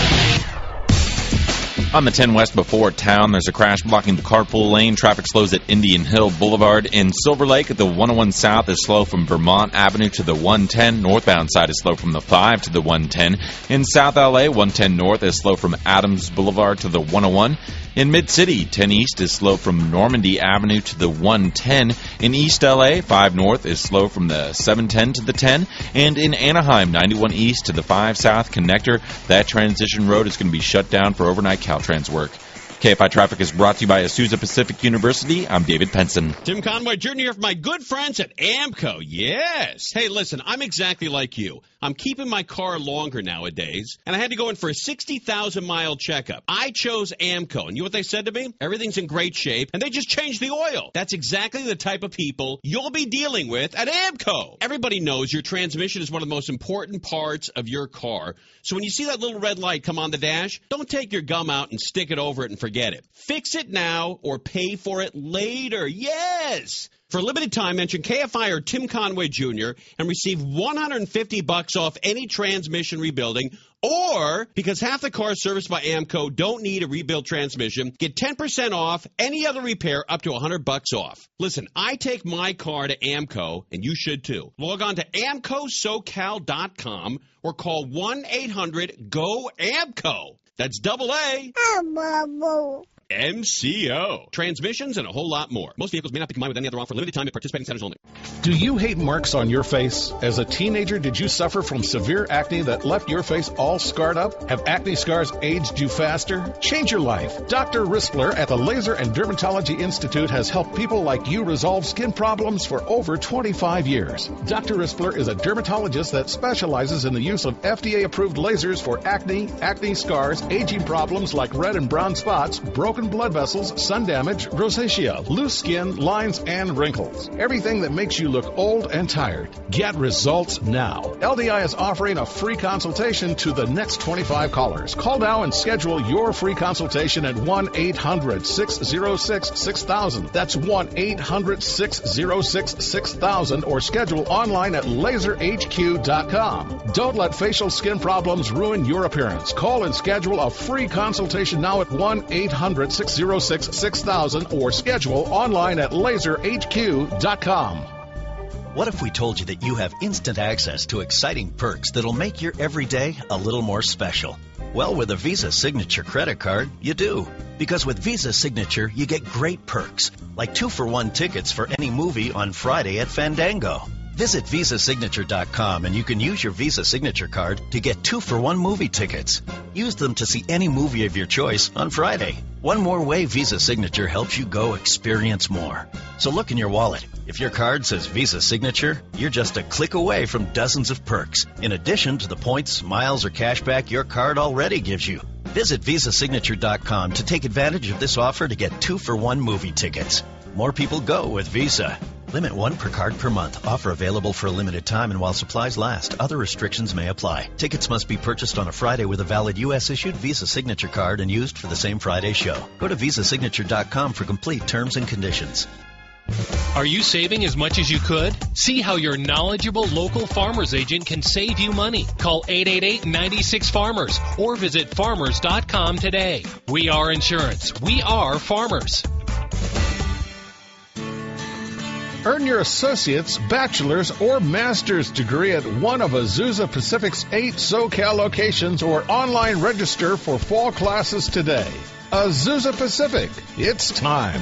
On the 10 West before town, there's a crash blocking the carpool lane. Traffic slows at Indian Hill Boulevard. In Silver Lake, the 101 South is slow from Vermont Avenue to the 110. Northbound side is slow from the 5 to the 110. In South LA, 110 North is slow from Adams Boulevard to the 101. In Mid-City, 10 East is slow from Normandy Avenue to the 110. In East LA, 5 North is slow from the 710 to the 10. And in Anaheim, 91 East to the 5 South connector. That transition road is going to be shut down for overnight Caltrans work. KFI Traffic is brought to you by Azusa Pacific University. I'm David Penson. Tim Conway Jr. here from my good friends at AAMCO. Yes. Hey, listen, I'm exactly like you. I'm keeping my car longer nowadays, and I had to go in for a 60,000-mile checkup. I chose AAMCO, and you know what they said to me? Everything's in great shape, and they just changed the oil. That's exactly the type of people you'll be dealing with at AAMCO. Everybody knows your transmission is one of the most important parts of your car. So when you see that little red light come on the dash, don't take your gum out and stick it over it and forget it. Fix it now or pay for it later. Yes! For a limited time, mention KFI or Tim Conway Jr. and receive $150 off any transmission rebuilding. Or, because half the cars serviced by AAMCO don't need a rebuilt transmission, get 10% off any other repair up to $100 off. Listen, I take my car to AAMCO, and you should too. Log on to AAMCOSocal.com or call 1-800-GO-AAMCO. That's double A. MCO. Transmissions and a whole lot more. Most vehicles may not be combined with any other offer. Limited time at participating centers only. Do you hate marks on your face? As a teenager, did you suffer from severe acne that left your face all scarred up? Have acne scars aged you faster? Change your life. Dr. Rispler at the Laser and Dermatology Institute has helped people like you resolve skin problems for over 25 years. Dr. Rispler is a dermatologist that specializes in the use of FDA-approved lasers for acne, acne scars, aging problems like red and brown spots, broken blood vessels, sun damage, rosacea, loose skin, lines, and wrinkles. Everything that makes you look old and tired. Get results now. LDI is offering a free consultation to the next 25 callers. Call now and schedule your free consultation at 1-800-606-6000. That's 1-800-606-6000 or schedule online at laserhq.com. Don't let facial skin problems ruin your appearance. Call and schedule a free consultation now at 1-800-606-6000 or schedule online at laserhq.com. What if we told you that you have instant access to exciting perks that'll make your everyday a little more special? Well, with a Visa Signature credit card, you do. Because with Visa Signature, you get great perks, like 2-for-1 tickets for any movie on Friday at Fandango. Visit VisaSignature.com and you can use your Visa Signature card to get 2-for-1 movie tickets. Use them to see any movie of your choice on Friday. One more way Visa Signature helps you go experience more. So look in your wallet. If your card says Visa Signature, you're just a click away from dozens of perks, in addition to the points, miles, or cash back your card already gives you. Visit VisaSignature.com to take advantage of this offer to get 2-for-1 movie tickets. More people go with Visa. Limit 1 per card per month. Offer available for a limited time and while supplies last. Other restrictions may apply. Tickets must be purchased on a Friday with a valid U.S.-issued Visa Signature card and used for the same Friday show. Go to VisaSignature.com for complete terms and conditions. Are you saving as much as you could? See how your knowledgeable local farmer's agent can save you money. Call 888-96-FARMERS or visit farmers.com today. We are insurance. We are farmers. Earn your associate's, bachelor's, or master's degree at one of Azusa Pacific's 8 SoCal locations or online register for fall classes today. Azusa Pacific, it's time.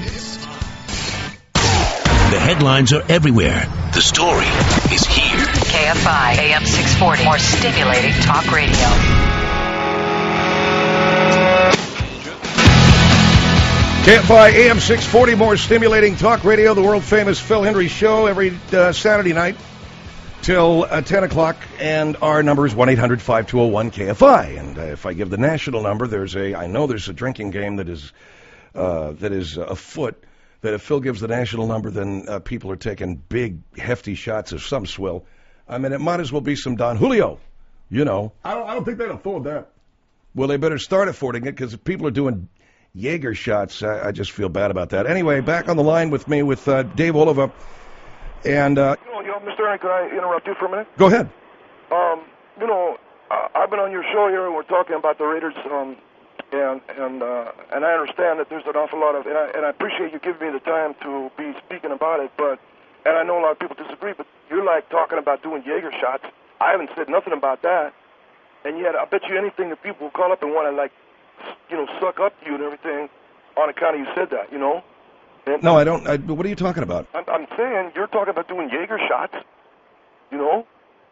The headlines are everywhere. The story is here. KFI AM 640. More stimulating talk radio. KFI AM 640, more stimulating talk radio, the world-famous Phil Hendry Show every Saturday night till 10 o'clock, and our number is 1-800-5201-KFI. And if I give the national number, I know there's a drinking game that is afoot, that if Phil gives the national number, then people are taking big, hefty shots of some swill. I mean, it might as well be some Don Julio, you know. I don't think they'd afford that. Well, they better start affording it, because if people are doing Jaeger shots, I just feel bad about that. Anyway, back on the line with me with Dave Oliva. And Mr. Aaron, can I interrupt you for a minute? Go ahead. I've been on your show here, and we're talking about the Raiders, and I understand that there's an awful lot of, and I appreciate you giving me the time to be speaking about it, and I know a lot of people disagree, but you're like talking about doing Jaeger shots. I haven't said nothing about that, and yet I bet you anything that people will call up and want to, suck up to you and everything on account of you said that, you know? And no, I don't. What are you talking about? I'm saying you're talking about doing Jaeger shots, you know?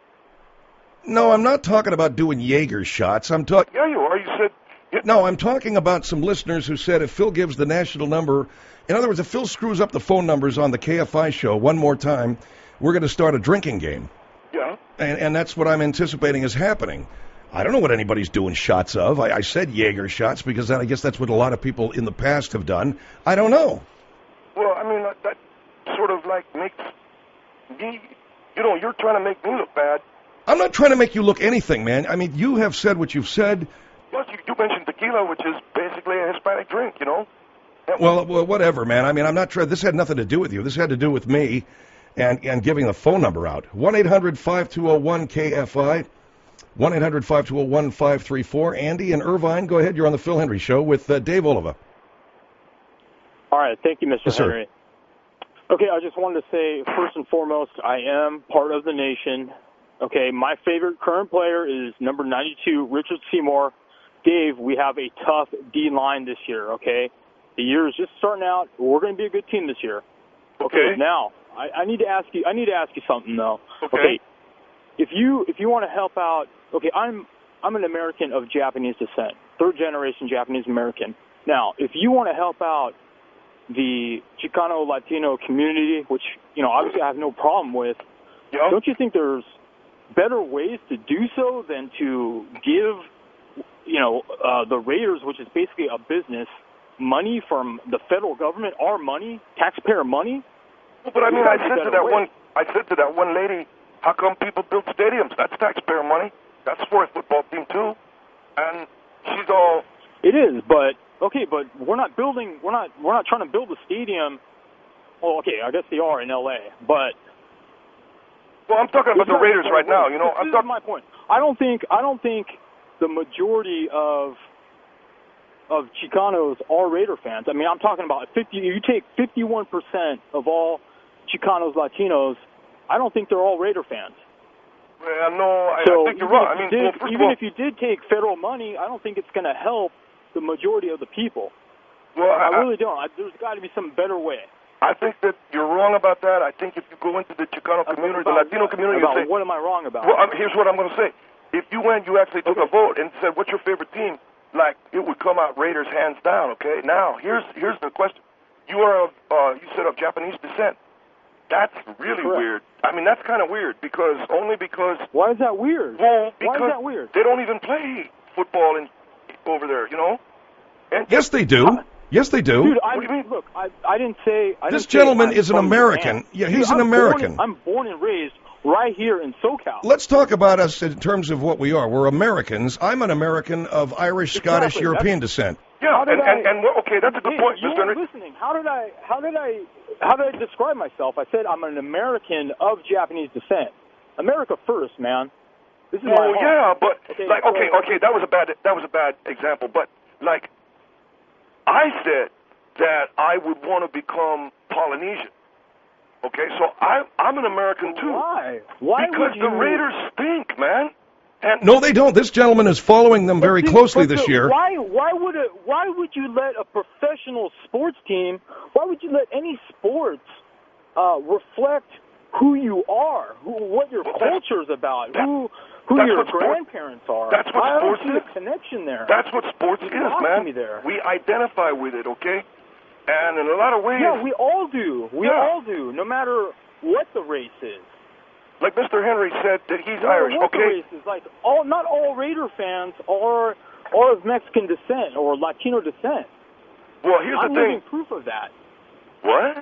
No, I'm not talking about doing Jaeger shots. I'm talking. Yeah, you are. You said. No, I'm talking about some listeners who said if Phil gives the national number, in other words, if Phil screws up the phone numbers on the KFI show one more time, we're going to start a drinking game. Yeah. And that's what I'm anticipating is happening. I don't know what anybody's doing shots of. I said Jaeger shots because I guess that's what a lot of people in the past have done. I don't know. Well, I mean, that sort of makes me, you're trying to make me look bad. I'm not trying to make you look anything, man. I mean, you have said what you've said. Plus, you mentioned tequila, which is basically a Hispanic drink, you know? Well, whatever, man. I mean, I'm not trying. This had nothing to do with you. This had to do with me and giving the phone number out. 1-800-5201-KFI. 1-800-5201-534. Andy and Irvine, go ahead. You're on the Phil Hendry Show with Dave Oliva. All right. Thank you, Mr. Yes, Henry. Okay, I just wanted to say, first and foremost, I am part of the nation. Okay, my favorite current player is number 92, Richard Seymour. Dave, we have a tough D-line this year, okay? The year is just starting out. We're going to be a good team this year. Okay. Now, I need to ask you something, though. Okay. If you want to help out, okay, I'm an American of Japanese descent, third-generation Japanese American. Now, if you want to help out the Chicano Latino community, which, obviously I have no problem with, don't you think there's better ways to do so than to give, the Raiders, which is basically a business, money from the federal government, our money, taxpayer money? But I mean, I said to that one lady, how come people build stadiums? That's taxpayer money. That's for a football team too. And she's all. It is, but okay, but we're not trying to build a stadium. Well, okay, I guess they are in L.A., but. Well, I'm talking about the Raiders right now. I'm talking. My point. I don't think the majority of Chicanos are Raider fans. I mean, I'm talking about you take 51% of all Chicanos, Latinos. I don't think they're all Raider fans. Well, no, I think you're wrong. Even if you did take federal money, I don't think it's going to help the majority of the people. Well, I really don't. There's got to be some better way. I think that you're wrong about that. I think if you go into the Chicano community, the Latino community, you say, what am I wrong about? Well, here's what I'm going to say. If you actually took a vote and said, what's your favorite team? It would come out Raiders hands down, okay? Now, here's the question. You are you said of Japanese descent. That's really weird. I mean, that's kind of weird because. Why is that weird? Well, because why is that weird? They don't even play football over there, And yes, they do. Yes, they do. Dude, I didn't say. This gentleman is an American. Yeah, he's an American. I'm born and raised right here in SoCal. Let's talk about us in terms of what we are. We're Americans. I'm an American of Irish, Scottish, European descent. Yeah, okay, that's a good point, Mr. Henry. Listening. How did I describe myself? I said I'm an American of Japanese descent. America first, man. This is my home. Yeah, but okay, that was a bad example, but I said that I would want to become Polynesian. Okay, so I'm an American too. Why? Why because would the you... Raiders stink, man. And No, they don't. This gentleman is following them very closely this year. Why would you let a professional sports team? Why would you let any sports reflect who you are, what your culture's about, who your grandparents are? That's what sports is. is. A connection there. That's what sports is, man. We identify with it, okay? And in a lot of ways... Yeah, we all do. We all do, no matter what the race is. Like Mr. Henry said that he's No, Irish, what okay? The race is. Like, not all Raider fans are of Mexican descent or Latino descent. Well, here's the I'm thing. living proof of that. What?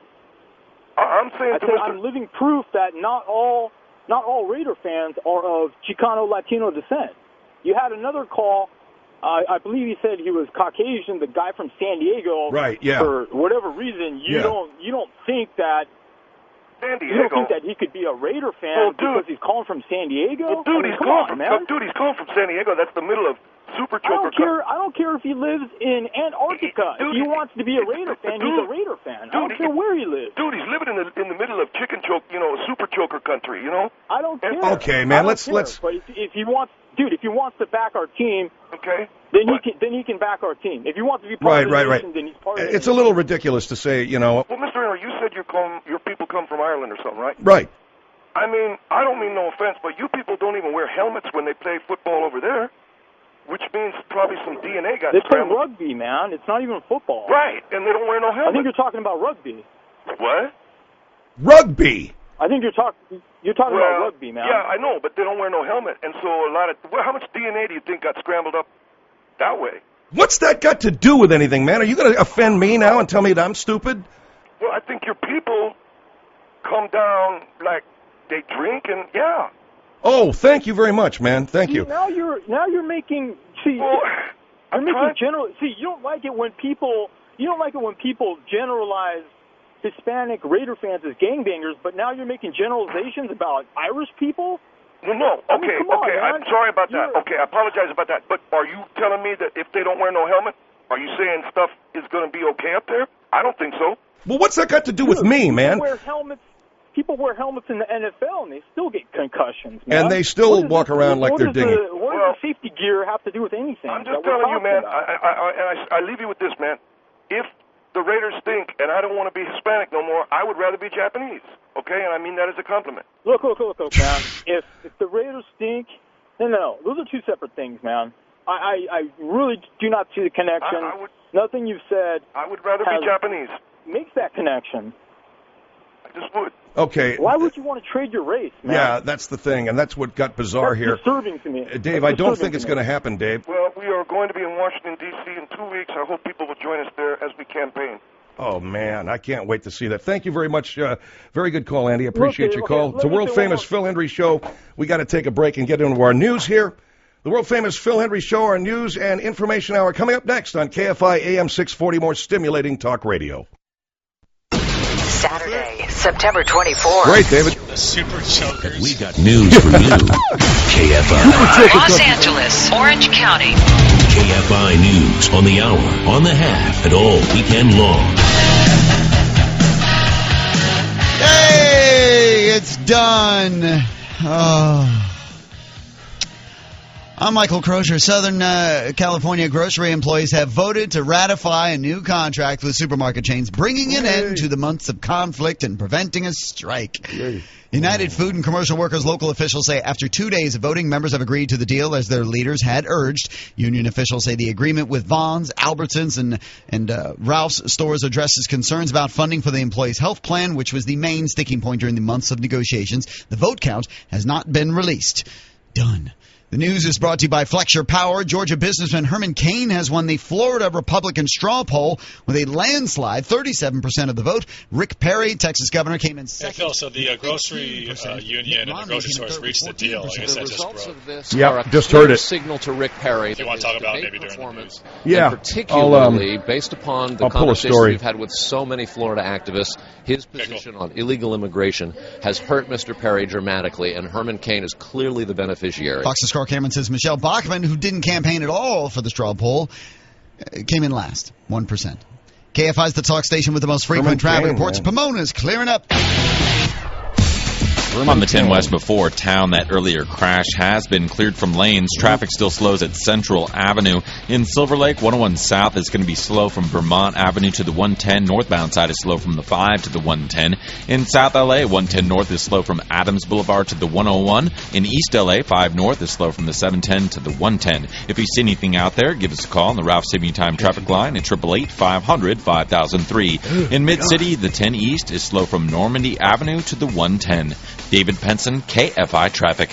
I'm saying to Mr. I'm living proof that not all Raider fans are of Chicano Latino descent. You had another call. I believe he said he was Caucasian, the guy from San Diego. Right, yeah. For whatever reason, you don't think that San Diego. You don't think that he could be a Raider fan because he's calling from San Diego? Well, dude, he's calling from San Diego. That's the middle of Super Choker. I don't care if he lives in Antarctica. If he wants to be a Raider fan, he's a Raider fan. I don't care where he lives. Dude, he's living in the middle of chicken choke, Super Choker country, I don't care. Okay, man, let's. But if he wants to back our team, okay, then he can back our team. If he wants to be part of the nation, then he's part of the It's a little ridiculous to say, Well, Mr. Henry, you said your people come from Ireland or something, right? Right. I mean, I don't mean no offense, but you people don't even wear helmets when they play football over there, which means probably some DNA got They play scrambled. rugby, man. It's not even football. Right, and they don't wear no helmets. I think you're talking about rugby. What? Rugby. I think you're talking about rugby, man. Yeah, I know, but they don't wear no helmet, and so how much DNA do you think got scrambled up that way? What's that got to do with anything, man? Are you going to offend me now and tell me that I'm stupid? Well, I think your people come down like they drink and Oh, thank you very much, man. Thank you. Now you're making general. See, you don't like it when people generalize Hispanic Raider fans as gangbangers, but now you're making generalizations about Irish people. Well, no. Okay, I'm sorry about that. Okay, I apologize about that. But are you telling me that if they don't wear no helmet, are you saying stuff is going to be okay up there? I don't think so. Well, what's that got to do with me, man? People wear helmets in the NFL, and they still get concussions, man. And they still walk around like they're dinghy. What does the safety gear have to do with anything? I'm just telling you, man, I leave you with this, man. If the Raiders stink and I don't want to be Hispanic no more, I would rather be Japanese, okay? And I mean that as a compliment. Look, man. If the Raiders stink, no, those are two separate things, man. I really do not see the connection. Nothing you've said. I would rather be Japanese. Makes that connection. I just would. Okay. Why would you want to trade your race, man? Yeah, that's the thing, and that's what got bizarre here. Disturbing to me. Dave, I don't think it's going to happen, Dave. Well, we are going to be in Washington, D.C. in 2 weeks. I hope people will join us there as we campaign. Oh, man, I can't wait to see that. Thank you very much. Very good call, Andy. Appreciate your call. It's a world-famous Phil Hendry Show. We got to take a break and get into our news here. The world-famous Phil Hendry Show, our news and information hour, coming up next on KFI AM 640, more stimulating talk radio. Saturday, September 24th. Great, David. The Super Chokers. We got news for you. KFI. Los Angeles, Orange County. KFI News on the hour, on the half, and all weekend long. Hey, it's done. Oh. I'm Michael Crozier. Southern California grocery employees have voted to ratify a new contract with supermarket chains, bringing an end to the months of conflict and preventing a strike. United Food and Commercial Workers local officials say after 2 days of voting, members have agreed to the deal as their leaders had urged. Union officials say the agreement with Vons, Albertsons, and Ralph's stores addresses concerns about funding for the employees' health plan, which was the main sticking point during the months of negotiations. The vote count has not been released. Done. The news is brought to you by Flexure Power. Georgia businessman Herman Cain has won the Florida Republican straw poll with a landslide, 37% of the vote. Rick Perry, Texas governor, came in second. Hey, Phil, so the grocery union and the grocery stores reached the deal. I guess that just broke. Yeah, just heard it. Signal to Rick Perry. If you want to talk about maybe during the news. Yeah, and particularly based upon the conversations we've had with so many Florida activists, his position on illegal immigration has hurt Mr. Perry dramatically, and Herman Cain is clearly the beneficiary. Fox's Carl Cameron says Michelle Bachmann, who didn't campaign at all for the straw poll, came in last, 1%. KFI's the talk station with the most frequent traffic reports. Pomona's clearing up. On the 10 West before town, that earlier crash has been cleared from lanes. Traffic still slows at Central Avenue. In Silver Lake, 101 South is going to be slow from Vermont Avenue to the 110. Northbound side is slow from the 5 to the 110. In South LA, 110 North is slow from Adams Boulevard to the 101. In East LA, 5 North is slow from the 710 to the 110. If you see anything out there, give us a call on the Ralph Saving Time traffic line at 888-500-5003. In Mid-City, the 10 East is slow from Normandy Avenue to the 110. David Penson, KFI Traffic.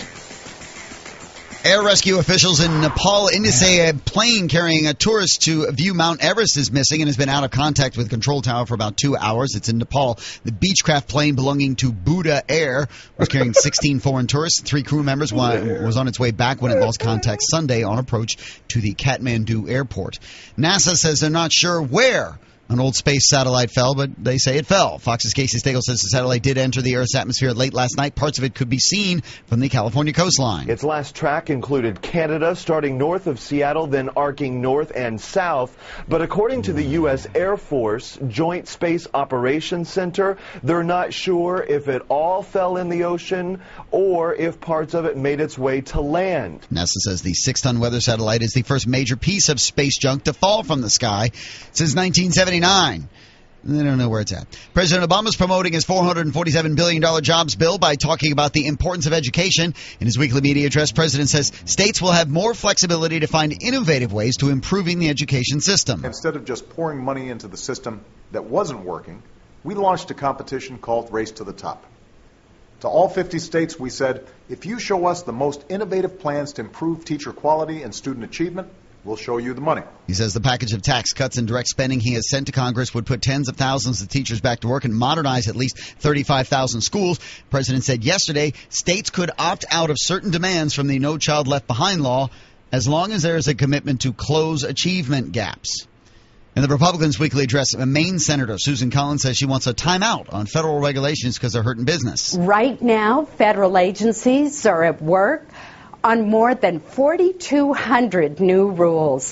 Air rescue officials in Nepal, India say a plane carrying a tourist to view Mount Everest is missing and has been out of contact with control tower for about 2 hours. It's in Nepal. The Beechcraft plane belonging to Buddha Air was carrying 16 foreign tourists. 3 crew members was on its way back when it lost contact Sunday on approach to the Kathmandu airport. NASA says they're not sure where an old space satellite fell, but they say it fell. Fox's Casey Stengel says the satellite did enter the Earth's atmosphere late last night. Parts of it could be seen from the California coastline. Its last track included Canada, starting north of Seattle, then arcing north and south. But according to the U.S. Air Force Joint Space Operations Center, they're not sure if it all fell in the ocean or if parts of it made its way to land. NASA says the 6-ton weather satellite is the first major piece of space junk to fall from the sky since 1979. They don't know where it's at. President Obama's promoting his $447 billion jobs bill by talking about the importance of education. In his weekly media address, the president says states will have more flexibility to find innovative ways to improving the education system. Instead of just pouring money into the system that wasn't working, we launched a competition called Race to the Top. To all 50 states, we said, if you show us the most innovative plans to improve teacher quality and student achievement, we'll show you the money. He says the package of tax cuts and direct spending he has sent to Congress would put tens of thousands of teachers back to work and modernize at least 35,000 schools. The president said yesterday states could opt out of certain demands from the No Child Left Behind law as long as there is a commitment to close achievement gaps. In the Republicans' weekly address, Maine Senator Susan Collins says she wants a timeout on federal regulations because they're hurting business. Right now, federal agencies are at work on more than 4,200 new rules,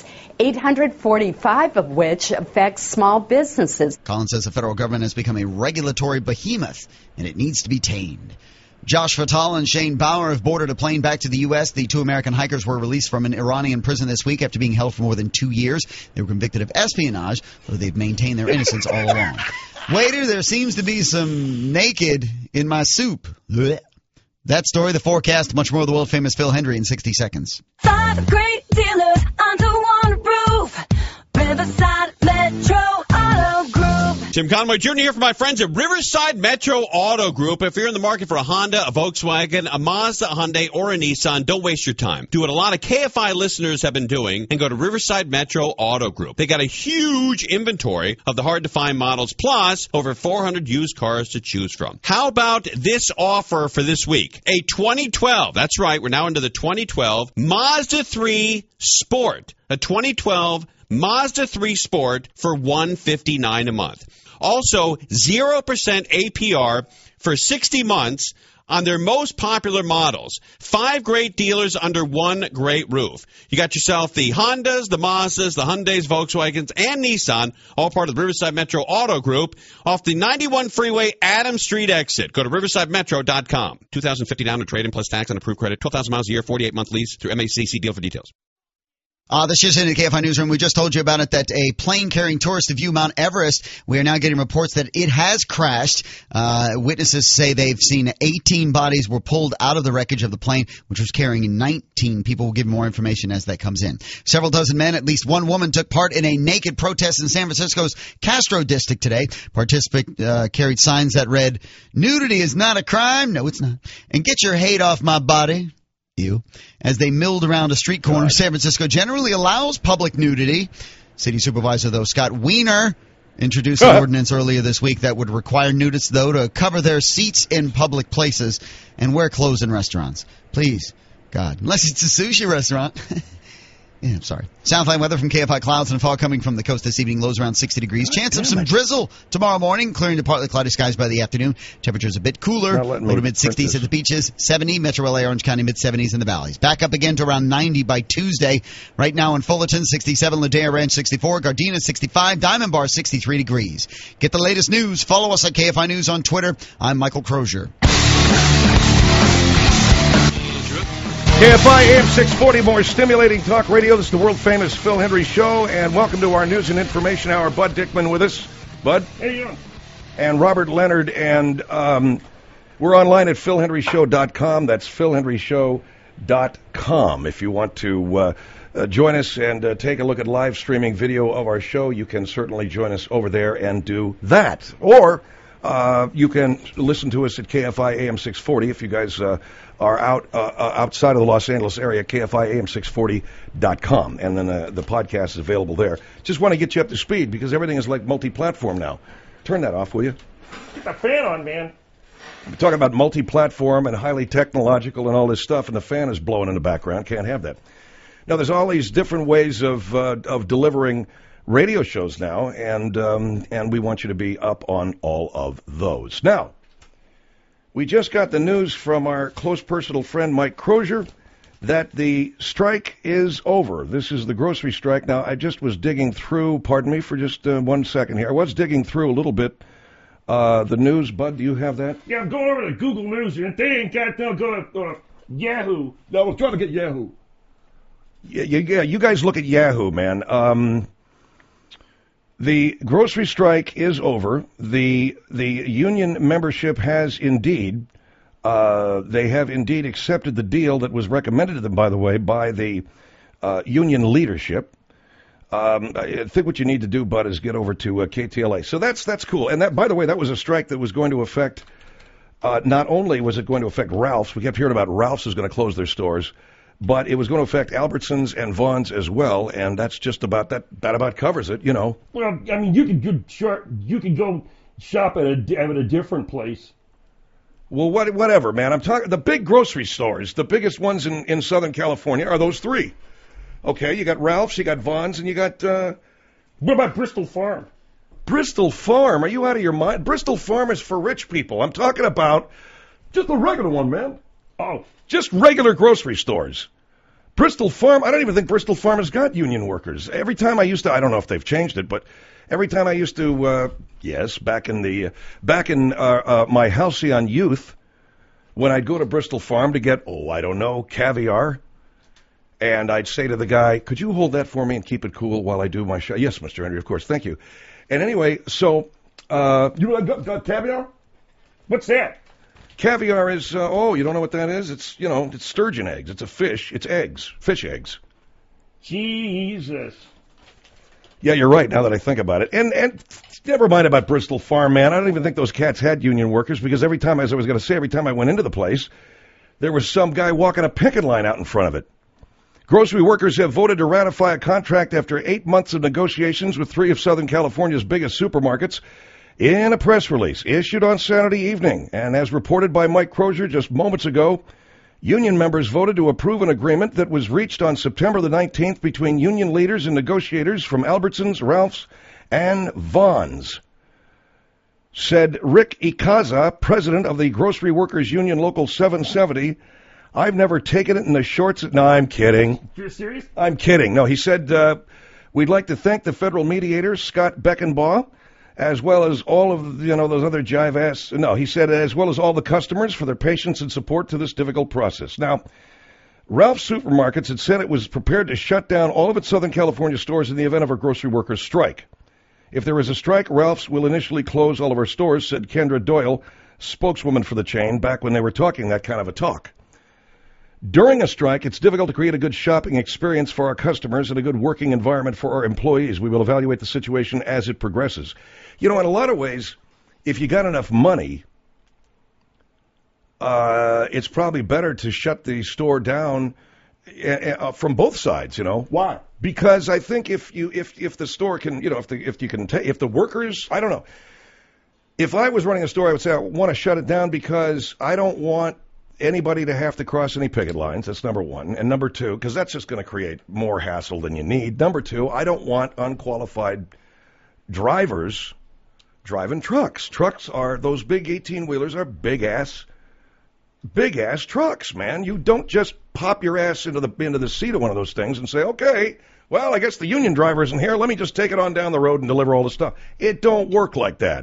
845 of which affect small businesses. Collins says the federal government has become a regulatory behemoth, and it needs to be tamed. Josh Fatal and Shane Bauer have boarded a plane back to the U.S. The 2 American hikers were released from an Iranian prison this week after being held for more than 2 years. They were convicted of espionage, though they've maintained their innocence all along. Waiter, there seems to be some naked in my soup. Blech. That story, the forecast, much more of the world-famous Phil Hendry in 60 seconds. 5 great dealers under one roof. Riverside Metro Auto Group. Tim Conway Jr. here for my friends at Riverside Metro Auto Group. If you're in the market for a Honda, a Volkswagen, a Mazda, a Hyundai, or a Nissan, don't waste your time. Do what a lot of KFI listeners have been doing and go to Riverside Metro Auto Group. They got a huge inventory of the hard-to-find models, plus over 400 used cars to choose from. How about this offer for this week? A 2012, that's right, we're now into the 2012 Mazda 3 Sport. A 2012 Mazda 3 Sport for $159 a month. Also, 0% APR for 60 months on their most popular models. 5 great dealers under one great roof. You got yourself the Hondas, the Mazdas, the Hyundais, Volkswagens, and Nissan, all part of the Riverside Metro Auto Group, off the 91 freeway Adams Street exit. Go to riversidemetro.com. $2,050 down to trade-in plus tax on approved credit. 12,000 miles a year, 48-month lease through MACC. Deal for details. This is in the KFI Newsroom. We just told you about it, that a plane carrying tourists to view Mount Everest, we are now getting reports that it has crashed. Witnesses say they've seen 18 bodies were pulled out of the wreckage of the plane, which was carrying 19 people. We'll give more information as that comes in. Several dozen men, at least one woman, took part in a naked protest in San Francisco's Castro district today. Participant carried signs that read, "Nudity is not a crime." No, it's not. And "Get your hate off my body." As they milled around a street corner, San Francisco generally allows public nudity. City Supervisor, though, Scott Wiener introduced an ordinance earlier this week that would require nudists, though, to cover their seats in public places and wear clothes in restaurants. Please, God, unless it's a sushi restaurant. Yeah, sorry. Southland weather from KFI. Clouds and fog coming from the coast this evening. Lows around 60 degrees. Chance of some drizzle tomorrow morning. Clearing to partly cloudy skies by the afternoon. Temperatures a bit cooler. Low to mid-60s at the beaches. 70. Metro LA, Orange County, mid-70s in the valleys. Back up again to around 90 by Tuesday. Right now in Fullerton, 67. Ladera Ranch, 64. Gardena, 65. Diamond Bar, 63 degrees. Get the latest news. Follow us at KFI News on Twitter. I'm Michael Crozier. KFI AM 640, more stimulating talk radio. This is the world-famous Phil Hendrie Show, and welcome to our news and information hour. Bud Dickman with us. Bud? Hey, you. And Robert Leonard, and we're online at philhendrieshow.com. That's philhendrieshow.com. If you want to join us and take a look at live streaming video of our show, you can certainly join us over there and do that. Or you can listen to us at KFI AM 640 if you guys are outside of the Los Angeles area, KFIAM640.com. And then the podcast is available there. Just want to get you up to speed because everything is like multi-platform now. Turn that off, will you? Get the fan on, man. We're talking about multi-platform and highly technological and all this stuff, and the fan is blowing in the background. Can't have that. Now, there's all these different ways of delivering radio shows now, and we want you to be up on all of those. Now, we just got the news from our close personal friend Mike Crozier that the strike is over. This is the grocery strike. Now, I just was digging through, pardon me for just 1 second here. I was digging through a little bit the news. Bud, do you have that? Yeah, I'm going over to Google News, and if they ain't got it, they'll go to Yahoo. No, we're trying to get Yahoo. Yeah, you guys look at Yahoo, man. The grocery strike is over. The union membership has indeed, they have indeed accepted the deal that was recommended to them, by the way, by the union leadership. I think what you need to do, Bud, is get over to KTLA. So that's cool. And that, by the way, that was a strike that was going to affect, not only was it going to affect Ralph's, we kept hearing about Ralph's is going to close their stores, but it was going to affect Albertsons and Vons as well, and that's just about that about covers it, you know. Well, I mean, you could go shop at a different place. Well, whatever, man. I'm talking the big grocery stores, the biggest ones in Southern California are those three. Okay, you got Ralph's, you got Vons, and you got what about Bristol Farm? Bristol Farm? Are you out of your mind? Bristol Farm is for rich people. I'm talking about just a regular one, man. Oh, just regular grocery stores. Bristol Farm, I don't even think Bristol Farm has got union workers. Every time I used to, I don't know if they've changed it, but every time I used to, back in my halcyon youth, when I'd go to Bristol Farm to get, caviar, and I'd say to the guy, could you hold that for me and keep it cool while I do my show? Yes, Mr. Henry, of course, thank you. And anyway, so... you got caviar? What's that? Caviar is, you don't know what that is? It's, it's sturgeon eggs. It's a fish. It's eggs. Fish eggs. Jesus. Yeah, you're right, now that I think about it. And never mind about Bristol Farm, man. I don't even think those cats had union workers because every time, as I was going to say, every time I went into the place, there was some guy walking a picket line out in front of it. Grocery workers have voted to ratify a contract after 8 months of negotiations with 3 of Southern California's biggest supermarkets. In a press release issued on Saturday evening, and as reported by Mike Crozier just moments ago, union members voted to approve an agreement that was reached on September the 19th between union leaders and negotiators from Albertsons, Ralph's, and Vons. Said Rick Icaza, president of the Grocery Workers Union Local 770, I've never taken it in the shorts. No, I'm kidding. You're serious? I'm kidding. No, he said, we'd like to thank the federal mediators, Scott Beckenbaugh, as well as all of, those other jive-ass... No, he said, as well as all the customers for their patience and support to this difficult process. Now, Ralph's Supermarkets had said it was prepared to shut down all of its Southern California stores in the event of a grocery workers' strike. If there is a strike, Ralph's will initially close all of our stores, said Kendra Doyle, spokeswoman for the chain, back when they were talking that kind of a talk. During a strike, it's difficult to create a good shopping experience for our customers and a good working environment for our employees. We will evaluate the situation as it progresses. In a lot of ways, if you got enough money, it's probably better to shut the store down from both sides, Why? Because I think if the store can, if the workers, I don't know. If I was running a store, I would say I want to shut it down because I don't want anybody to have to cross any picket lines. That's number one. And number two, because that's just going to create more hassle than you need. Number two, I don't want unqualified drivers driving trucks. Trucks are, those big 18-wheelers are big-ass trucks, man. You don't just pop your ass into the seat of one of those things and say, okay, well, I guess the union driver isn't here. Let me just take it on down the road and deliver all the stuff. It don't work like that.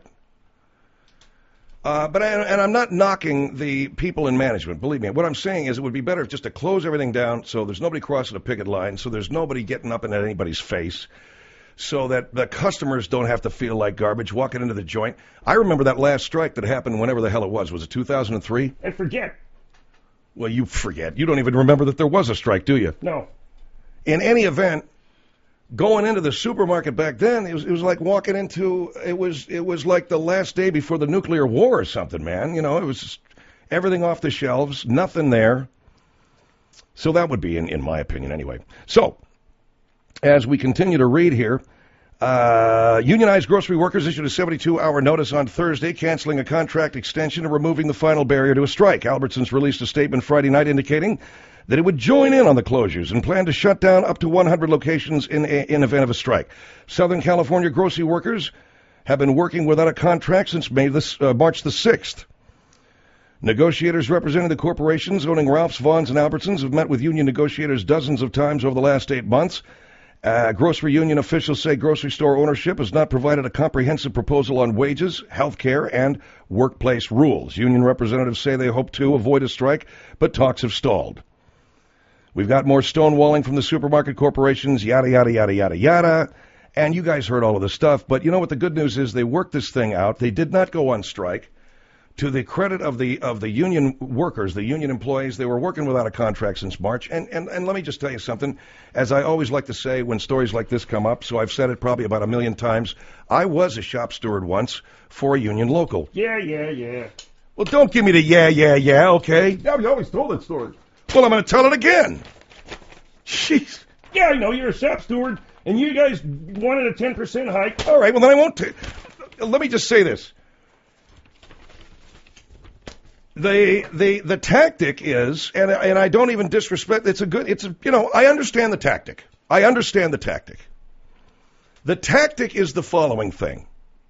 But I'm not knocking the people in management. Believe me. What I'm saying is it would be better just to close everything down so there's nobody crossing a picket line, so there's nobody getting up in anybody's face, so that the customers don't have to feel like garbage walking into the joint. I remember that last strike that happened whenever the hell it was. Was it 2003? I forget. Well, you forget. You don't even remember that there was a strike, do you? No. In any event, going into the supermarket back then, it was like walking into, it was like the last day before the nuclear war or something, man. You know, it was just everything off the shelves, nothing there. So that would be, in my opinion, anyway. So, as we continue to read here, unionized grocery workers issued a 72-hour notice on Thursday, canceling a contract extension and removing the final barrier to a strike. Albertsons released a statement Friday night indicating that it would join in on the closures and plan to shut down up to 100 locations in event of a strike. Southern California grocery workers have been working without a contract since March the 6th. Negotiators representing the corporations owning Ralph's, Vaughn's, and Albertsons have met with union negotiators dozens of times over the last 8 months. Grocery union officials say grocery store ownership has not provided a comprehensive proposal on wages, health care, and workplace rules. Union representatives say they hope to avoid a strike, but talks have stalled. We've got more stonewalling from the supermarket corporations, yada, yada, yada, yada, yada. And you guys heard all of this stuff. But you know what the good news is? They worked this thing out. They did not go on strike. To the credit of the union workers, the union employees, they were working without a contract since March. And let me just tell you something. As I always like to say when stories like this come up, so I've said it probably about 1 million times, I was a shop steward once for a union local. Yeah. Well, don't give me the yeah, okay? Yeah, we always told that story. Well, I'm going to tell it again. Jeez. Yeah, I know, you're a shop steward, and you guys wanted a 10% hike. All right, well, then I won't. Let me just say this. The tactic is, and I don't even disrespect, I understand the tactic. The tactic is the following thing.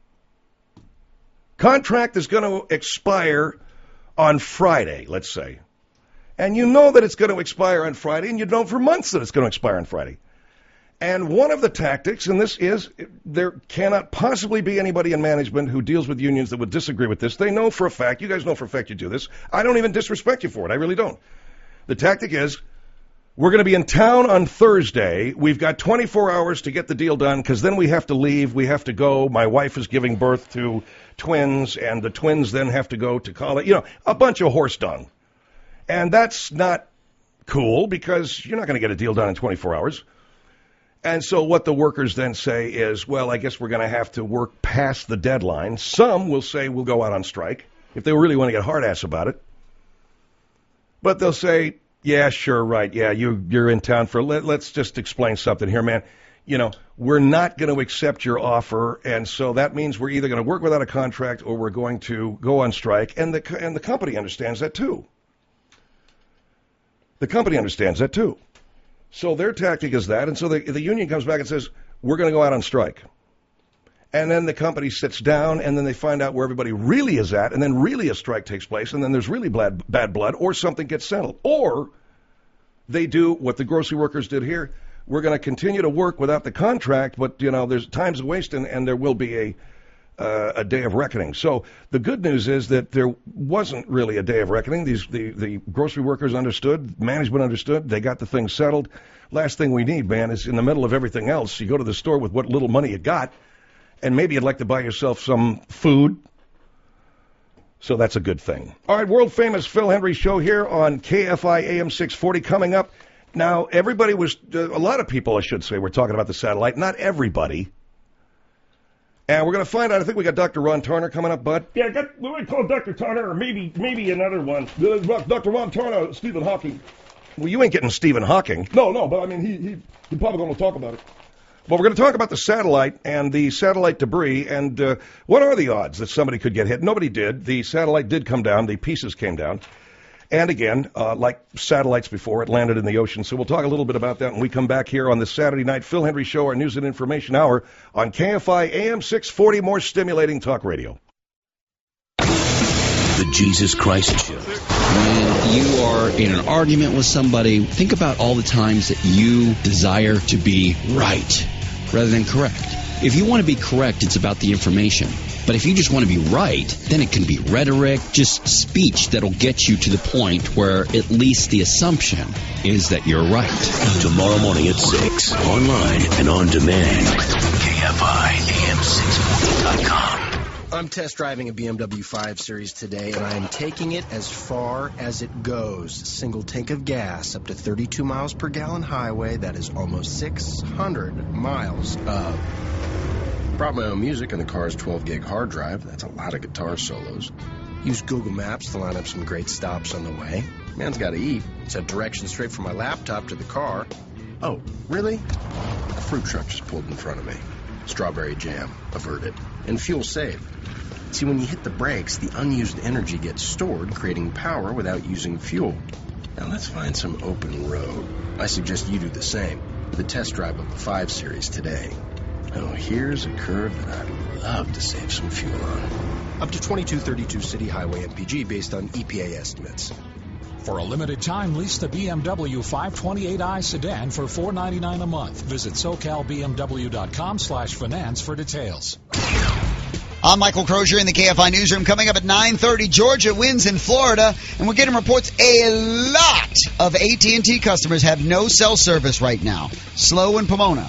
Contract is going to expire on Friday, let's say. And you know that it's going to expire on Friday, and you know for months that it's going to expire on Friday. And one of the tactics, and this is, there cannot possibly be anybody in management who deals with unions that would disagree with this. They know for a fact, you guys know for a fact you do this. I don't even disrespect you for it. I really don't. The tactic is, we're going to be in town on Thursday. We've got 24 hours to get the deal done because then we have to leave. We have to go. My wife is giving birth to twins, and the twins then have to go to college. You know, a bunch of horse dung. And that's not cool because you're not going to get a deal done in 24 hours. And so what the workers then say is, well, I guess we're going to have to work past the deadline. Some will say we'll go out on strike if they really want to get hard-ass about it. But they'll say, yeah, sure, right, yeah, you're in town for, let's just explain something here, man. You know, we're not going to accept your offer, and so that means we're either going to work without a contract or we're going to go on strike. And the company understands that, too. The company understands that, too. So their tactic is that, and so the union comes back and says, we're going to go out on strike. And then the company sits down, and then they find out where everybody really is at, and then really a strike takes place, and then there's really bad blood, or something gets settled. Or they do what the grocery workers did here. We're going to continue to work without the contract, but, you know, there's time's a waste, and there will be a day of reckoning. So the good news is that there wasn't really a day of reckoning. The grocery workers understood, management understood, they got the thing settled. Last thing we need, man, is in the middle of everything else, you go to the store with what little money you got, and maybe you'd like to buy yourself some food. So that's a good thing. All right, world-famous Phil Hendry show here on KFI AM 640 coming up. Now, a lot of people, I should say, were talking about the satellite. Not everybody. And we're going to find out. I think we got Dr. Ron Turner coming up, Bud. Yeah, we might call Dr. Turner, or maybe another one. Dr. Ron Turner, Stephen Hawking. Well, you ain't getting Stephen Hawking. No, but I mean, he's probably going to talk about it. Well, we're going to talk about the satellite and the satellite debris, and what are the odds that somebody could get hit? Nobody did. The satellite did come down. The pieces came down. And again, like satellites before, it landed in the ocean. So we'll talk a little bit about that when we come back here on this Saturday night Phil Hendrie Show, our news and information hour on KFI AM 640, more stimulating talk radio. The Jesus Christ Show. When you are in an argument with somebody, think about all the times that you desire to be right rather than correct. If you want to be correct, it's about the information. But if you just want to be right, then it can be rhetoric, just speech that'll get you to the point where at least the assumption is that you're right. Tomorrow morning at 6, online and on demand. KFI AM640.com. I'm test driving a BMW 5 Series today, and I am taking it as far as it goes. Single tank of gas, up to 32 miles per gallon highway. That is almost 600 miles of... Brought my own music, and the car's 12-gig hard drive. That's a lot of guitar solos. Used Google Maps to line up some great stops on the way. Man's got to eat. Sent directions straight from my laptop to the car. Oh, really? A fruit truck just pulled in front of me. Strawberry jam, averted. And fuel saved. See, when you hit the brakes, the unused energy gets stored, creating power without using fuel. Now let's find some open road. I suggest you do the same. The test drive of the 5 Series today. Oh, here's a curve that I'd love to save some fuel on. Up to 2232 City Highway MPG based on EPA estimates. For a limited time, lease the BMW 528i sedan for $499 a month. Visit SoCalBMW.com/finance for details. I'm Michael Crozier in the KFI Newsroom. Coming up at 9:30, Georgia wins in Florida, and we're getting reports a lot of AT&T customers have no cell service right now. Slow in Pomona.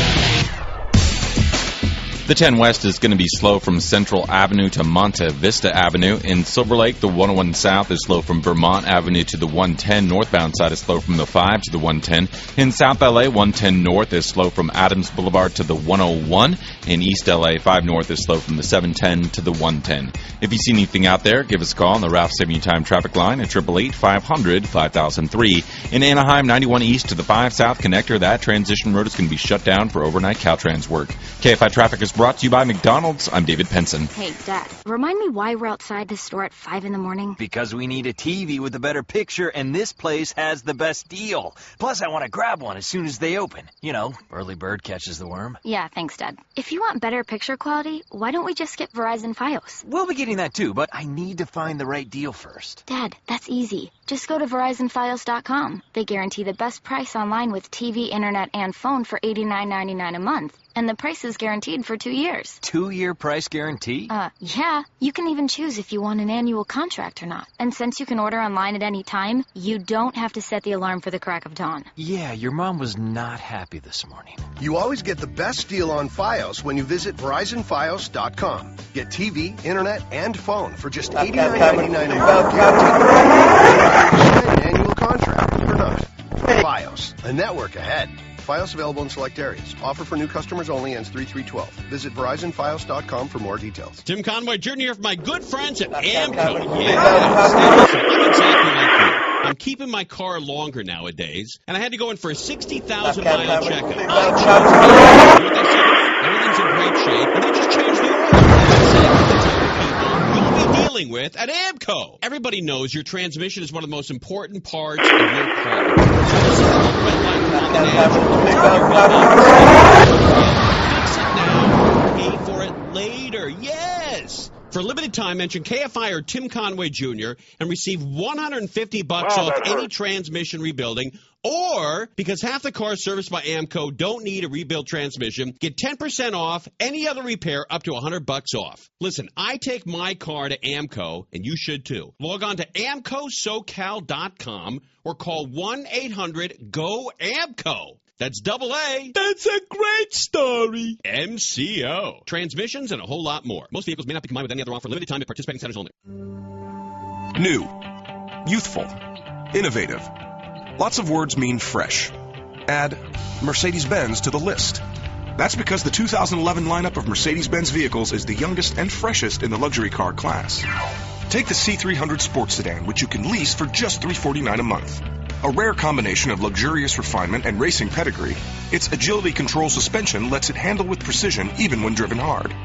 The 10 West is going to be slow from Central Avenue to Monte Vista Avenue. In Silver Lake, the 101 South is slow from Vermont Avenue to the 110. Northbound side is slow from the 5 to the 110. In South LA, 110 North is slow from Adams Boulevard to the 101. In East LA, 5 North is slow from the 710 to the 110. If you see anything out there, give us a call on the Ralph Saving Time traffic line at 888-500-5003. In Anaheim, 91 East to the 5 South connector, that transition road is going to be shut down for overnight Caltrans work. KFI Traffic is brought to you by McDonald's. I'm David Penson. Hey, Dad, remind me why we're outside the store at 5 in the morning. Because we need a TV with a better picture, and this place has the best deal. Plus, I want to grab one as soon as they open. You know, early bird catches the worm. Yeah, thanks, Dad. If you want better picture quality, why don't we just get Verizon Fios? We'll be getting that too, but I need to find the right deal first. Dad, that's easy. Just go to VerizonFios.com. They guarantee the best price online with TV, internet, and phone for $89.99 a month. And the price is guaranteed for 2 years. 2-year price guarantee? Yeah. You can even choose if you want an annual contract or not. And since you can order online at any time, you don't have to set the alarm for the crack of dawn. Yeah, your mom was not happy this morning. You always get the best deal on Fios when you visit VerizonFios.com. Get TV, internet, and phone for just $89.99 a month. An annual contract or not. Fios, a network ahead. Fios available in select areas. Offer for new customers only, ends 3/3/12. Visit VerizonFios.com for more details. Tim Conway Jr. here from my good friends at AMCO. Yeah, I'm exactly like you. I'm keeping my car longer nowadays, and I had to go in for a 60,000-mile checkup. Everything's in great shape, and they just changed the oil. Dealing with at AMCO. Everybody knows your transmission is one of the most important parts of your car. So this is the red line on the fix it now, pay for it later. Yes! For a limited time, mention KFI or Tim Conway Jr. and receive $150 off any transmission rebuilding. Or, because half the cars serviced by AMCO don't need a rebuild transmission, get 10% off any other repair up to $100 off. Listen, I take my car to AMCO, and you should too. Log on to AMCOSoCal.com or call 1-800-GO-AMCO. That's AA. That's a great story. MCO. Transmissions and a whole lot more. Most vehicles may not be combined with any other offer. Limited time at participating centers only. New. Youthful. Innovative. Lots of words mean fresh. Add Mercedes-Benz to the list. That's because the 2011 lineup of Mercedes-Benz vehicles is the youngest and freshest in the luxury car class. Take the C300 Sports Sedan, which you can lease for just $349 a month. A rare combination of luxurious refinement and racing pedigree, its agility control suspension lets it handle with precision even when driven hard.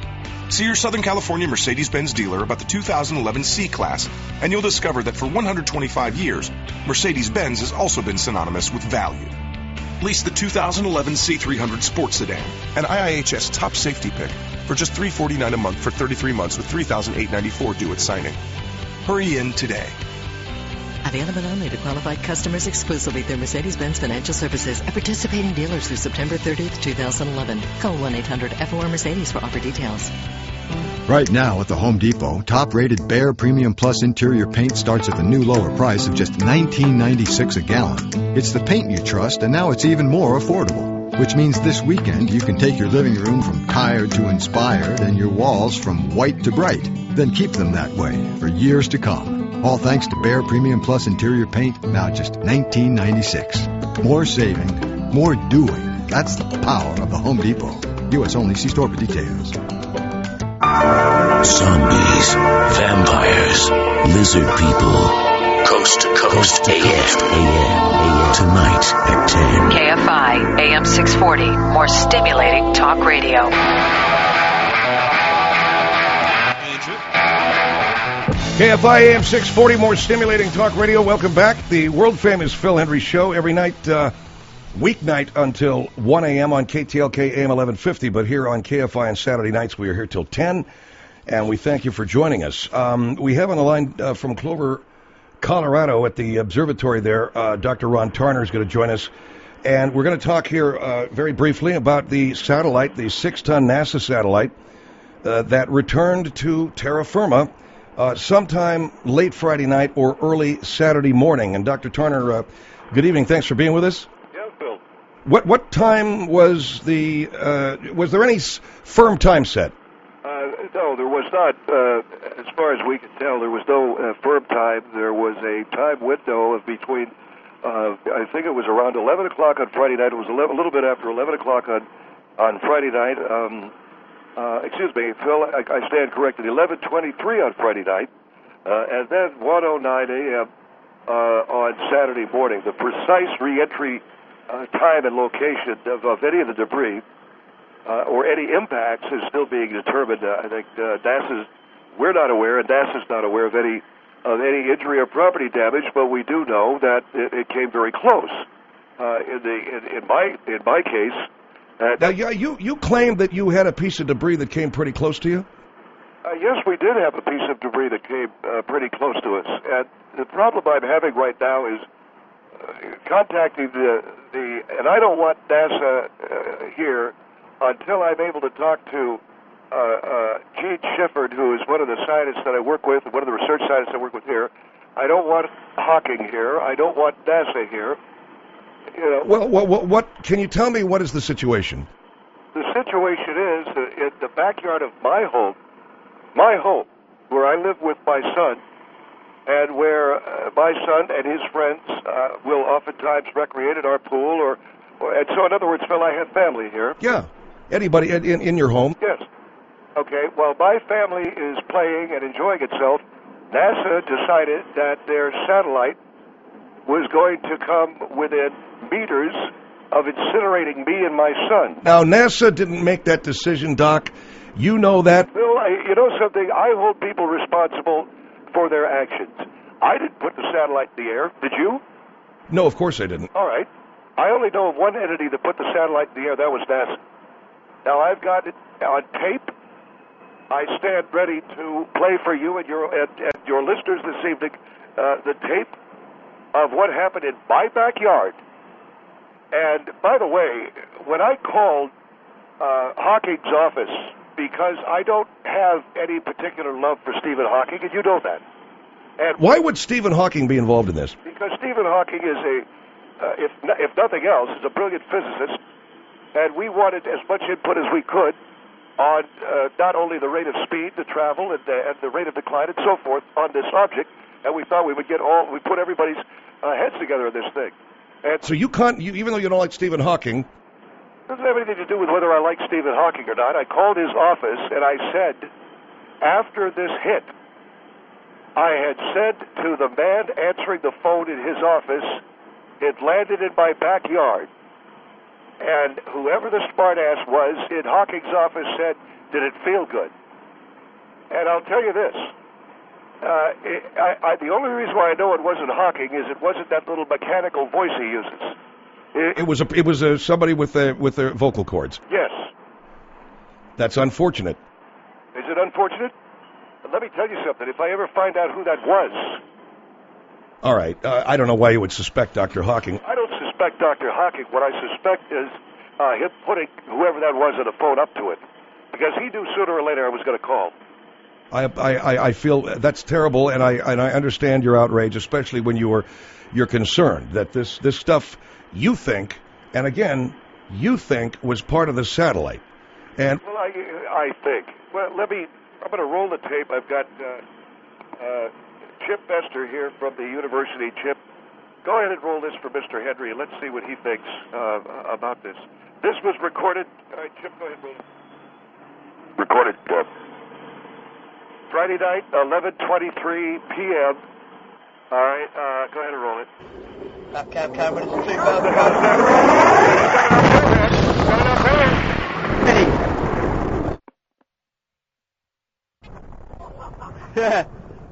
See your Southern California Mercedes-Benz dealer about the 2011 C-Class, and you'll discover that for 125 years, Mercedes-Benz has also been synonymous with value. Lease the 2011 C300 Sports Sedan, an IIHS top safety pick, for just $349 a month for 33 months with $3,894 due at signing. Hurry in today. Available only to qualified customers exclusively through Mercedes-Benz Financial Services at participating dealers through September 30th, 2011. Call 1-800-FOR-Mercedes for offer details. Right now at the Home Depot, top-rated Behr Premium Plus interior paint starts at the new lower price of just $19.96 a gallon. It's the paint you trust, and now it's even more affordable. Which means this weekend you can take your living room from tired to inspired and your walls from white to bright. Then keep them that way for years to come. All thanks to Behr Premium Plus interior paint, now just $19.96. More saving, more doing. That's the power of the Home Depot. U.S. only. See store for details. Zombies, vampires, lizard people, coast to coast, AM, tonight at 10. KFI, AM 640, more stimulating talk radio. KFI AM 640, more stimulating talk radio. Welcome back. The world-famous Phil Hendrie Show every night, weeknight until 1 a.m. on KTLK AM 1150, but here on KFI on Saturday nights, we are here till 10, and we thank you for joining us. We have on the line from Clover, Colorado, at the observatory there, Dr. Ron Tarner is going to join us, and we're going to talk here very briefly about the satellite, the 6-ton NASA satellite that returned to terra firma sometime late Friday night or early Saturday morning. And Dr. Tarner, good evening. Thanks for being with us. Yeah, Phil. What time was was there any firm time set? No, there was not. As far as we could tell, there was no firm time. There was a time window of between, I think it was around 11 o'clock on Friday night. It was a little bit after 11 o'clock on Friday night. Excuse me, Phil, I stand corrected. 11:23 on Friday night, and then 1:09 a.m. On Saturday morning. The precise reentry time and location of any of the debris or any impacts is still being determined. I think we're not aware, and NASA's not aware of any injury or property damage, but we do know that it came very close. In my case. Now, you claimed that you had a piece of debris that came pretty close to you? Yes, we did have a piece of debris that came pretty close to us. And the problem I'm having right now is contacting and I don't want NASA here until I'm able to talk to Gene Shifford, who is one of the scientists that I work with, one of the research scientists I work with here. I don't want Hawking here. I don't want NASA here. You know, what can you tell me? What is the situation? The situation is in the backyard of my home, where I live with my son, and where my son and his friends will oftentimes recreate at our pool, and so in other words, Phil, I have family here. Yeah, anybody in your home? Yes. Okay. While my family is playing and enjoying itself, NASA decided that their satellite was going to come within meters of incinerating me and my son. Now, NASA didn't make that decision, Doc. You know that. Bill, you know something? I hold people responsible for their actions. I didn't put the satellite in the air. Did you? No, of course I didn't. All right. I only know of one entity that put the satellite in the air. That was NASA. Now, I've got it on tape. I stand ready to play for you and your listeners this evening the tape of what happened in my backyard. And by the way, when I called Hawking's office, because I don't have any particular love for Stephen Hawking, and you know that. And why would Stephen Hawking be involved in this? Because Stephen Hawking is if nothing else, is a brilliant physicist, and we wanted as much input as we could on not only the rate of speed, the travel, and the rate of decline, and so forth on this object. And we thought we put everybody's heads together in this thing. And so even though you don't like Stephen Hawking, it doesn't have anything to do with whether I like Stephen Hawking or not. I called his office and I said, after this hit, I had said to the man answering the phone in his office, it landed in my backyard. And whoever the smartass was in Hawking's office said, did it feel good? And I'll tell you this. The only reason why I know it wasn't Hawking is it wasn't that little mechanical voice he uses. It was somebody with the vocal cords. Yes. That's unfortunate. Is it unfortunate? Let me tell you something. If I ever find out who that was... All right. I don't know why you would suspect Dr. Hawking. I don't suspect Dr. Hawking. What I suspect is him putting whoever that was on the phone up to it. Because he knew sooner or later I was going to call. I feel that's terrible, and I understand your outrage, especially when you're concerned that this stuff you think, and again, you think was part of the satellite. And well, I think. Well, I'm going to roll the tape. I've got Chip Bester here from the university. Chip, go ahead and roll this for Mr. Henry. Let's see what he thinks about this. This was recorded. All right, Chip, go ahead and roll it. Recorded. Friday night, 11:23 p.m. All right, go ahead and roll it. Yeah.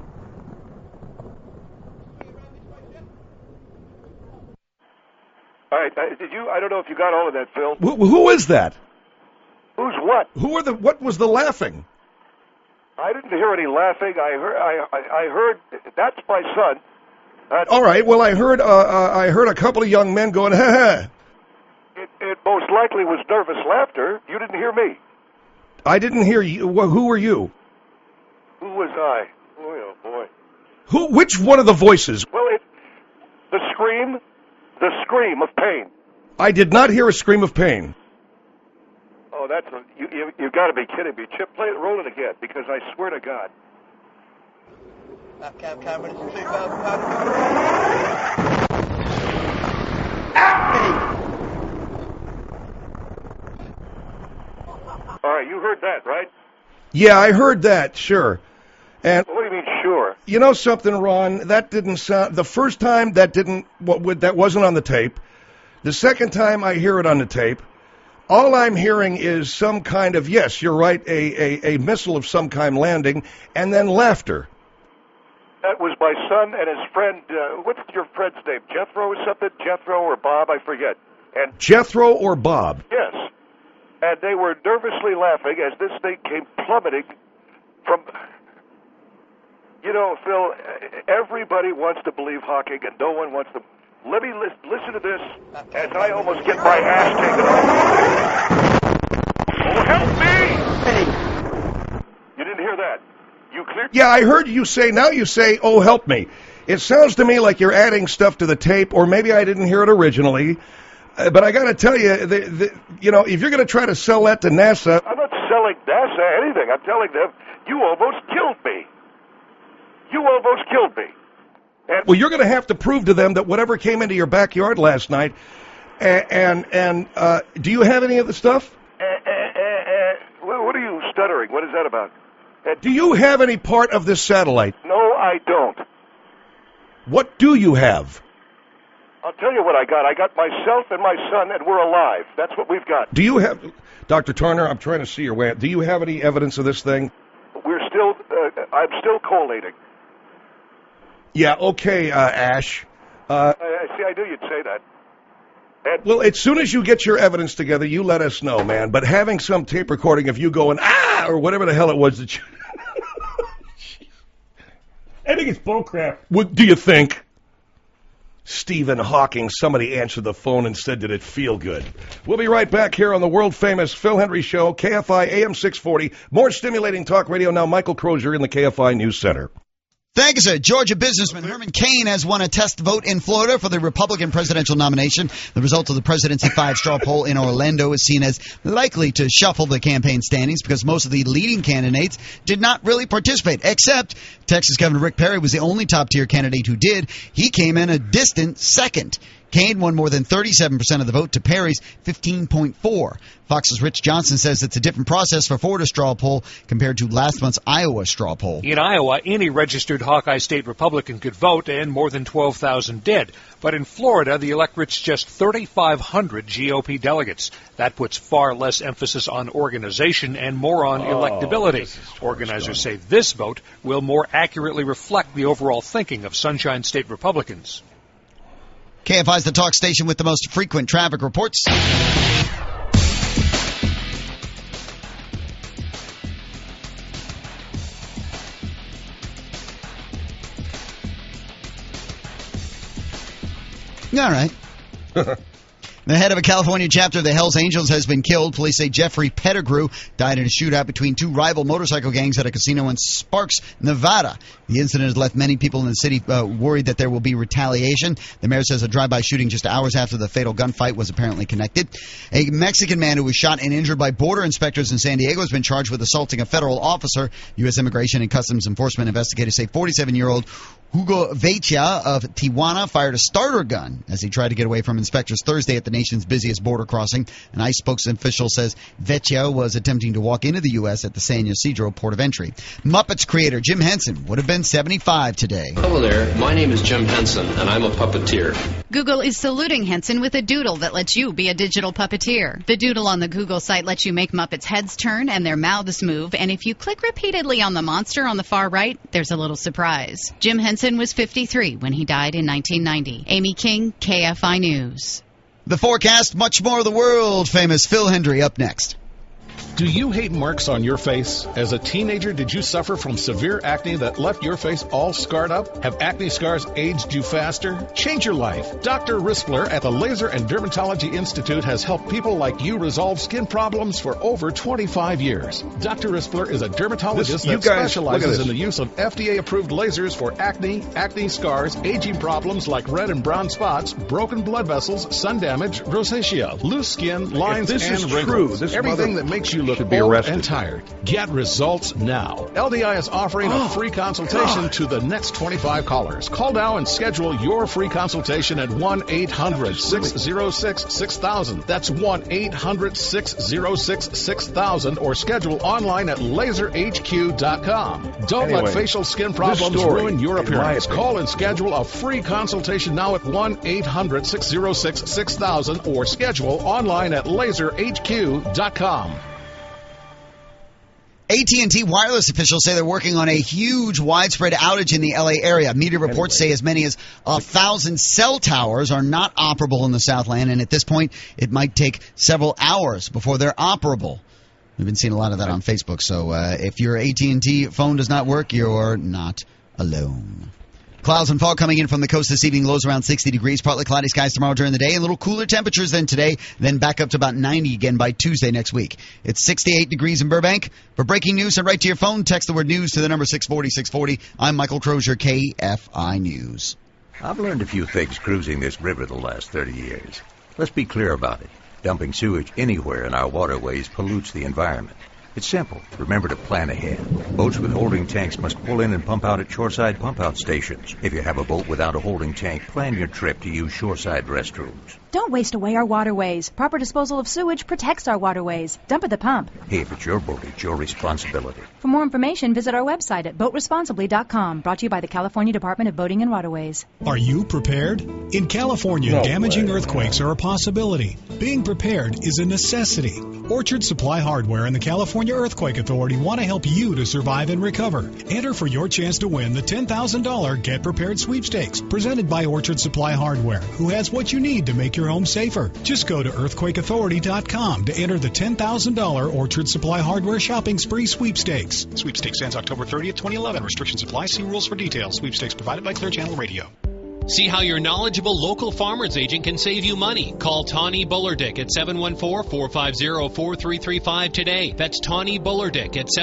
All right, did you? I don't know if you got all of that, Phil. Who is that? Who's what? What was the laughing? I didn't hear any laughing. I heard that's my son. All right. Well, I heard a couple of young men going, ha ha. It most likely was nervous laughter. You didn't hear me. I didn't hear you. Who were you? Who was I? Oh boy. Which one of the voices? Well, the scream of pain. I did not hear a scream of pain. Oh, you got to be kidding me, Chip. Roll it again, because I swear to God. All right, you heard that, right? Yeah, I heard that. Sure. And what do you mean, sure? You know something, Ron? That didn't sound. The first time that wasn't on the tape. The second time I hear it on the tape, all I'm hearing is some kind of, yes, you're right, a missile of some kind landing, and then laughter. That was my son and his friend. What's your friend's name? Jethro or something? Jethro or Bob? I forget. And Jethro or Bob? Yes. And they were nervously laughing as this thing came plummeting from... You know, Phil, everybody wants to believe Hawking, and no one wants to... Let me listen to this as I almost get my ass taken off. Oh, help me! You didn't hear that? You cleared... Yeah, I heard you say, now you say, oh, help me. It sounds to me like you're adding stuff to the tape, or maybe I didn't hear it originally. But I got to tell you, you know, if you're going to try to sell that to NASA... I'm not selling NASA anything. I'm telling them, you almost killed me. You almost killed me. And well, you're going to have to prove to them that whatever came into your backyard last night, and do you have any of the stuff? What are you stuttering? What is that about? Do you have any part of this satellite? No, I don't. What do you have? I'll tell you what I got. I got myself and my son, and we're alive. That's what we've got. Do you have... Dr. Turner, I'm trying to see your way. Do you have any evidence of this thing? We're still... I'm still collating. Yeah, okay, Ash. See, I knew you'd say that. Well, as soon as you get your evidence together, you let us know, man. But having some tape recording of you going, ah, or whatever the hell it was that you... I think it's bullcrap. What do you think? Stephen Hawking, somebody answered the phone and said, did it feel good? We'll be right back here on the world-famous Phil Henry Show, KFI AM 640. More stimulating talk radio now. Michael Crozier in the KFI News Center. Thank you, sir. Georgia businessman Herman Cain has won a test vote in Florida for the Republican presidential nomination. The result of the Presidency 5 straw poll in Orlando is seen as likely to shuffle the campaign standings because most of the leading candidates did not really participate, except Texas Governor Rick Perry was the only top-tier candidate who did. He came in a distant second. McCain won more than 37% of the vote to Perry's 15.4%. Fox's Rich Johnson says it's a different process for Florida's straw poll compared to last month's Iowa straw poll. In Iowa, any registered Hawkeye State Republican could vote, and more than 12,000 did. But in Florida, the electorate's just 3,500 GOP delegates. That puts far less emphasis on organization and more on electability. Organizers say this vote will more accurately reflect the overall thinking of Sunshine State Republicans. KFI's the talk station with the most frequent traffic reports. All right. The head of a California chapter of the Hells Angels has been killed. Police say Jeffrey Pettigrew died in a shootout between two rival motorcycle gangs at a casino in Sparks, Nevada. The incident has left many people in the city worried that there will be retaliation. The mayor says a drive-by shooting just hours after the fatal gunfight was apparently connected. A Mexican man who was shot and injured by border inspectors in San Diego has been charged with assaulting a federal officer. U.S. Immigration and Customs Enforcement investigators say 47-year-old Hugo Veitia of Tijuana fired a starter gun as he tried to get away from inspectors Thursday at the nation's busiest border crossing. An ICE spokesman official says Veitia was attempting to walk into the U.S. at the San Ysidro port of entry. Muppets creator Jim Henson would have been 75 today. Hello there, my name is Jim Henson, and I'm a puppeteer. Google is saluting Henson with a doodle that lets you be a digital puppeteer. The doodle on the Google site lets you make Muppets' heads turn and their mouths move, and if you click repeatedly on the monster on the far right, there's a little surprise. Jim Henson was 53 when he died in 1990. Amy King, KFI News. The forecast, much more of the world-famous Phil Hendry up next. Do you hate marks on your face? As a teenager, did you suffer from severe acne that left your face all scarred up? Have acne scars aged you faster? Change your life. Dr. Rispler at the Laser and Dermatology Institute has helped people like you resolve skin problems for over 25 years. Dr. Rispler is a dermatologist that specializes in the use of FDA-approved lasers for acne, acne scars, aging problems like red and brown spots, broken blood vessels, sun damage, rosacea, loose skin, lines, and wrinkles. Everything that makes you look old and tired. Get results now. LDI is offering a free consultation to the next 25 callers. Call now and schedule your free consultation at 1-800-606-6000. That's 1-800-606-6000 or schedule online at laserhq.com. Don't let facial skin problems ruin your appearance. Call and schedule a free consultation now at 1-800-606-6000 or schedule online at laserhq.com. AT&T wireless officials say they're working on a huge widespread outage in the LA area. Media reports say as many as 1,000 cell towers are not operable in the Southland, and at this point it might take several hours before they're operable. We've been seeing a lot of that on Facebook, so if your AT&T phone does not work, you're not alone. Clouds and fog coming in from the coast this evening. Lows around 60 degrees. Partly cloudy skies tomorrow during the day. And a little cooler temperatures than today. Then back up to about 90 again by Tuesday next week. It's 68 degrees in Burbank. For breaking news, send right to your phone. Text the word news to the number 640-640. I'm Michael Crozier, KFI News. I've learned a few things cruising this river the last 30 years. Let's be clear about it. Dumping sewage anywhere in our waterways pollutes the environment. It's simple. Remember to plan ahead. Boats with holding tanks must pull in and pump out at shoreside pump-out stations. If you have a boat without a holding tank, plan your trip to use shoreside restrooms. Don't waste away our waterways. Proper disposal of sewage protects our waterways. Dump at the pump. Hey, if it's your boat, it's your responsibility. For more information, visit our website at boatresponsibly.com. Brought to you by the California Department of Boating and Waterways. Are you prepared? In California, damaging earthquakes are a possibility. Being prepared is a necessity. Orchard Supply Hardware and the California Earthquake Authority want to help you to survive and recover. Enter for your chance to win the $10,000 Get Prepared Sweepstakes presented by Orchard Supply Hardware, who has what you need to make your home safer. Just go to earthquakeauthority.com to enter the $10,000 Orchard Supply Hardware Shopping Spree Sweepstakes. Sweepstakes ends October 30th, 2011. Restrictions apply. See rules for details. Sweepstakes provided by Clear Channel Radio. See how your knowledgeable local farmer's agent can save you money. Call Tawny Bullerdick at 714-450-4335 today. That's Tawny Bullerdick at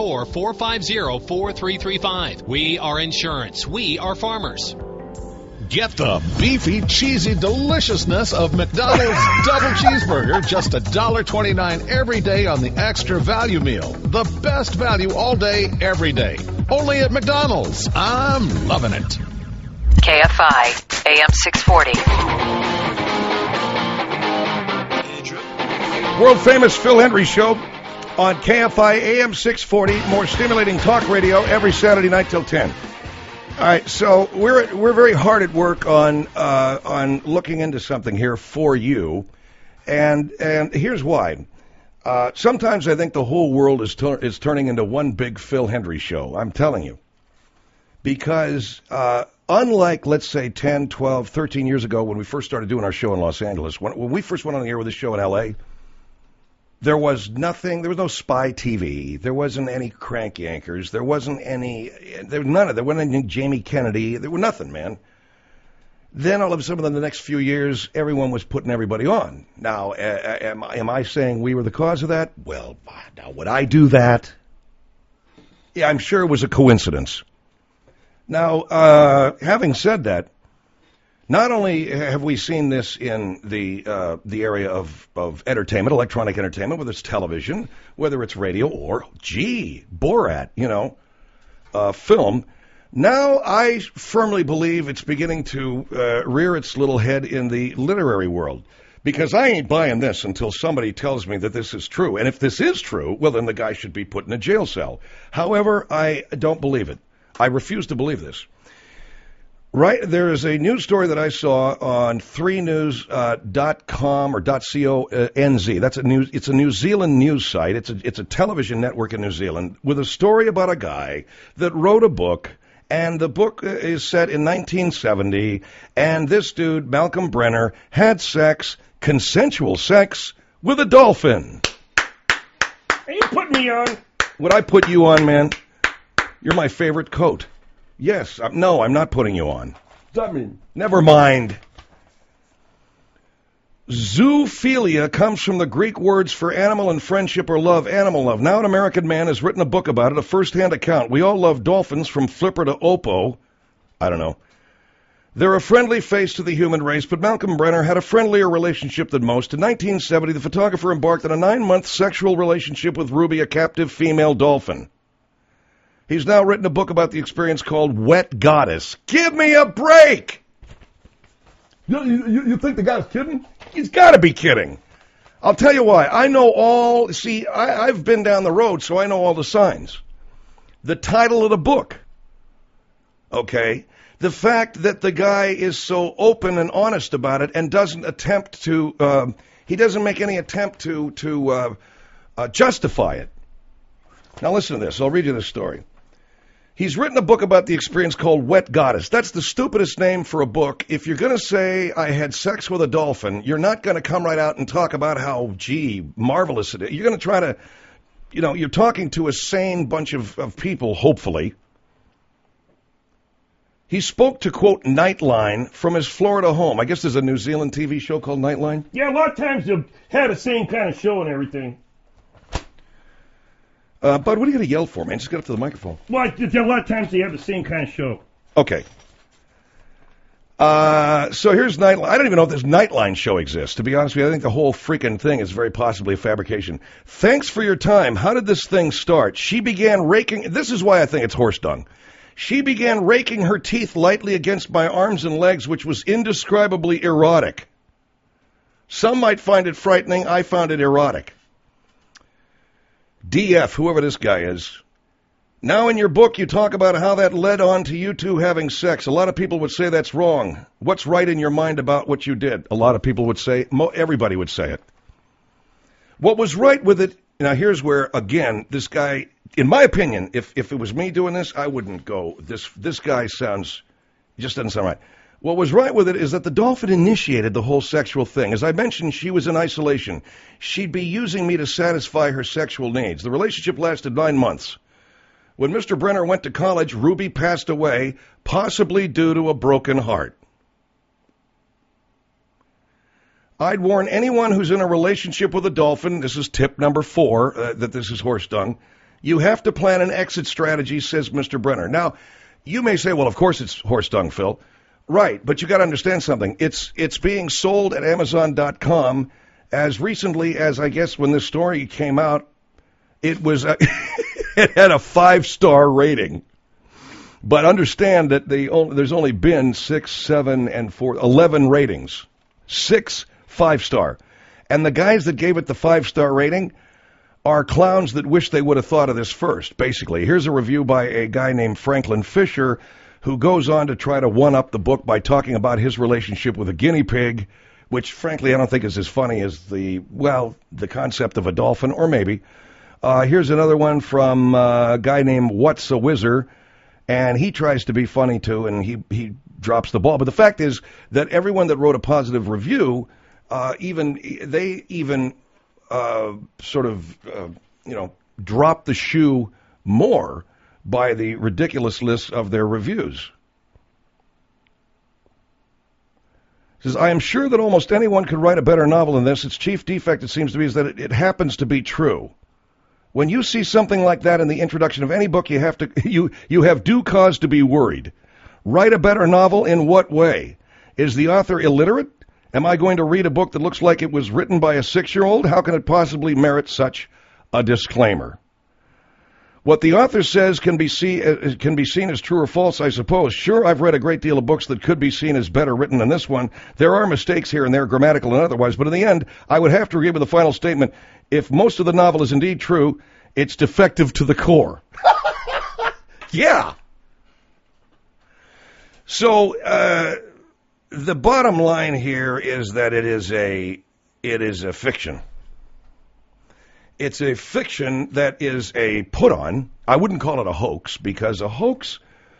714-450-4335. We are insurance. We are farmers. Get the beefy, cheesy deliciousness of McDonald's Double Cheeseburger, just $1.29 every day on the Extra Value Meal. The best value all day, every day. Only at McDonald's. I'm loving it. KFI, AM 640. World famous Phil Hendrie Show on KFI AM 640. More stimulating talk radio every Saturday night till 10. All right, so we're very hard at work on looking into something here for you, and here's why. Sometimes I think the whole world is turning into one big Phil Hendrie Show. I'm telling you, because unlike, let's say, 10, 12, 13 years ago when we first started doing our show in Los Angeles, when we first went on the air with this show in L.A., there was nothing, there was no spy TV, there wasn't any crank yankers, there wasn't any, there wasn't any Jamie Kennedy, there was nothing, man. Then all of a sudden, in the next few years, everyone was putting everybody on. Now, am I saying we were the cause of that? Well, now, would I do that? Yeah, I'm sure it was a coincidence. Now, having said that, not only have we seen this in the area of entertainment, electronic entertainment, whether it's television, whether it's radio, or, Borat, film. Now I firmly believe it's beginning to rear its little head in the literary world, because I ain't buying this until somebody tells me that this is true. And if this is true, well, then the guy should be put in a jail cell. However, I don't believe it. I refuse to believe this. Right, there is a news story that I saw on 3news.com or .co.nz. It's a New Zealand news site. It's a television network in New Zealand with a story about a guy that wrote a book, and the book is set in 1970, and this dude, Malcolm Brenner, had consensual sex, with a dolphin. Are you putting me on? Would I put you on, man? You're my favorite coat. Yes. No, I'm not putting you on. What's that mean? Never mind. Zoophilia comes from the Greek words for animal and friendship or love, animal love. Now an American man has written a book about it, a first-hand account. We all love dolphins, from Flipper to Oppo. I don't know. They're a friendly face to the human race, but Malcolm Brenner had a friendlier relationship than most. In 1970, the photographer embarked on a 9-month sexual relationship with Ruby, a captive female dolphin. He's now written a book about the experience called Wet Goddess. Give me a break! You think the guy's kidding? He's got to be kidding. I'll tell you why. I know I've been down the road, so I know all the signs. The title of the book. Okay? The fact that the guy is so open and honest about it and doesn't attempt to, he doesn't make any attempt to justify it. Now listen to this. I'll read you this story. He's written a book about the experience called Wet Goddess. That's the stupidest name for a book. If you're going to say, I had sex with a dolphin, you're not going to come right out and talk about how, marvelous it is. You're going to try to, you're talking to a sane bunch of people, hopefully. He spoke to, quote, Nightline from his Florida home. I guess there's a New Zealand TV show called Nightline. Yeah, a lot of times they'll have the same kind of show and everything. Bud, what are you going to yell for, man? Just get up to the microphone. Well, a lot of times they have the same kind of show. Okay. So here's Nightline. I don't even know if this Nightline show exists. To be honest with you, I think the whole freaking thing is very possibly a fabrication. Thanks for your time. How did this thing start? She began raking. This is why I think it's horse dung. She began raking her teeth lightly against my arms and legs, which was indescribably erotic. Some might find it frightening. I found it erotic. DF, whoever this guy is. Now in your book you talk about how that led on to you two having sex. A lot of people would say that's wrong. What's right in your mind about what you did? A lot of people would say, everybody would say it. What was right with it, now here's where, again, this guy, in my opinion, if it was me doing this, I wouldn't go, this guy just doesn't sound right. What was right with it is that the dolphin initiated the whole sexual thing. As I mentioned, she was in isolation. She'd be using me to satisfy her sexual needs. The relationship lasted 9 months. When Mr. Brenner went to college, Ruby passed away, possibly due to a broken heart. I'd warn anyone who's in a relationship with a dolphin, this is tip number 4, that this is horse dung, you have to plan an exit strategy, says Mr. Brenner. Now, you may say, well, of course it's horse dung, Phil. Right, but you got to understand something. It's being sold at Amazon.com as recently as, I guess, when this story came out, it was it had a 5-star rating. But understand that there's only been 6, 7, and 4, 11 ratings. 6 5-star. And the guys that gave it the 5-star rating are clowns that wish they would have thought of this first, basically. Here's a review by a guy named Franklin Fisher, who goes on to try to one-up the book by talking about his relationship with a guinea pig, which, frankly, I don't think is as funny as the concept of a dolphin, or maybe. Here's another one from a guy named What's a Whizzer, and he tries to be funny, too, and he drops the ball. But the fact is that everyone that wrote a positive review, even dropped the shoe more by the ridiculousness of their reviews. It says, I am sure that almost anyone could write a better novel than this. Its chief defect, it seems to be, is that it happens to be true. When you see something like that in the introduction of any book, you have due cause to be worried. Write a better novel in what way? Is the author illiterate? Am I going to read a book that looks like it was written by a 6-year-old? How can it possibly merit such a disclaimer? What the author says can be seen as true or false, I suppose. Sure, I've read a great deal of books that could be seen as better written than this one. There are mistakes here and there, grammatical and otherwise, but in the end, I would have to agree with the final statement. If most of the novel is indeed true, it's defective to the core. Yeah. So, the bottom line here is that it is a fiction. It's a fiction that is a put-on. I wouldn't call it a hoax, because hoaxes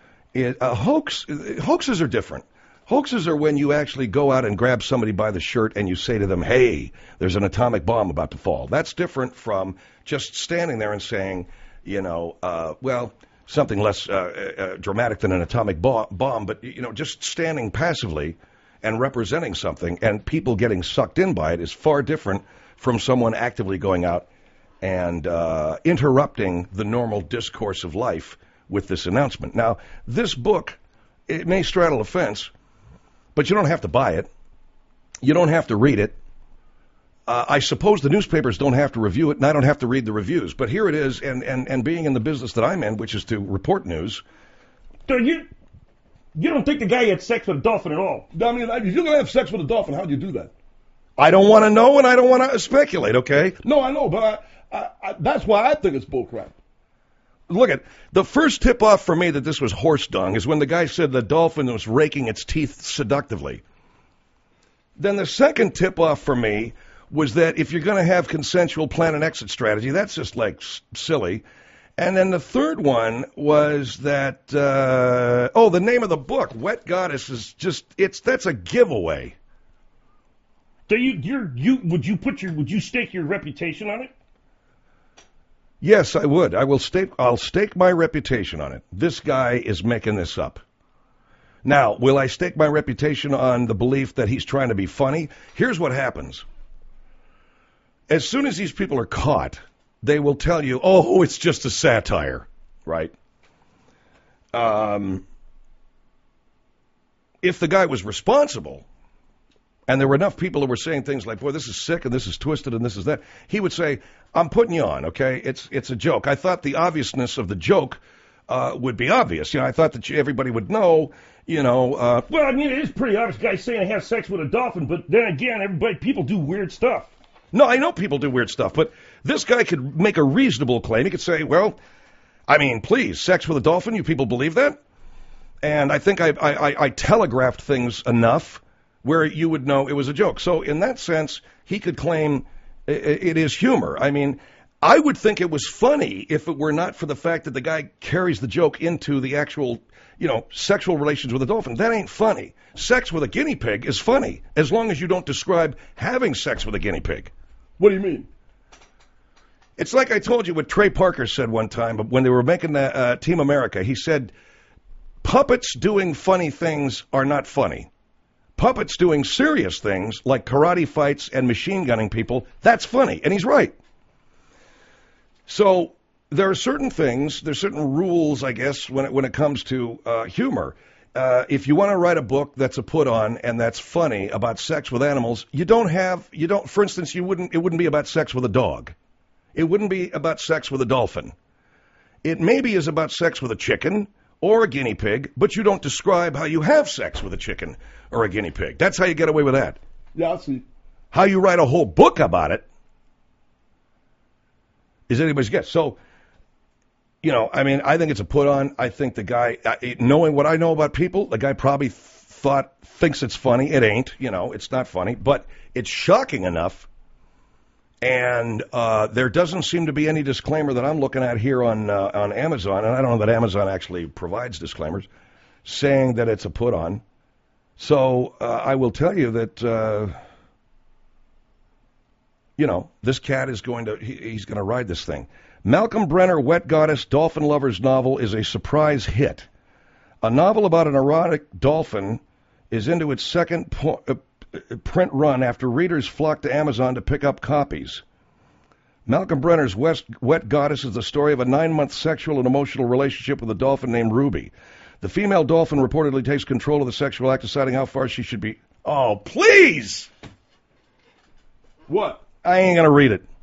are different. Hoaxes are when you actually go out and grab somebody by the shirt and you say to them, hey, there's an atomic bomb about to fall. That's different from just standing there and saying, something less dramatic than an atomic bomb, but, just standing passively and representing something and people getting sucked in by it is far different from someone actively going out and interrupting the normal discourse of life with this announcement. Now, this book, it may straddle a fence, but you don't have to buy it. You don't have to read it. I suppose the newspapers don't have to review it, and I don't have to read the reviews. But here it is, and being in the business that I'm in, which is to report news. So you don't think the guy had sex with a dolphin at all? I mean, if you're going to have sex with a dolphin, how do you do that? I don't want to know, and I don't want to speculate, okay? No, I know, but that's why I think it's bullcrap. Look at the first tip-off for me that this was horse dung is when the guy said the dolphin was raking its teeth seductively. Then the second tip-off for me was that if you're going to have consensual plan and exit strategy, that's just like silly. And then the third one was that, the name of the book, Wet Goddess, is that's a giveaway. So would you stake your reputation on it? Yes, I would. I'll stake my reputation on it. This guy is making this up. Now, will I stake my reputation on the belief that he's trying to be funny? Here's what happens. As soon as these people are caught, they will tell you, oh, it's just a satire, right? If the guy was responsible, and there were enough people who were saying things like, boy, this is sick, and this is twisted, and this is that, he would say, I'm putting you on, okay? It's a joke. I thought the obviousness of the joke would be obvious. I thought that everybody would know, Well, I mean, it is pretty obvious. Guys saying I have sex with a dolphin, but then again, people do weird stuff. No, I know people do weird stuff, but this guy could make a reasonable claim. He could say, well, I mean, please, sex with a dolphin, you people believe that? And I think I telegraphed things enough where you would know it was a joke. So in that sense, he could claim it is humor. I mean, I would think it was funny if it were not for the fact that the guy carries the joke into the actual, sexual relations with a dolphin. That ain't funny. Sex with a guinea pig is funny, as long as you don't describe having sex with a guinea pig. What do you mean? It's like I told you what Trey Parker said one time when they were making Team America. He said, puppets doing funny things are not funny. Puppets doing serious things like karate fights and machine gunning people, that's funny. And he's right. So there are certain things, there's certain rules, I guess, when it comes to humor. If you want to write a book that's a put-on and that's funny about sex with animals, for instance, it wouldn't be about sex with a dog. It wouldn't be about sex with a dolphin. It maybe is about sex with a chicken or a guinea pig, but you don't describe how you have sex with a chicken or a guinea pig. That's how you get away with that. Yeah, I see. How you write a whole book about it is anybody's guess. So, I think it's a put on. I think the guy, knowing what I know about people, the guy probably thinks it's funny. It ain't, it's not funny, but it's shocking enough. And there doesn't seem to be any disclaimer that I'm looking at here on Amazon, and I don't know that Amazon actually provides disclaimers, saying that it's a put on. So I will tell you that, this cat is he's going to ride this thing. Malcolm Brenner, Wet Goddess, Dolphin Lovers novel is a surprise hit. A novel about an erotic dolphin is into its second print run after readers flocked to Amazon to pick up copies. Malcolm Brenner's Wet Goddess is the story of a 9-month sexual and emotional relationship with a dolphin named Ruby. The female dolphin reportedly takes control of the sexual act, deciding how far she should be. Oh, please! What? I ain't going to read it.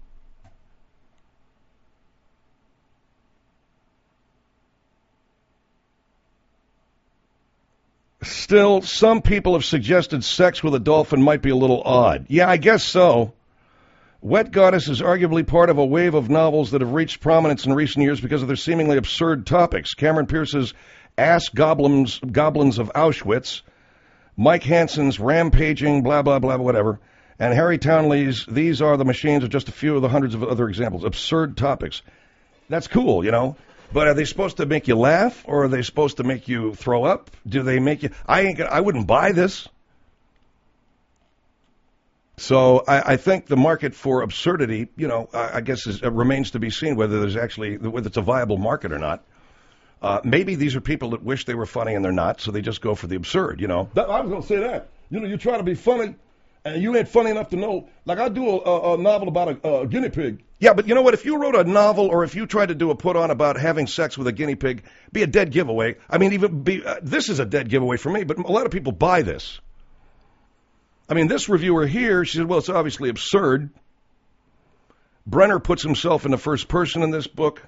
Still, some people have suggested sex with a dolphin might be a little odd. Yeah, I guess so. Wet Goddess is arguably part of a wave of novels that have reached prominence in recent years because of their seemingly absurd topics. Cameron Pierce's Ass Goblins of Auschwitz, Mike Hanson's Rampaging, blah, blah, blah, whatever, and Harry Townley's These Are the Machines are just a few of the hundreds of other examples. Absurd topics. That's cool, But are they supposed to make you laugh, or are they supposed to make you throw up? Do they make you... I wouldn't buy this. So I think the market for absurdity, I guess remains to be seen whether it's a viable market or not. Maybe these are people that wish they were funny and they're not, so they just go for the absurd, I was going to say that. You try to be funny, and you ain't funny enough to know. Like, I do a novel about a guinea pig. Yeah, but you know what? If you wrote a novel or if you tried to do a put-on about having sex with a guinea pig, be a dead giveaway. I mean, this is a dead giveaway for me, but a lot of people buy this. I mean, this reviewer here, she said, well, it's obviously absurd. Brenner puts himself in the first person in this book.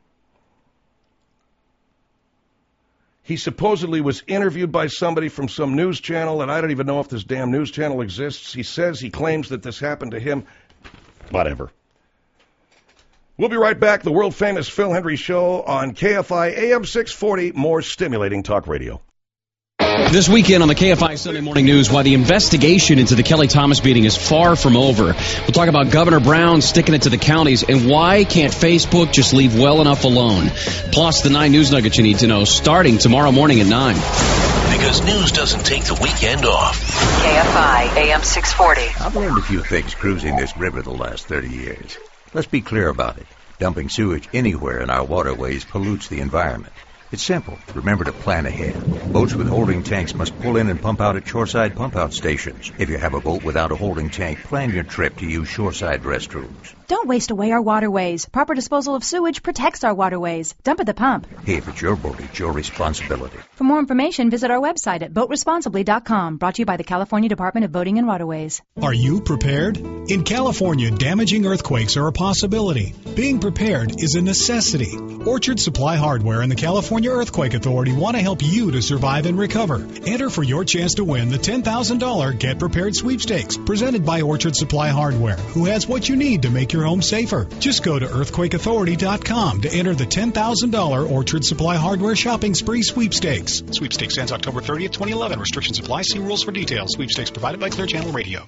He supposedly was interviewed by somebody from some news channel, and I don't even know if this damn news channel exists. He claims that this happened to him. Whatever. We'll be right back. The world-famous Phil Hendry Show on KFI AM 640, more stimulating talk radio. This weekend on the KFI Sunday Morning News, why the investigation into the Kelly Thomas beating is far from over. We'll talk about Governor Brown sticking it to the counties and why can't Facebook just leave well enough alone. Plus, the 9 news nuggets you need to know starting tomorrow morning at 9. Because news doesn't take the weekend off. KFI AM 640. I've learned a few things cruising this river the last 30 years. Let's be clear about it. Dumping sewage anywhere in our waterways pollutes the environment. It's simple. Remember to plan ahead. Boats with holding tanks must pull in and pump out at shoreside pump-out stations. If you have a boat without a holding tank, plan your trip to use shoreside restrooms. Don't waste away our waterways. Proper disposal of sewage protects our waterways. Dump at the pump. Hey, if it's your boat, it's your responsibility. For more information, visit our website at boatresponsibly.com. Brought to you by the California Department of Boating and Waterways. Are you prepared? In California, damaging earthquakes are a possibility. Being prepared is a necessity. Orchard Supply Hardware and the California Earthquake Authority want to help you to survive and recover. Enter for your chance to win the $10,000 Get Prepared Sweepstakes, presented by Orchard Supply Hardware, who has what you need to make your home safer. Just go to earthquakeauthority.com to enter the $10,000 Orchard Supply Hardware Shopping Spree Sweepstakes. Sweepstakes ends October 30th, 2011. Restrictions apply. See rules for details. Sweepstakes provided by Clear Channel Radio.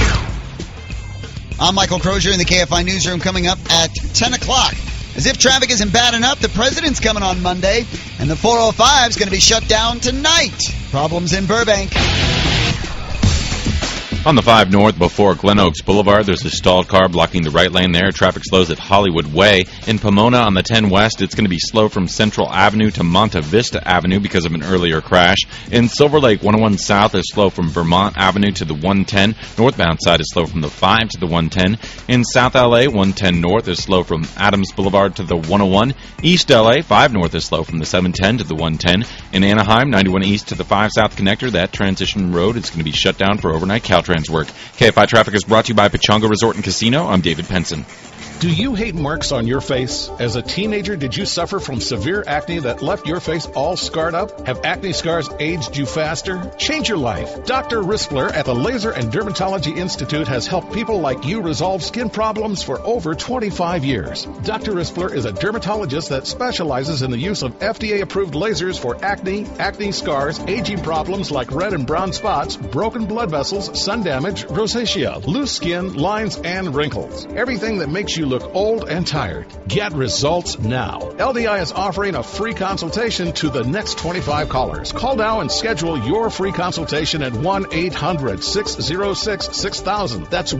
I'm Michael Crozier in the KFI Newsroom coming up at 10 o'clock. As if traffic isn't bad enough, the president's coming on Monday, and the 405 is going to be shut down tonight. Problems in Burbank. On the 5 North before Glen Oaks Boulevard, there's a stalled car blocking the right lane there. Traffic slows at Hollywood Way. In Pomona on the 10 West, it's going to be slow from Central Avenue to Monta Vista Avenue because of an earlier crash. In Silver Lake, 101 South is slow from Vermont Avenue to the 110. Northbound side is slow from the 5 to the 110. In South LA, 110 North is slow from Adams Boulevard to the 101. East LA, 5 North is slow from the 710 to the 110. In Anaheim, 91 East to the 5 South connector. That transition road is going to be shut down for overnight Caltrans work. KFI Traffic is brought to you by Pechanga Resort and Casino. I'm David Penson. Do you hate marks on your face? As a teenager, did you suffer from severe acne that left your face all scarred up? Have acne scars aged you faster? Change your life. Dr. Rispler at the Laser and Dermatology Institute has helped people like you resolve skin problems for over 25 years. Dr. Rispler is a dermatologist that specializes in the use of FDA-approved lasers for acne scars, aging problems like red and brown spots, broken blood vessels, sun damage, rosacea, loose skin, lines, and wrinkles. Everything that makes you look old and tired. Get results now. LDI is offering a free consultation to the next 25 callers. Call now and schedule your free consultation at 1-800-606-6000. That's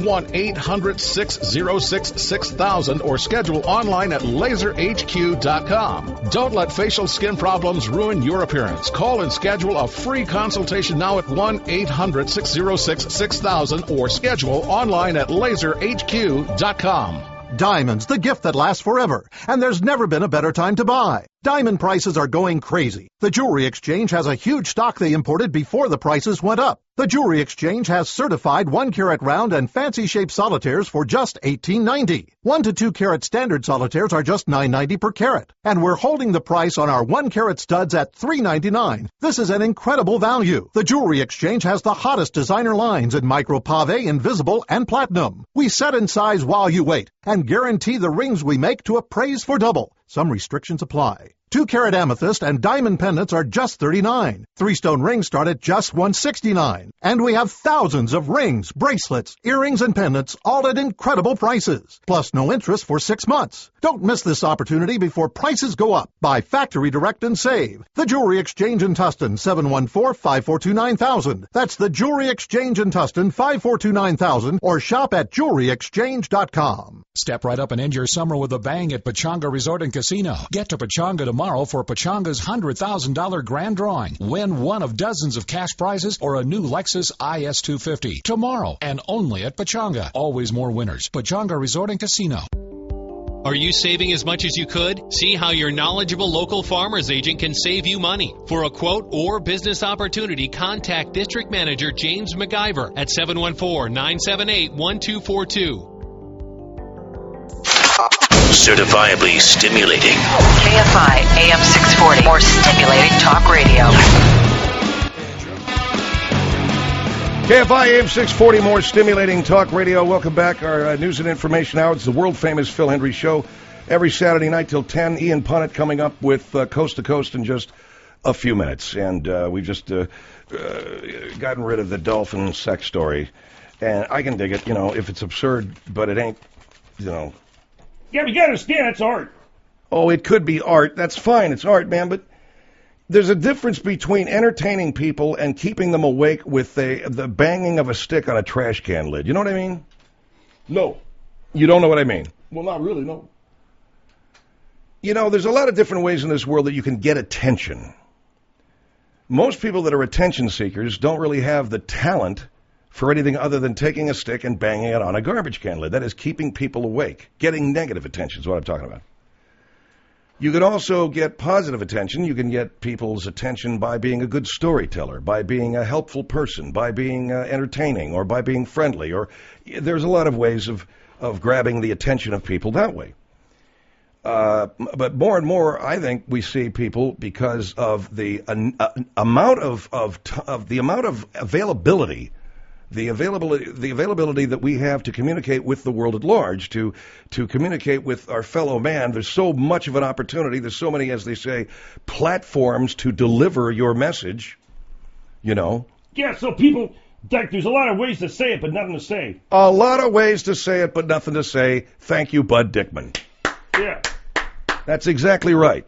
1-800-606-6000 or schedule online at laserhq.com. Don't let facial skin problems ruin your appearance. Call and schedule a free consultation now at 1-800-606-6000 or schedule online at laserhq.com. Diamonds, the gift that lasts forever. And there's never been a better time to buy. Diamond prices are going crazy. The Jewelry Exchange has a huge stock they imported before the prices went up. The Jewelry Exchange has certified 1-carat round and fancy-shaped solitaires for just $18.90. 1 to 2 carat standard solitaires are just $9.90 per carat. And we're holding the price on our 1-carat studs at $3.99. This is an incredible value. The Jewelry Exchange has the hottest designer lines in micro pave, invisible, and platinum. We set in size while you wait and guarantee the rings we make to appraise for double. Some restrictions apply. 2-carat amethyst and diamond pendants are just $39. 3-stone rings start at just $169. And we have thousands of rings, bracelets, earrings, and pendants, all at incredible prices. Plus no interest for 6 months. Don't miss this opportunity before prices go up. Buy Factory Direct and save. The Jewelry Exchange in Tustin, 714-542-9000. That's the Jewelry Exchange in Tustin, 542-9000, or shop at jewelryexchange.com. Step right up and end your summer with a bang at Pechanga Resort and Casino. Get to Pechanga tomorrow for Pechanga's $100,000 grand drawing. Win one of dozens of cash prizes or a new Lexus IS250. Tomorrow and only at Pechanga. Always more winners. Pechanga Resort and Casino. Are you saving as much as you could? See how your knowledgeable local farmer's agent can save you money. For a quote or business opportunity, contact District Manager James McIver at 714-978-1242. Certifiably stimulating. KFI AM 640. More stimulating talk radio. KFI AM 640, more stimulating talk radio. Welcome back. Our news and information hour. It's the world-famous Phil Hendrie Show. Every Saturday night till 10. Ian Punnett coming up with Coast to Coast in just a few minutes. And we've just gotten rid of the dolphin sex story. And I can dig it, if it's absurd, but it ain't, Yeah, but you gotta understand, it's art. Oh, it could be art. That's fine. It's art, man. But there's a difference between entertaining people and keeping them awake with the banging of a stick on a trash can lid. You know what I mean? No. You don't know what I mean? Well, not really, no. There's a lot of different ways in this world that you can get attention. Most people that are attention seekers don't really have the talent for anything other than taking a stick and banging it on a garbage can lid. That is keeping people awake. Getting negative attention is what I'm talking about. You can also get positive attention. You can get people's attention by being a good storyteller, by being a helpful person, by being entertaining, or by being friendly. Or there's a lot of ways of grabbing the attention of people that way. But more and more, I think we see people because of the amount of availability. The availability that we have to communicate with the world at large, to communicate with our fellow man. There's so much of an opportunity. There's so many, as they say, platforms to deliver your message, Yeah, so people, there's a lot of ways to say it, but nothing to say. A lot of ways to say it, but nothing to say. Thank you, Bud Dickman. Yeah. That's exactly right.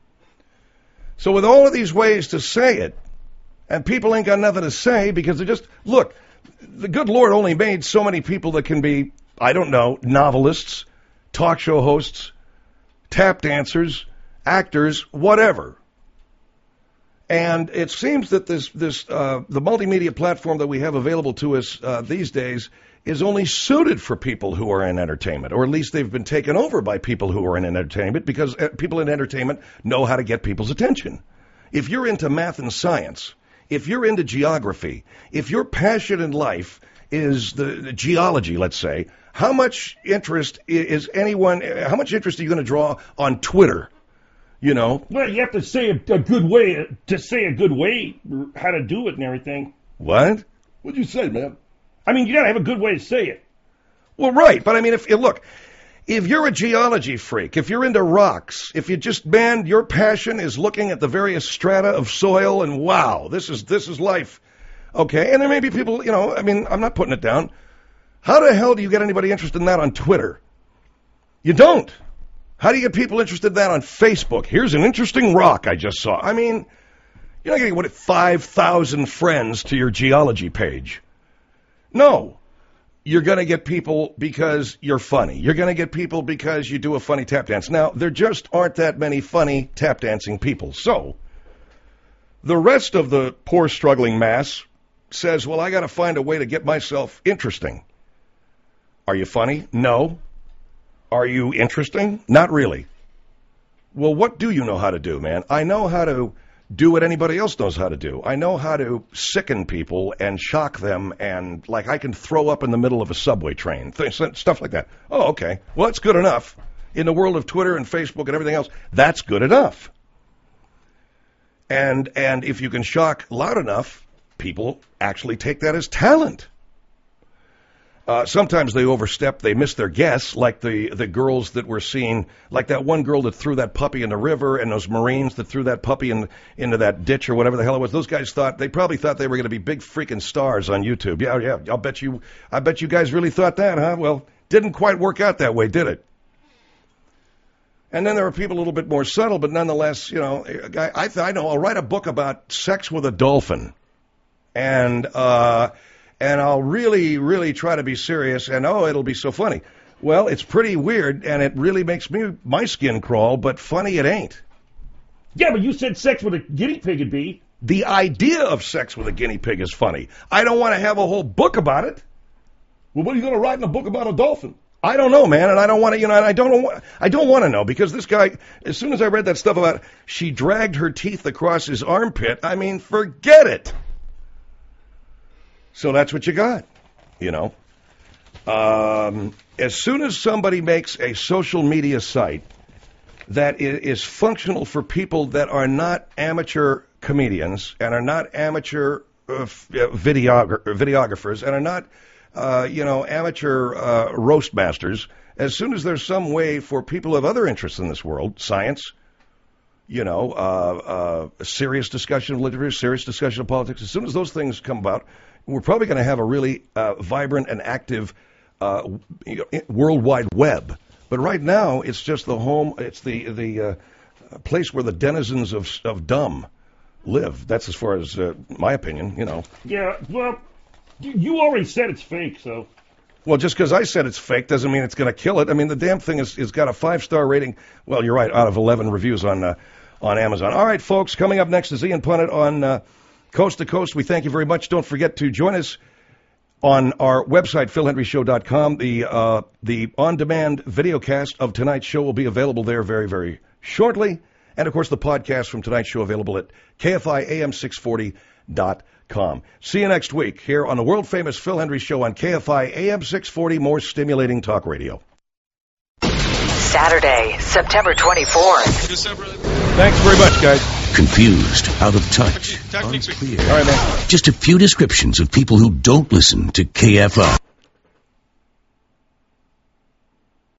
So with all of these ways to say it, and people ain't got nothing to say because they're just, look, the good Lord only made so many people that can be, I don't know, novelists, talk show hosts, tap dancers, actors, whatever. And it seems that the multimedia platform that we have available to us these days is only suited for people who are in entertainment, or at least they've been taken over by people who are in entertainment, because people in entertainment know how to get people's attention. If you're into math and science, if you're into geography, if your passion in life is the geology, let's say, How much interest are you going to draw on Twitter? You know? Well, you have to say a good way, how to do it and everything. What? What'd you say, man? I mean, you gotta have a good way to say it. Well, right, but I mean, if you're a geology freak, if you're into rocks, if your passion is looking at the various strata of soil and wow, this is life. Okay, and there may be people, I'm not putting it down. How the hell do you get anybody interested in that on Twitter? You don't. How do you get people interested in that on Facebook? Here's an interesting rock I just saw. I mean, you're not going to get 5,000 friends to your geology page. No. You're going to get people because you're funny. You're going to get people because you do a funny tap dance. Now, there just aren't that many funny tap dancing people. So, the rest of the poor struggling mass says, well, I got to find a way to get myself interesting. Are you funny? No. Are you interesting? Not really. Well, what do you know how to do, man? I know how to do what anybody else knows how to do. I know how to sicken people and shock them, and like I can throw up in the middle of a subway train, stuff like that. Oh, okay. Well, that's good enough. In the world of Twitter and Facebook and everything else, that's good enough. And if you can shock loud enough, people actually take that as talent. Sometimes they overstep, they miss their guess, like the girls that we're seeing, like that one girl that threw that puppy in the river, and those Marines that threw that puppy into that ditch or whatever the hell it was. Those guys probably thought they were going to be big freaking stars on YouTube. Yeah, I bet you guys really thought that, huh? Well, didn't quite work out that way, did it? And then there are people a little bit more subtle, but nonetheless, I know I'll write a book about sex with a dolphin. And I'll really, really try to be serious, and it'll be so funny. Well, it's pretty weird, and it really makes my skin crawl, but funny it ain't. Yeah, but you said sex with a guinea pig would be. The idea of sex with a guinea pig is funny. I don't want to have a whole book about it. Well, what are you going to write in a book about a dolphin? I don't know, man, and I don't want to, I don't want to know, because this guy, as soon as I read that stuff about she dragged her teeth across his armpit, I mean, forget it. So that's what you got, As soon as somebody makes a social media site that is functional for people that are not amateur comedians and are not amateur videographers and are not, amateur roast masters, as soon as there's some way for people who have other interests in this world, science, a serious discussion of literature, serious discussion of politics, as soon as those things come about, we're probably going to have a really vibrant and active World Wide Web. But right now, it's just the place where the denizens of dumb live. That's as far as my opinion, Yeah, well, you already said it's fake, so. Well, just because I said it's fake doesn't mean it's going to kill it. I mean, the damn thing is got a 5-star rating. Well, you're right, out of 11 reviews on Amazon. All right, folks, coming up next is Ian Punnett on Coast to Coast. We thank you very much. Don't forget to join us on our website, PhilHenryShow.com. The on-demand videocast of tonight's show will be available there very, very shortly. And, of course, the podcast from tonight's show available at KFIAM640.com. See you next week here on the world-famous Phil Hendry Show on KFI AM 640, more stimulating talk radio. Saturday, September 24th. Thanks very much, guys. Confused, out of touch, unclear. All right, man. Just a few descriptions of people who don't listen to KFI.